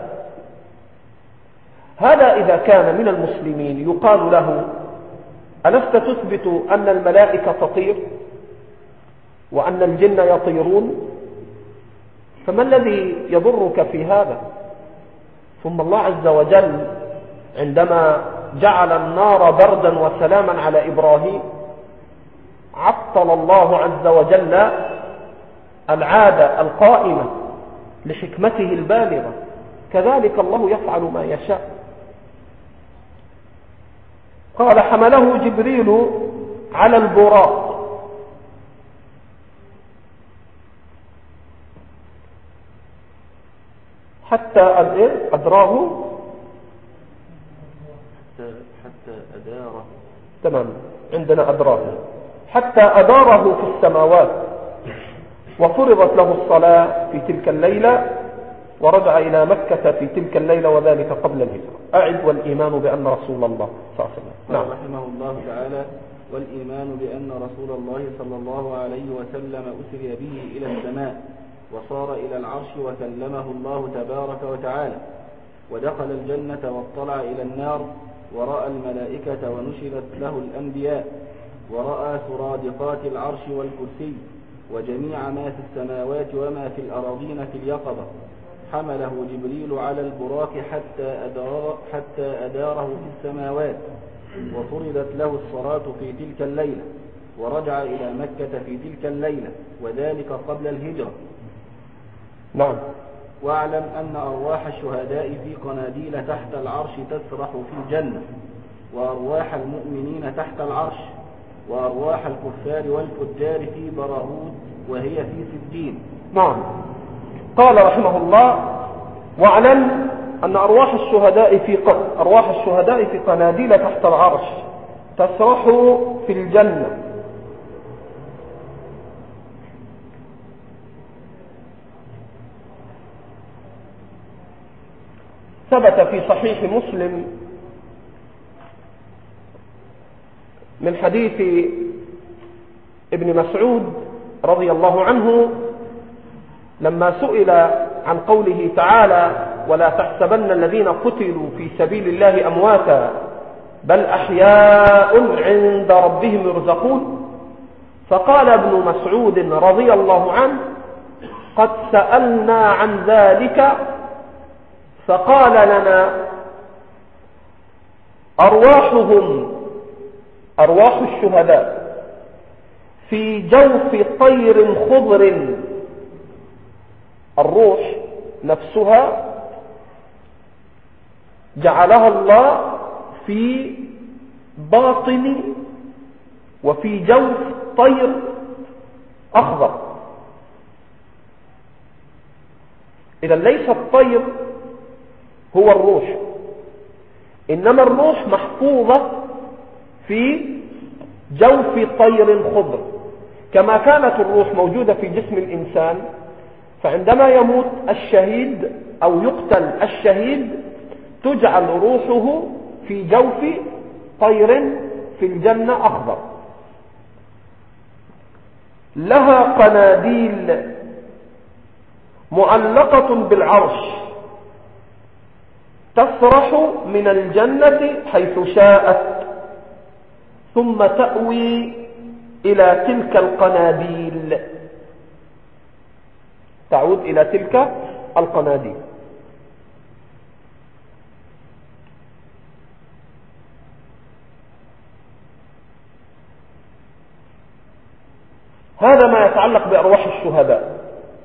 هذا إذا كان من المسلمين يقال له ألست تثبت أن الملائكة تطير؟ وأن الجن يطيرون، فما الذي يضرك في هذا؟ ثم الله عز وجل عندما جعل النار بردا وسلاما على إبراهيم عطل الله عز وجل العادة القائمة لحكمته البالغة. كذلك الله يفعل ما يشاء. قال حمله جبريل على البراق حتى أدراه حتى أداره. تمام، عندنا أدراه حتى أداره في السماوات، وفرضت له الصلاة في تلك الليلة، ورجع إلى مكة في تلك الليلة، وذلك قبل الهجرة. أعد والإيمان بأن رسول الله صلى الله عليه وسلم. نعم. رحمه الله تعالى: والإيمان بأن رسول الله صلى الله عليه وسلم أسري به إلى السماء، وصار إلى العرش، وكلمه الله تبارك وتعالى، ودخل الجنة، واطلع إلى النار، ورأى الملائكة، ونشرت له الأنبياء، ورأى سرادقات العرش والكرسي، وجميع ما في السماوات وما في الأراضين في اليقظة. حمله جبريل على البراق حتى أدار حتى أداره في السماوات، وفرضت له الصلاة في تلك الليلة، ورجع إلى مكة في تلك الليلة، وذلك قبل الهجرة. نعم. واعلم أن أرواح الشهداء في قناديل تحت العرش تسرح في الجنة، وأرواح المؤمنين تحت العرش، وأرواح الكفار والفجار في براهود، وهي في سجين. نعم. قال رحمه الله: واعلم أن أرواح الشهداء في ق... أرواح الشهداء في قناديل تحت العرش تسرح في الجنة. ثبت في صحيح مسلم من حديث ابن مسعود رضي الله عنه لما سئل عن قوله تعالى: ولا تحسبن الذين قتلوا في سبيل الله أمواتا بل أحياء عند ربهم يرزقون، فقال ابن مسعود رضي الله عنه: قد سألنا عن ذلك فقال لنا: أرواحهم أرواح الشهداء في جوف طير خضر. الروح نفسها جعلها الله في باطن وفي جوف طير أخضر. إذا ليس الطير هو الروح، إنما الروح محفوظة في جوف طير خضر. كما كانت الروح موجودة في جسم الإنسان، فعندما يموت الشهيد أو يقتل الشهيد تجعل روحه في جوف طير في الجنة أخضر. لها قناديل معلقة بالعرش تسرح من الجنة حيث شاءت، ثم تأوي إلى تلك القناديل تعود إلى تلك القناديل. هذا ما يتعلق بأرواح الشهداء.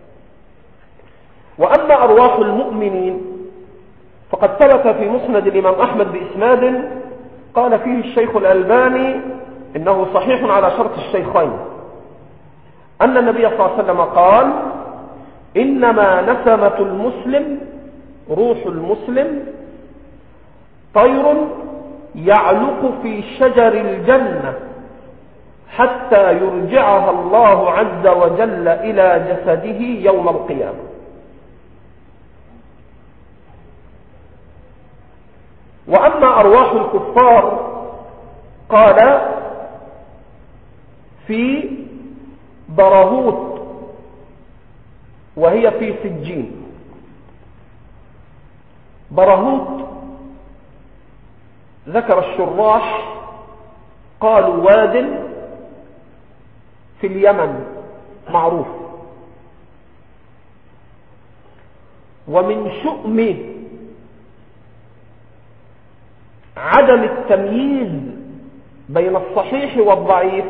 وأما أرواح المؤمنين فقد ثبت في مسند الإمام أحمد بإسناد قال فيه الشيخ الألباني إنه صحيح على شرط الشيخين، أن النبي صلى الله عليه وسلم قال: إنما نسمة المسلم روح المسلم طير يعلق في شجر الجنة حتى يرجعها الله عز وجل إلى جسده يوم القيامة. وأما أرواح الكفار قال: في براهوت وهي في سجين. براهوت ذكر الشراح قالوا واد في اليمن معروف. ومن شؤم عدم التمييز بين الصحيح والضعيف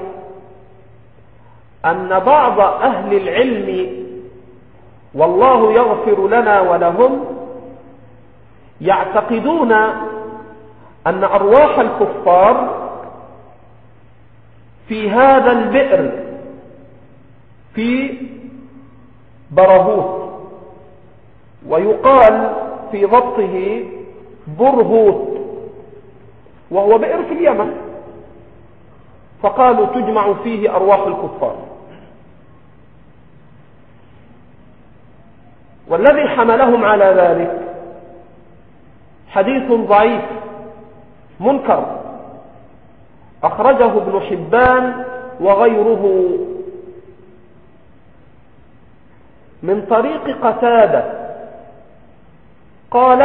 أن بعض أهل العلم والله يغفر لنا ولهم يعتقدون أن أرواح الكفار في هذا البئر في برهوت، ويقال في ضبطه برهوت، وهو بئر في اليمن، فقالوا تجمع فيه أرواح الكفار. والذي حملهم على ذلك حديث ضعيف منكر أخرجه ابن حبان وغيره من طريق قتادة قال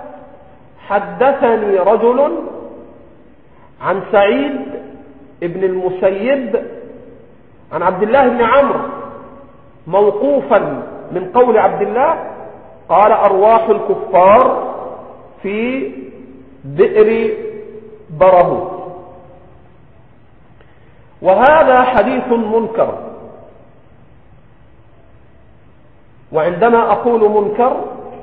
حدثني رجل عن سعيد ابن المسيب عن عبد الله بن عمرو موقوفا من قول عبد الله قال أرواح الكفار في بئر برهوت. وهذا حديث منكر، وعندما أقول منكر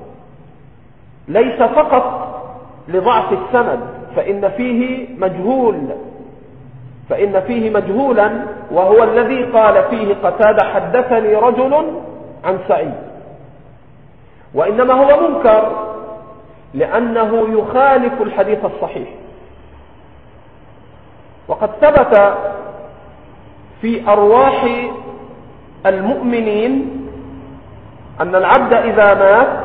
ليس فقط لضعف السند، فإن فيه مجهول فإن فيه مجهولا وهو الذي قال فيه قتادة حدثني رجل عن سعيد، وإنما هو منكر لأنه يخالف الحديث الصحيح. وقد ثبت في أرواح المؤمنين أن العبد إذا مات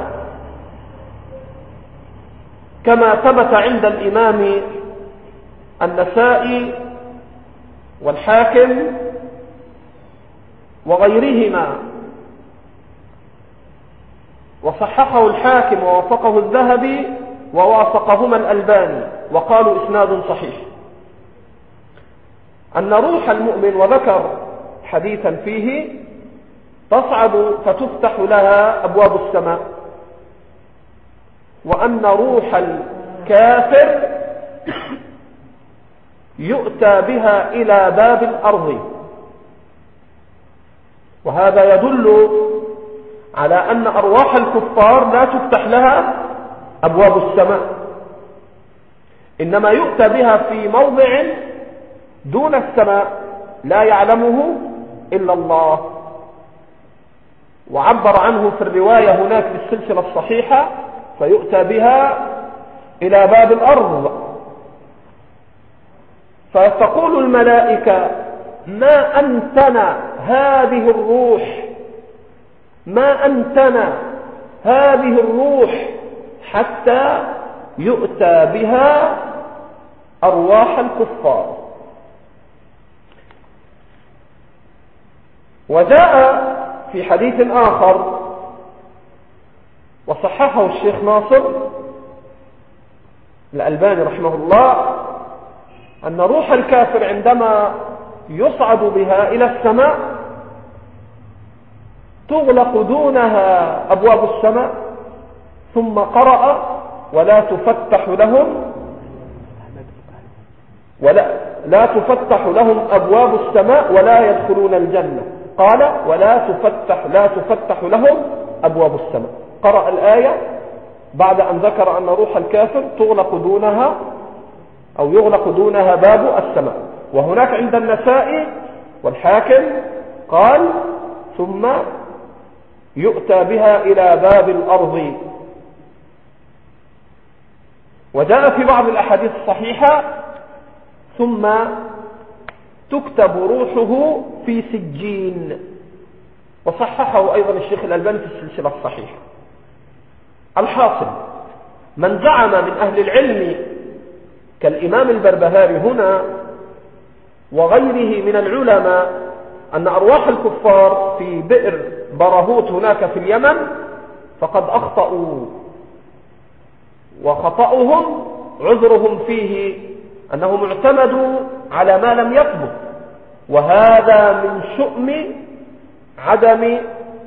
كما ثبت عند الإمام النسائي والحاكم وغيرهما، وصححه الحاكم ووافقه الذهبي ووافقهما الألباني وقالوا إسناد صحيح، أن روح المؤمن، وذكر حديثا فيه، تصعد فتفتح لها أبواب السماء، وأن روح الكافر يؤتى بها إلى باب الأرض. وهذا يدل على أن أرواح الكفار لا تفتح لها أبواب السماء، إنما يؤتى بها في موضع دون السماء لا يعلمه إلا الله. وعبر عنه في الرواية هناك في السلسلة الصحيحة فيؤتى بها إلى باب الأرض، فتقول الملائكة ما أنتنا هذه الروح ما أنتنا هذه الروح حتى يؤتى بها أرواح الكفار. وجاء في حديث آخر وصححه الشيخ ناصر الألباني رحمه الله أن روح الكافر عندما يصعد بها إلى السماء تغلق دونها أبواب السماء، ثم قرأ ولا تفتح لهم ولا لا تفتح لهم أبواب السماء ولا يدخلون الجنة. قال ولا تفتح لا تفتح لهم أبواب السماء. قرأ الآية بعد أن ذكر أن روح الكافر تغلق دونها أو يغلق دونها باب السماء. وهناك عند النسائي والحاكم قال ثم يؤتى بها إلى باب الأرض. وجاء في بعض الأحاديث الصحيحة ثم تكتب روحه في سجين، وصححه أيضا الشيخ الألباني في السلسلة الصحيحة. الحاصل من زعم من أهل العلم كالإمام البربهاري هنا وغيره من العلماء أن أرواح الكفار في بئر برهوت هناك في اليمن فقد أخطأوا، وخطأهم عذرهم فيه أنهم اعتمدوا على ما لم يثبت، وهذا من شؤم عدم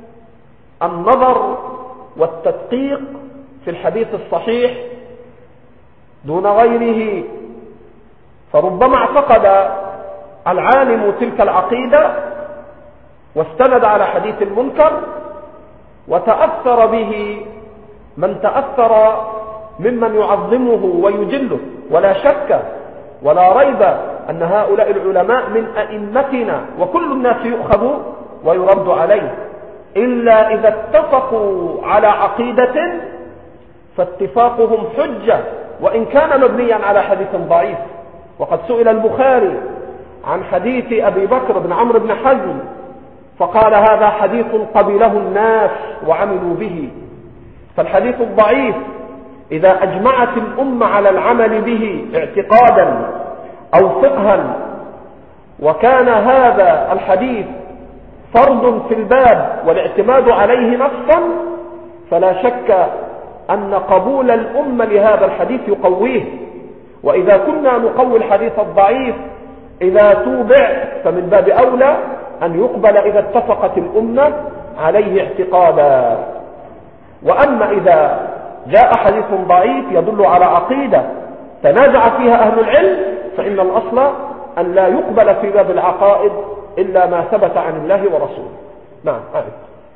النظر والتدقيق في الحديث الصحيح دون غيره. فربما اعتقد العالم تلك العقيدة واستند على حديث المنكر وتأثر به من تأثر ممن يعظمه ويجله، ولا شك ولا ريب أن هؤلاء العلماء من أئمتنا، وكل الناس يؤخذ ويرد عليه، إلا إذا اتفقوا على عقيدة فاتفاقهم حجة وإن كان مبنيا على حديث ضعيف. وقد سئل البخاري عن حديث أبي بكر بن عمرو بن حزم فقال هذا حديث قبله الناس وعملوا به. فالحديث الضعيف إذا أجمعت الأمة على العمل به اعتقادا أو فقها، وكان هذا الحديث فرض في الباب والاعتماد عليه نصا، فلا شك أن قبول الأمة لهذا الحديث يقويه. وإذا كنا نقوي الحديث الضعيف إذا توبع فمن باب أولى أن يقبل إذا اتفقت الأمة عليه اعتقادا. وأما إذا جاء حديث ضعيف يدل على عقيدة تنازع فيها أهل العلم فإن الأصل أن لا يقبل في باب العقائد إلا ما ثبت عن الله ورسوله. نعم. أعرف.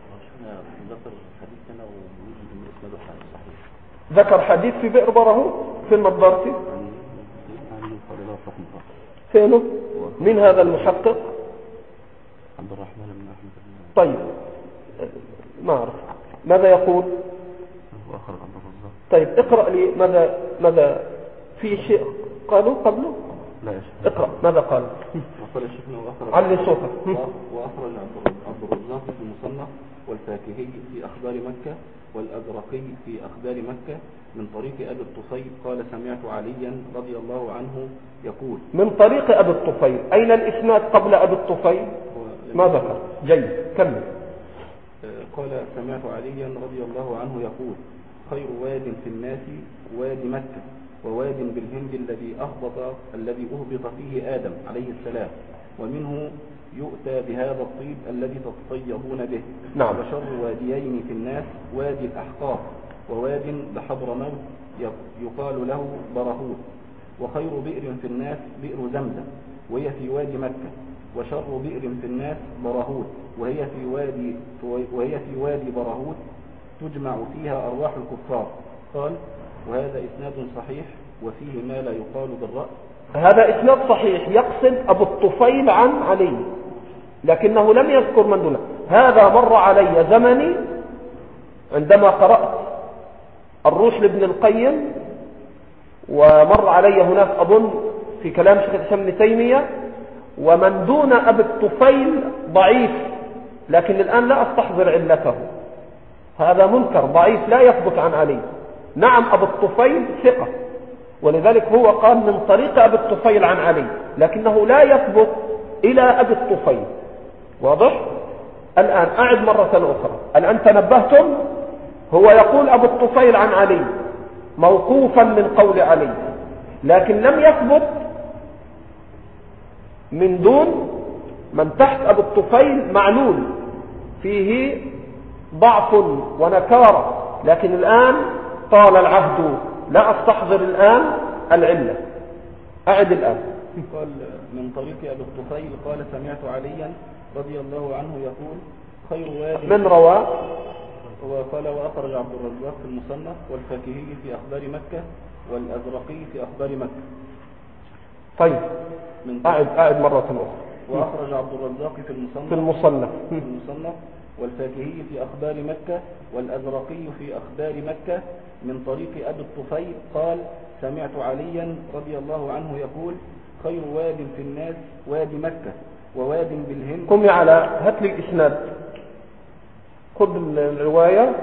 ذكر حديث في بئر بره في النضارتي. فينه؟ من هذا المحقق؟ عبد الرحمن بن أحمد. طيب ما أعرف ماذا يقول. طيب اقرأ لي ماذا ماذا في شيء قالوا قبله. لا يا شيخ. اقرأ ماذا قال. وقال الشيخنا وأخرج علي صوتك. وأخرج عبد الرزاق في المصنف والفاكهي في أخبار مكة والأزرقي في أخبار مكة من طريق أبي الطفيل قال سمعت عليا رضي الله عنه يقول. من طريق أبي الطفيل. أين الإسناد قبل أبي الطفيل؟ ما ذكر. جيد كمل. قال سمعت عليا رضي الله عنه يقول خير واد في الناس واد مكة وواد بالهند الذي أهبط الذي أهبط فيه آدم عليه السلام ومنه يؤتى بهذا الطيب الذي تطيبون به. نعم. وشر واديين في الناس وادي الأحقاف وواد بحضرموت يقال له برهوت. وخير بئر في الناس بئر زمزم وهي في وادي مكة. وشر بئر في الناس برهوت وهي في وادي وهي في وادي برهوت تجمع فيها أرواح الكفار. قال وهذا إسناد صحيح وفيه ما لا يقال بالرأس. هذا إسناد صحيح يقصد أبو الطفيل عن علي لكنه لم يذكر من دونه. هذا مر علي زمني عندما قرأت الروح لابن القيم، ومر علي هناك أظن في كلام شيخ الإسلام ابن تيمية، ومن دون أبي الطفيل ضعيف لكن الآن لا أستحضر علته. هذا منكر ضعيف لا يثبت عن علي. نعم أبو الطفيل ثقة ولذلك هو قال من طريق أبي الطفيل عن علي لكنه لا يثبت إلى أبي الطفيل. واضح؟ الآن أعد مرة أخرى. الآن تنبهتم هو يقول أبو الطفيل عن علي موقوفا من قول علي لكن لم يثبت من دون من تحت أبو الطفيل معلول فيه ضعف ونكارة. لكن الآن طال العهد لا أستحضر الآن العلة. أعد الآن. قال من طريق أبي الطفيل قال سمعت عليا رضي الله عنه يقول خير واد. من رواه؟ وقال وأخرج عبد الرزاق في المصنف والفاكهي في أخبار مكة والأزرقي في أخبار مكة. طيب أعد أعد مرة أخرى. وأخرج عبد الرزاق في المصنف في المصنف في المصنف والفاكهي في أخبار مكة والأزرقي في أخبار مكة من طريق أبي الطفيل قال سمعت عليا رضي الله عنه يقول خير واد في الناس واد مكة وواد بالهند. قم يا علاء هات لي الإسناد. خذ الرواية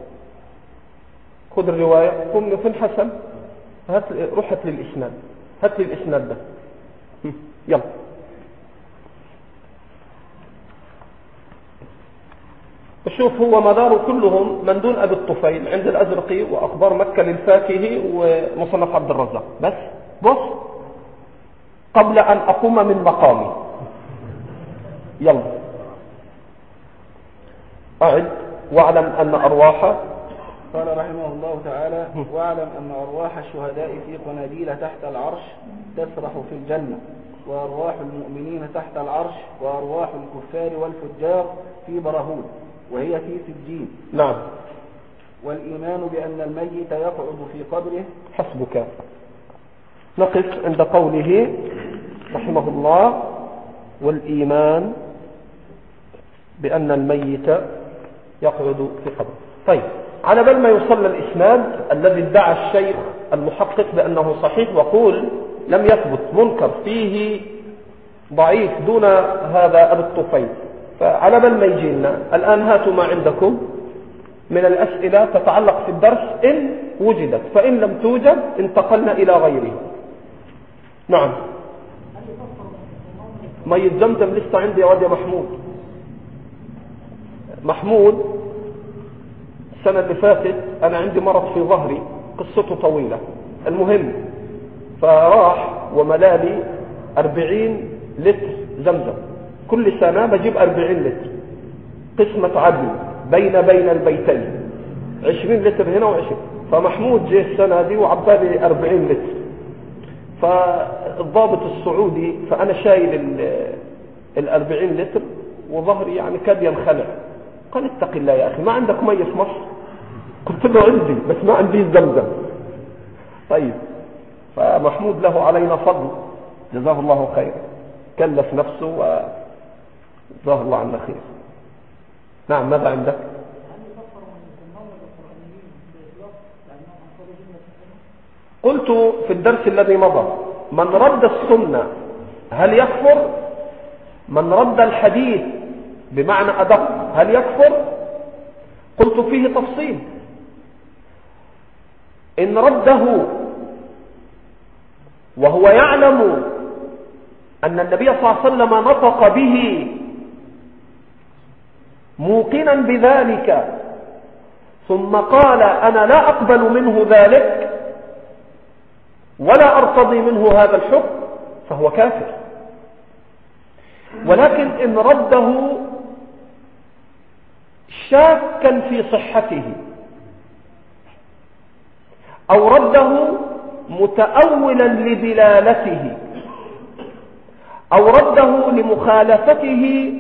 خذ الرواية قم فين حسن هات روح هات لي الإسناد هات لي الإسناد ده يلا. شوف هو مدار كلهم من دون أبي الطفيل عند الأزرقي وأخبار مكة للفاكهي ومصنف عبد الرزاق. بس بص قبل أن أقوم من مقامي يلا. أعد. واعلم أن أرواح. قال رحمه الله تعالى: واعلم أن أرواح الشهداء في قناديل تحت العرش تسرح في الجنة، وأرواح المؤمنين تحت العرش، وأرواح الكفار والفجار في برهود وهي في سجين. نعم. والإيمان بأن الميت يقعد في قبره. حسبك. نقف عند قوله رحمه الله: والإيمان بأن الميت يقعد في قبره. طيب، على بال ما يوصل الإسناد الذي ادعى الشيخ المحقق بأنه صحيح وقول لم يثبت، منكر فيه ضعيف دون هذا أبو الطفيل. فعلى بال ما يجي لنا الآن هاتوا ما عندكم من الأسئلة تتعلق في الدرس إن وجدت، فإن لم توجد انتقلنا إلى غيره. نعم. ميت زمزم لسه عندي يا واد يا محمود. محمود السنة اللي فاتت أنا عندي مرض في ظهري قصته طويلة. المهم فراح وملالي أربعين لتر زمزم، كل سنة بجيب أربعين لتر قسمة عدل بين بين البيتين، عشرين لتر هنا وعشرين. فمحمود جه السنة دي وعبالي أربعين لتر. فالضابط السعودي فأنا شايل الأربعين لتر وظهري يعني كاد ينخلع. قال: اتق الله يا أخي، ما عندك مية في مصر؟ قلت له: عندي بس ما عندي زمزم. طيب، فمحمود له علينا فضل جزاه الله خير، كلف نفسه وجزاه الله عنا خير. نعم. ماذا عندك؟ قلت في الدرس الذي مضى: من رد السنة هل يكفر؟ من رد الحديث بمعنى أدق هل يكفر؟ قلت فيه تفصيل. إن رده وهو يعلم أن النبي صلى الله عليه وسلم نطق به موقنا بذلك ثم قال: أنا لا أقبل منه ذلك ولا أرتضي منه هذا الحكم، فهو كافر. ولكن إن رده شاكا في صحته أو رده متأولا لدلالته أو رده لمخالفته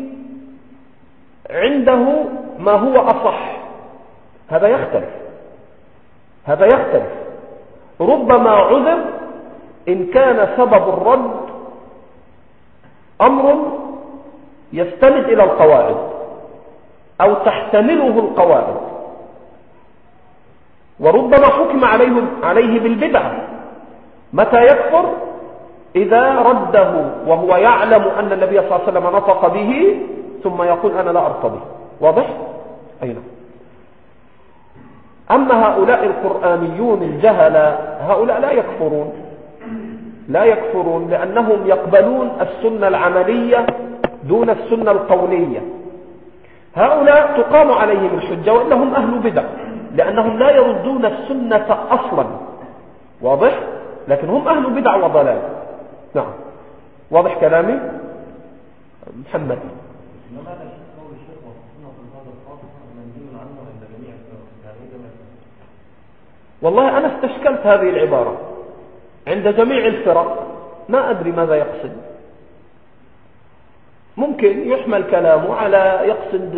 عنده ما هو أصح، هذا يختلف. هذا يختلف. ربما عذر إن كان سبب الرد أمر يستند إلى القواعد أو تحتمله القواعد، وربما حكم عليه, عليه بالبدعة. متى يكفر؟ إذا رده وهو يعلم أن النبي صلى الله عليه وسلم نطق به ثم يقول: أنا لا أرتضي. واضح؟ أي نعم. أما هؤلاء القرآنيون الجهلة هؤلاء لا يكفرون، لا يكفرون لأنهم يقبلون السنة العملية دون السنة القولية. هؤلاء تقام عليهم الحجة وإنهم أهل بدع لأنهم لا يردون السنة أصلا. واضح؟ لكن هم أهل بدع وضلال. نعم. واضح كلامي؟ محمد. والله أنا استشكلت هذه العبارة عند جميع الفرق، ما أدري ماذا يقصد. ممكن يحمل كلامه على يقصد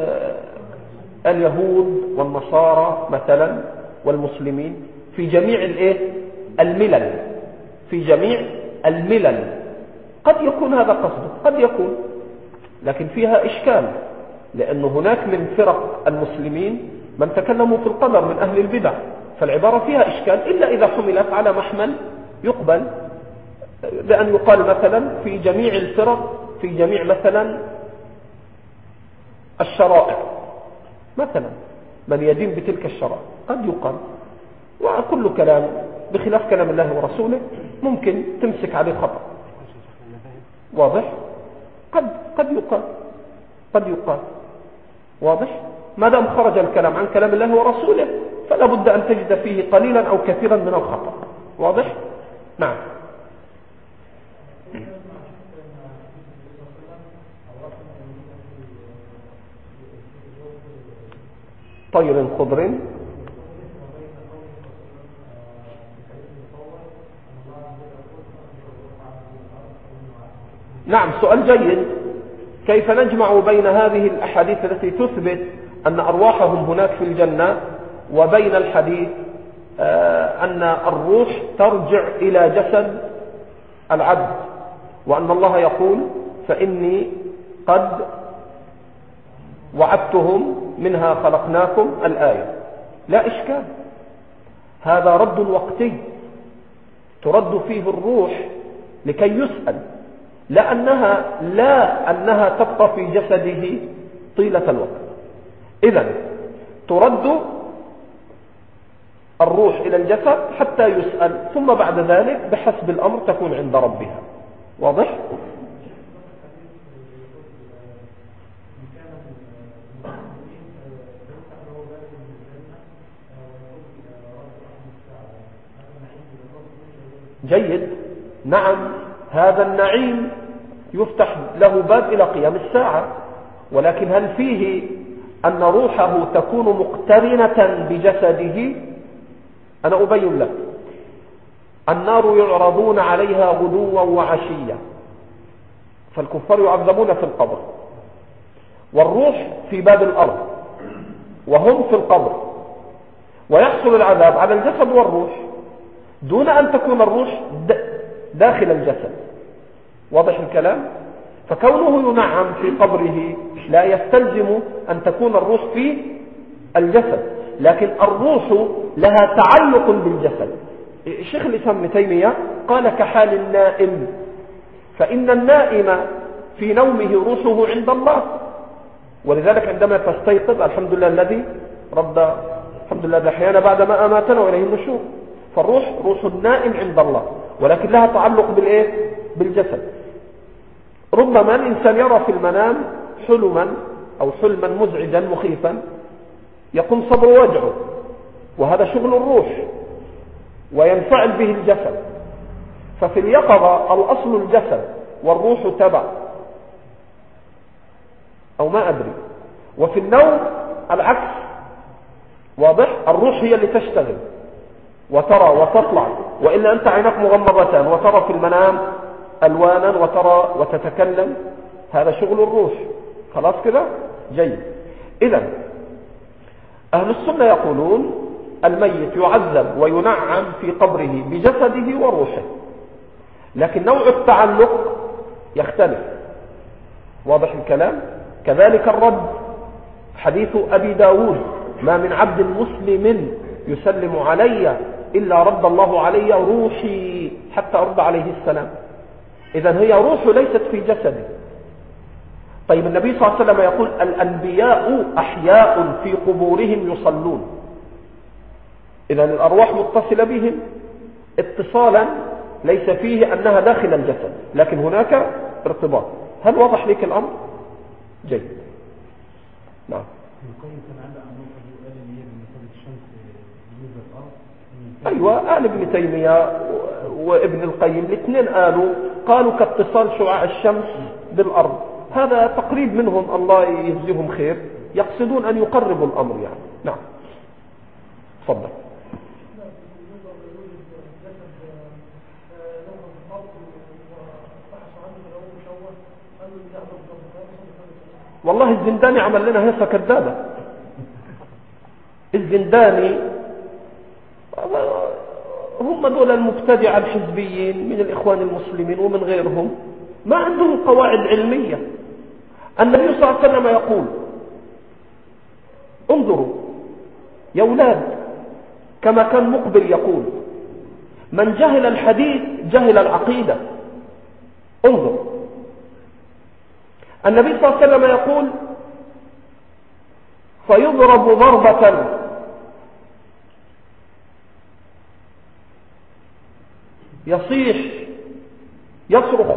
اليهود والنصارى مثلا والمسلمين في جميع الايه الملل، في جميع الملل. قد يكون هذا قصده، قد يكون، لكن فيها إشكال، لأن هناك من فرق المسلمين من تكلموا في القدر من أهل البدع، فالعبارة فيها إشكال إلا إذا حملت على محمل يقبل، بأن يقال مثلا في جميع الفرق، في جميع مثلا الشرائع مثلا من يدين بتلك الشرائع، قد يقال. وكل كلام بخلاف كلام الله ورسوله ممكن تمسك عليه خطأ. واضح؟ قد قد يقال قد يقال واضح؟ ما دام خرج الكلام عن كلام الله ورسوله فلا بد أن تجد فيه قليلا أو كثيرا من الخطأ. واضح؟ نعم. طير خضر. نعم، سؤال جيد. كيف نجمع بين هذه الأحاديث التي تثبت أن أرواحهم هناك في الجنة وبين الحديث أن الروح ترجع إلى جسد العبد، وأن الله يقول فإني قد وعدتهم منها خلقناكم الآية؟ لا إشكال، هذا رد وقتي ترد فيه الروح لكي يسأل، لأنها لا أنها تبقى في جسده طيلة الوقت. إذن ترد الروح إلى الجسد حتى يسأل، ثم بعد ذلك بحسب الأمر تكون عند ربها. واضح؟ جيد. نعم، هذا النعيم يفتح له باب إلى قيام الساعة، ولكن هل فيه أن روحه تكون مقترنة بجسده؟ أنا أبين لك. النار يعرضون عليها غدوا وعشيا، فالكفار يعذبون في القبر، والروح في باب الأرض وهم في القبر، ويحصل العذاب على الجسد والروح دون أن تكون الروح داخل الجسد. واضح الكلام؟ فكونه ينعم في قبره لا يستلزم أن تكون الروح في الجسد، لكن الروح لها تعلق بالجسد. الشيخ الإسلام ابن تيمية قال كحال النائم، فإن النائم في نومه روحه عند الله، ولذلك عندما تستيقظ الحمد لله الذي رد الحمد لله أحيانا بعد ما أماتنا وإليه النشور. فالروح روح النائم عند الله، ولكن لها تعلق بالإيه؟ بالجسد. ربما الإنسان يرى في المنام حلما أو حلما مزعجا مخيفا يقوم صدر وجعه، وهذا شغل الروح وينفعل به الجسد. ففي اليقظة الأصل الجسد والروح تبع أو ما أدري، وفي النوم العكس. واضح؟ الروح هي اللي تشتغل وترى وتطلع، وإلا أنت عينك مغمضتان وترى في المنام ألوانا وترى وتتكلم، هذا شغل الروح. خلاص كده؟ جيد. إذن أهل السنة يقولون الميت يعذب وينعم في قبره بجسده وروحه، لكن نوع التعلق يختلف. واضح الكلام؟ كذلك الرد، حديث أبي داود ما من عبد مسلم يسلم علي إلا رد الله علي روحي حتى أرد عليه السلام. إذن هي روح ليست في جسده. طيب النبي صلى الله عليه وسلم يقول الأنبياء أحياء في قبورهم يصلون. إذن الأرواح متصلة بهم اتصالا ليس فيه أنها داخل الجسد، لكن هناك ارتباط. هل واضح لك الأمر؟ جيد. نعم. أيوة، قال ابن تيمية وابن القيم الاثنين قالوا قالوا كاتصال شعاع الشمس بالأرض. هذا تقريب منهم، الله يجزيهم خير، يقصدون أن يقربوا الأمر يعني. نعم، تفضل. والله الزنداني عمل لنا هيصة كذابة. الزنداني هم دول المبتدعة الحزبيين من الإخوان المسلمين ومن غيرهم، ما عندهم قواعد علمية. النبي صلى الله عليه وسلم يقول انظروا يا أولاد، كما كان مقبل يقول من جهل الحديث جهل العقيدة. انظر، النبي صلى الله عليه وسلم يقول فيضرب ضربة يصيح يصرخ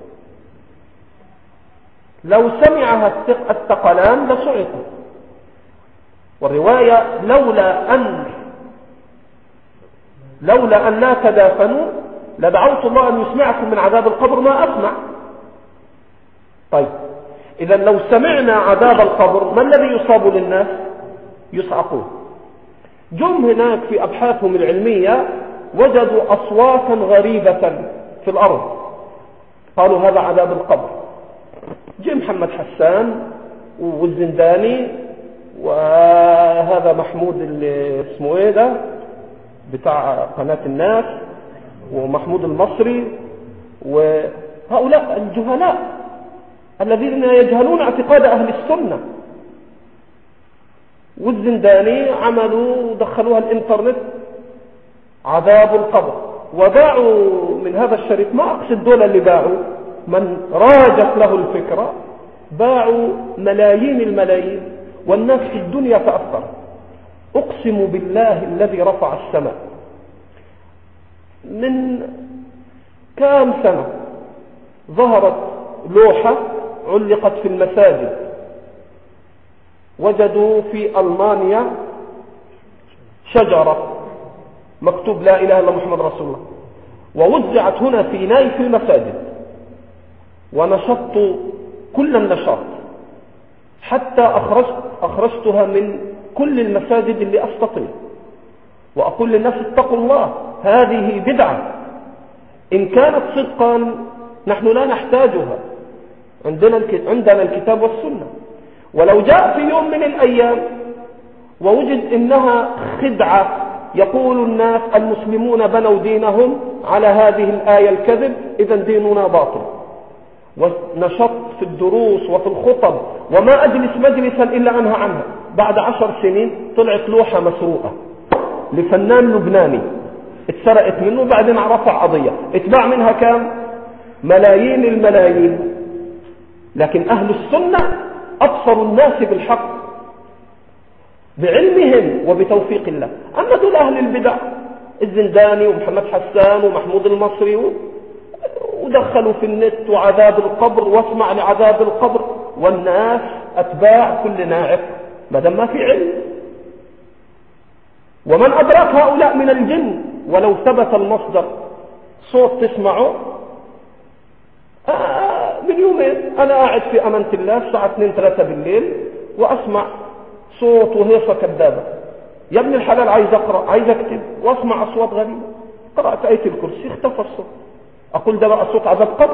لو سمعها الثقلان لصعقوا. والرواية لولا أن لولا أن لا تدافنوا لدعوت الله أن يسمعكم من عذاب القبر ما أسمع. طيب إذا لو سمعنا عذاب القبر ما الذي يصاب للناس؟ يصعقون. جم هناك في أبحاثهم العلمية وجدوا أصواتا غريبة في الأرض، قالوا هذا عذاب القبر. جه محمد حسان والزنداني وهذا محمود اللي اسمه ايه ده بتاع قناة الناس ومحمود المصري وهؤلاء الجهلاء الذين يجهلون اعتقاد أهل السنة، والزنداني عملوا دخلوها الانترنت عذاب القبر وباعوا من هذا الشريط، ما أقصد دول اللي باعوا، من راجت له الفكرة باعوا ملايين الملايين والناس في الدنيا تأثر. أقسم بالله الذي رفع السماء من كام سنة ظهرت لوحة علقت في المساجد، وجدوا في ألمانيا شجرة مكتوب لا إله إلا محمد رسول الله، ووزعت هنا في ناي في المساجد، ونشطت كل النشاط حتى أخرجت أخرجتها من كل المساجد اللي أستطيع، وأقول للناس اتقوا الله، هذه بدعة إن كانت صدقا نحن لا نحتاجها، عندنا عندنا الكتاب والسنة. ولو جاء في يوم من الأيام ووجد إنها خدعة، يقول الناس المسلمون بنوا دينهم على هذه الآية الكذب، إذا ديننا باطل، ونشط في الدروس وفي الخطب وما أجلس مجلسا إلا أنهى عنها. بعد عشر سنين طلعت لوحة مسروقة لفنان لبناني اتسرقت منه، بعدين رفع قضية اتباع منها كام؟ ملايين الملايين. لكن أهل السنة أبصر الناس بالحق بعلمهم وبتوفيق الله. أما دول أهل البدع الزنداني ومحمد حسان ومحمود المصري ودخلوا في النت وعذاب القبر واسمع لعذاب القبر، والناس أتباع كل ناعق ما دام ما في علم. ومن أدرك هؤلاء من الجن ولو ثبت المصدر صوت تسمعه. آه من يومين أنا قاعد في أمانة الله الساعة اثنين ثلاثة بالليل وأسمع صوت وهيصة كذابة، يا ابن الحلال عايز أقرأ عايز أكتب وأسمع أصوات غريبة، قرأت آية الكرسي اختفى الصوت، أقول ده بقى صوت عذاب قبر.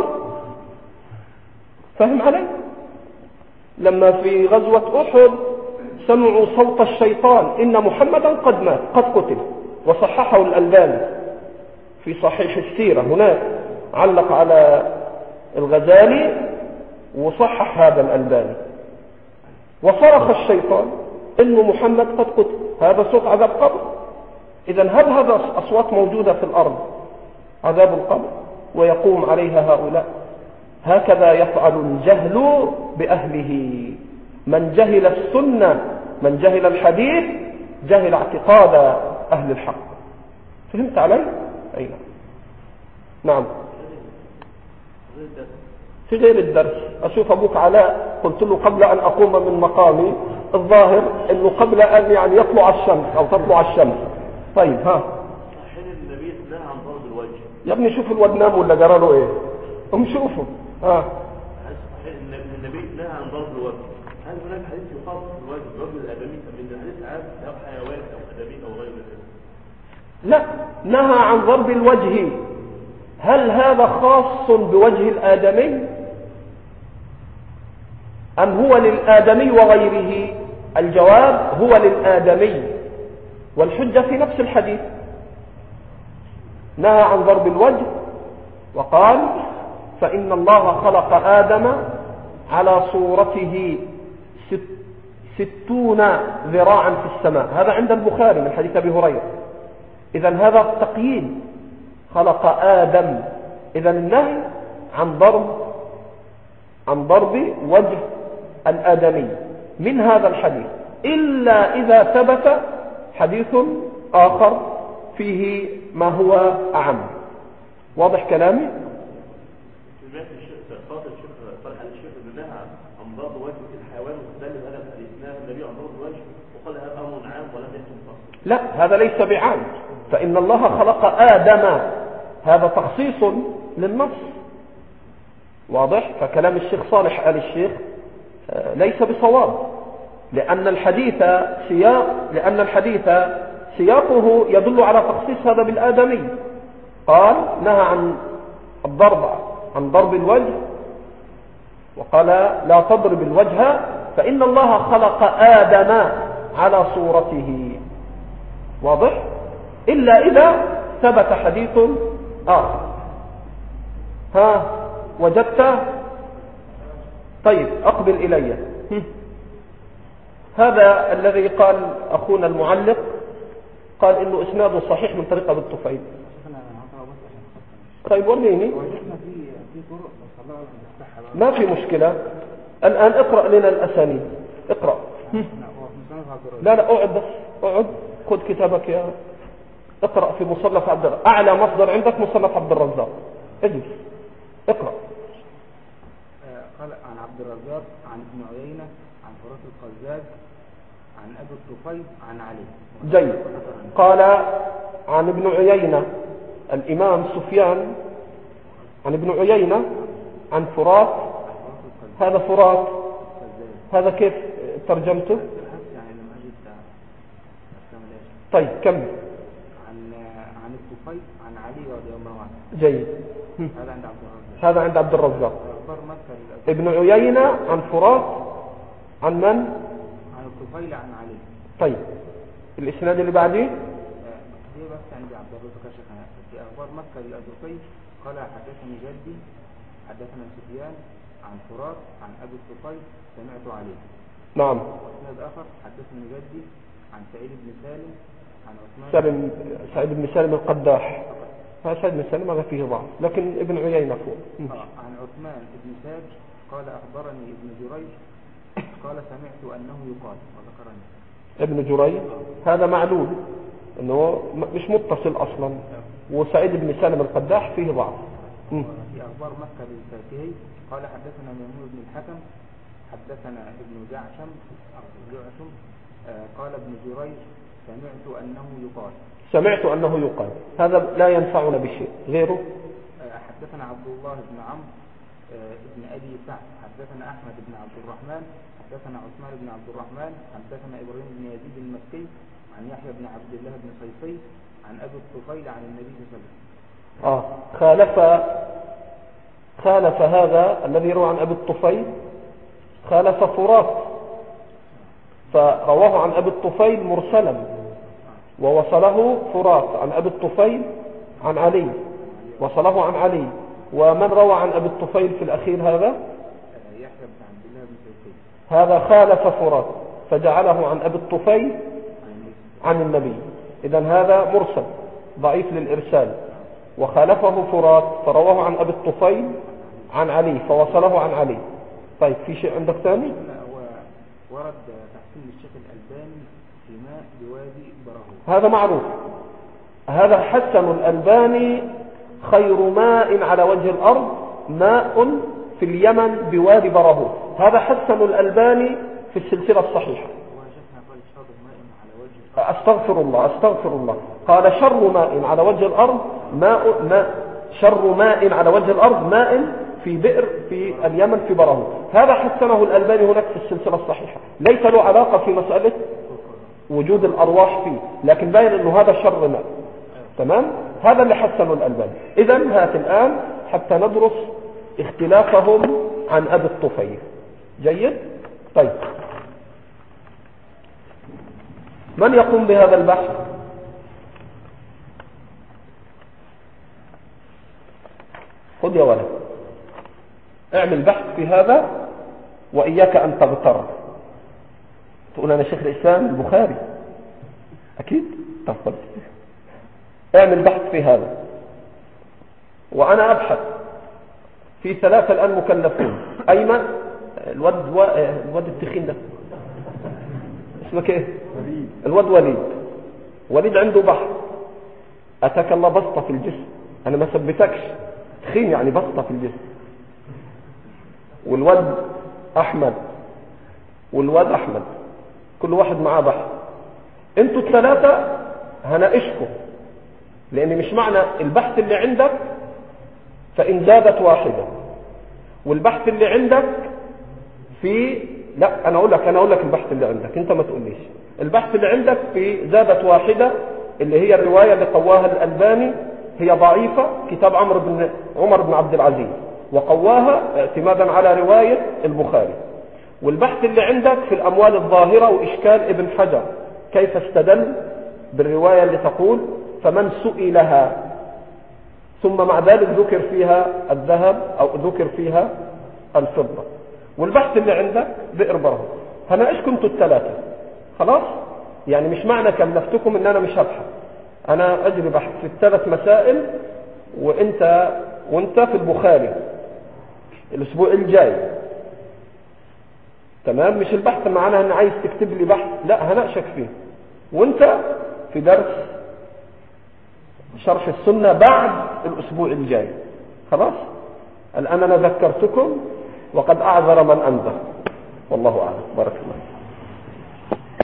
فهم علي؟ لما في غزوة أحد سمعوا صوت الشيطان إن محمدا قد مات قد قتل، وصححه الألباني في صحيح السيرة، هناك علق على الغزالي وصحح هذا الألباني. وصرخ الشيطان إن محمد قد قتل، هذا صوت عذاب قبر. إذا هل هذا أصوات موجودة في الأرض عذاب القبر ويقوم عليها هؤلاء؟ هكذا يفعل الجهل بأهله. من جهل السنة من جهل الحديث جهل اعتقاد أهل الحق. فهمت علي؟ أي نعم. في غير الدرس أشوف أبوك علاء، قلت له قبل أن أقوم من مقامي الظاهر أنه قبل أن يعني يطلع الشمس أو تطلع الشمس. طيب ها حين النبي نهى عن ضرب الوجه. يا ابني شوف الواد نام ولا جرى له ايه؟ قوم شوفه. ها النبي نهى عن ضرب الوجه، هل هناك حديث يخاف الوجه ضرب الآدمي من الحديث عام أو حيوان أو آدمي أو غير ذلك؟ لا، نهى عن ضرب الوجه. هل هذا خاص بوجه الآدمي أم هو للآدمي وغيره؟ الجواب هو للآدمي، والحجة في نفس الحديث. نهى عن ضرب الوجه وقال فإن الله خلق آدم على صورته ست ستون ذراعا في السماء، هذا عند البخاري من حديث أبي هريرة. إذن هذا التقييد، خلق آدم. إذن النهي عن ضرب عن ضرب وجه الآدمي من هذا الحديث، إلا إذا ثبت حديث آخر فيه ما هو أعم. واضح كلامي؟ سمعت الشيخ صالح الشيخ نهى عن ضرب وجه الحيوان واستدل بهذا الحديث، نهى النبي عن ضرب الوجه وقال هذا أمر عام ولم يحكم خاص. لا، هذا ليس بعام، فإن الله خلق آدم، هذا تخصيص للنص. واضح؟ فكلام الشيخ صالح آل الشيخ ليس بصواب، لأن الحديث سياق لأن الحديث سياقه يدل على تخصيص هذا بالآدمي. قال نهى عن الضرب عن ضرب الوجه، وقال لا تضرب الوجه فإن الله خلق آدم على صورته. واضح؟ إلا إذا ثبت حديث آخر. ها وجدت؟ طيب أقبل إلي. هذا الذي قال أخونا المعلق، قال إنه إسناده صحيح من طريق أبي الطفيل. طيب وريني. ما في مشكلة. الآن اقرأ لنا الأسانيد. اقرأ. لا لا اقعد بس اقعد، خذ كتابك يا اقرأ في مصنف عبد الرزاق. أعلى مصدر عندك مصنف عبد الرزاق. اجلس اقرأ. قال عن عبد الرزاق عن ابن عيينة عن فراس القزاز عن أبي الطفيل عن علي. جيد. قال عن ابن عيينة الإمام سفيان عن ابن عيينة عن فرات. هذا فرات هذا كيف ترجمته؟ طيب كمل. عن عن الطفيل عن علي رضي الله عنه. جيد. هذا عند عبد الرزاق. هذا عند عبد الرزاق. ابن عيينة عن فرات عن من؟ عن الطفيل عن علي. طيب الإسناد اللي بعديه هي بس عند عبد الرزاق يا شيخنا. في أخبار مكة للأزرقي قال حدثني جدي حدثنا سفيان عن فرات عن أبي الطفيل سمعت عليه. نعم. وإسناد آخر حدثني جدي عن سعيد بن سالم عن عثمان سالم سعيد بن سالم القداح. هذا سعيد بن سالم هذا فيه ضعف، لكن ابن عيينة فوق. عن عثمان بن ساج قال أخبرني ابن جريج قال سمعت أنه يقال وذكرني. ابن جريج هذا معلول انه مش متصل اصلا، وسعيد بن سالم القداح فيه ضعف. في أخبار مكة للفاكهي قال حدثنا ميمون بن الحكم حدثنا ابن جعشم جعشم قال ابن جريج سمعت أنه يقال. سمعت أنه يقال هذا لا ينفعنا بشيء غيره. حدثنا عبد الله بن عمرو ابن أبي سعد حدثنا أحمد بن عبد الرحمن حدثنا عثمان بن عبد الرحمن حدثنا إبراهيم بن يزيد المكي عن يحيى بن عبد الله بن صيفي عن أبي الطفيل عن النبي صلى الله عليه وسلم. آه خالف خالف هذا الذي روى عن أبي الطفيل خالف فرات، فرواه عن أبي الطفيل مرسلا ووصله فرات عن أبي الطفيل عن علي، وصله عن علي. ومن روى عن أبي الطفيل في الأخير هذا يحيى بن عبد الله بن صيفي، هذا خالف فرات فجعله عن أبي الطفيل عن النبي. إذن هذا مرسل ضعيف للإرسال، وخالفه فرات فرواه عن أبي الطفيل عن علي فوصله عن علي. طيب في شيء عندك ثاني؟ ورد تحسين الشيخ الألباني في ماء بوادي براهو. هذا معروف، هذا حسن الألباني خير ماء على وجه الأرض ماء في اليمن بوادي براهو. هذا حسن الألباني في السلسلة الصحيحة. أستغفر الله أستغفر الله قال شر ماء على وجه الأرض ماء ماء شر ماء على وجه الأرض ماء في بئر في اليمن في براهو. هذا حسنه الألباني هناك في السلسلة الصحيحة، ليس له علاقة في مسألة وجود الأرواح فيه، لكن باين أنه هذا شر ماء. تمام؟ هذا اللي حسنه الألباني. إذن هات الآن حتى ندرس اختلافهم عن أبي الطفيل. جيد؟ طيب من يقوم بهذا البحث؟ خذ يا ولد اعمل بحث في هذا وإياك أن تغتر. تقول أنا شيخ الإسلام البخاري أكيد تفضل اعمل بحث في هذا، وأنا أبحث في ثلاثة الآن مكلفون. أيمن الواد و... الواد التخين ده اسمك ايه؟ الواد وليد. وليد عنده بحث أتاك الله بسطة في الجسم، أنا ما ثبتكش تخين يعني بسطة في الجسم. والواد أحمد والواد أحمد كل واحد معاه بحث. انتوا الثلاثة هناقشكم، لأن مش معنى البحث اللي عندك فإن زادت واحدة والبحث اللي عندك في لا انا اقول لك انا اقول لك البحث اللي عندك، انت ما تقوليش. البحث اللي عندك في زادت واحدة اللي هي الرواية اللي قواها الألباني، هي ضعيفة، كتاب عمرو بن عمر بن عبد العزيز، وقواها اعتمادا على رواية البخاري. والبحث اللي عندك في الأموال الظاهرة وإشكال ابن حجر، كيف استدل بالرواية اللي تقول فمن سئلها، ثم مع ذلك ذكر فيها الذهب أو ذكر فيها الفضة. والبحث اللي عندك بئر برهان. هناقشكم انتوا الثلاثة خلاص، يعني مش معنى كلفتكم ان انا مش هبحث، انا اجري بحث في الثلاث مسائل، وانت وانت في البخاري الاسبوع الجاي. تمام؟ مش البحث معناها ان عايز تكتب لي بحث، لا هناقشك فيه، وانت في درس شرح السنة بعد الاسبوع الجاي. خلاص؟ الان انا ذكرتكم وقد اعذر من انذر، والله اعلم. بارك الله.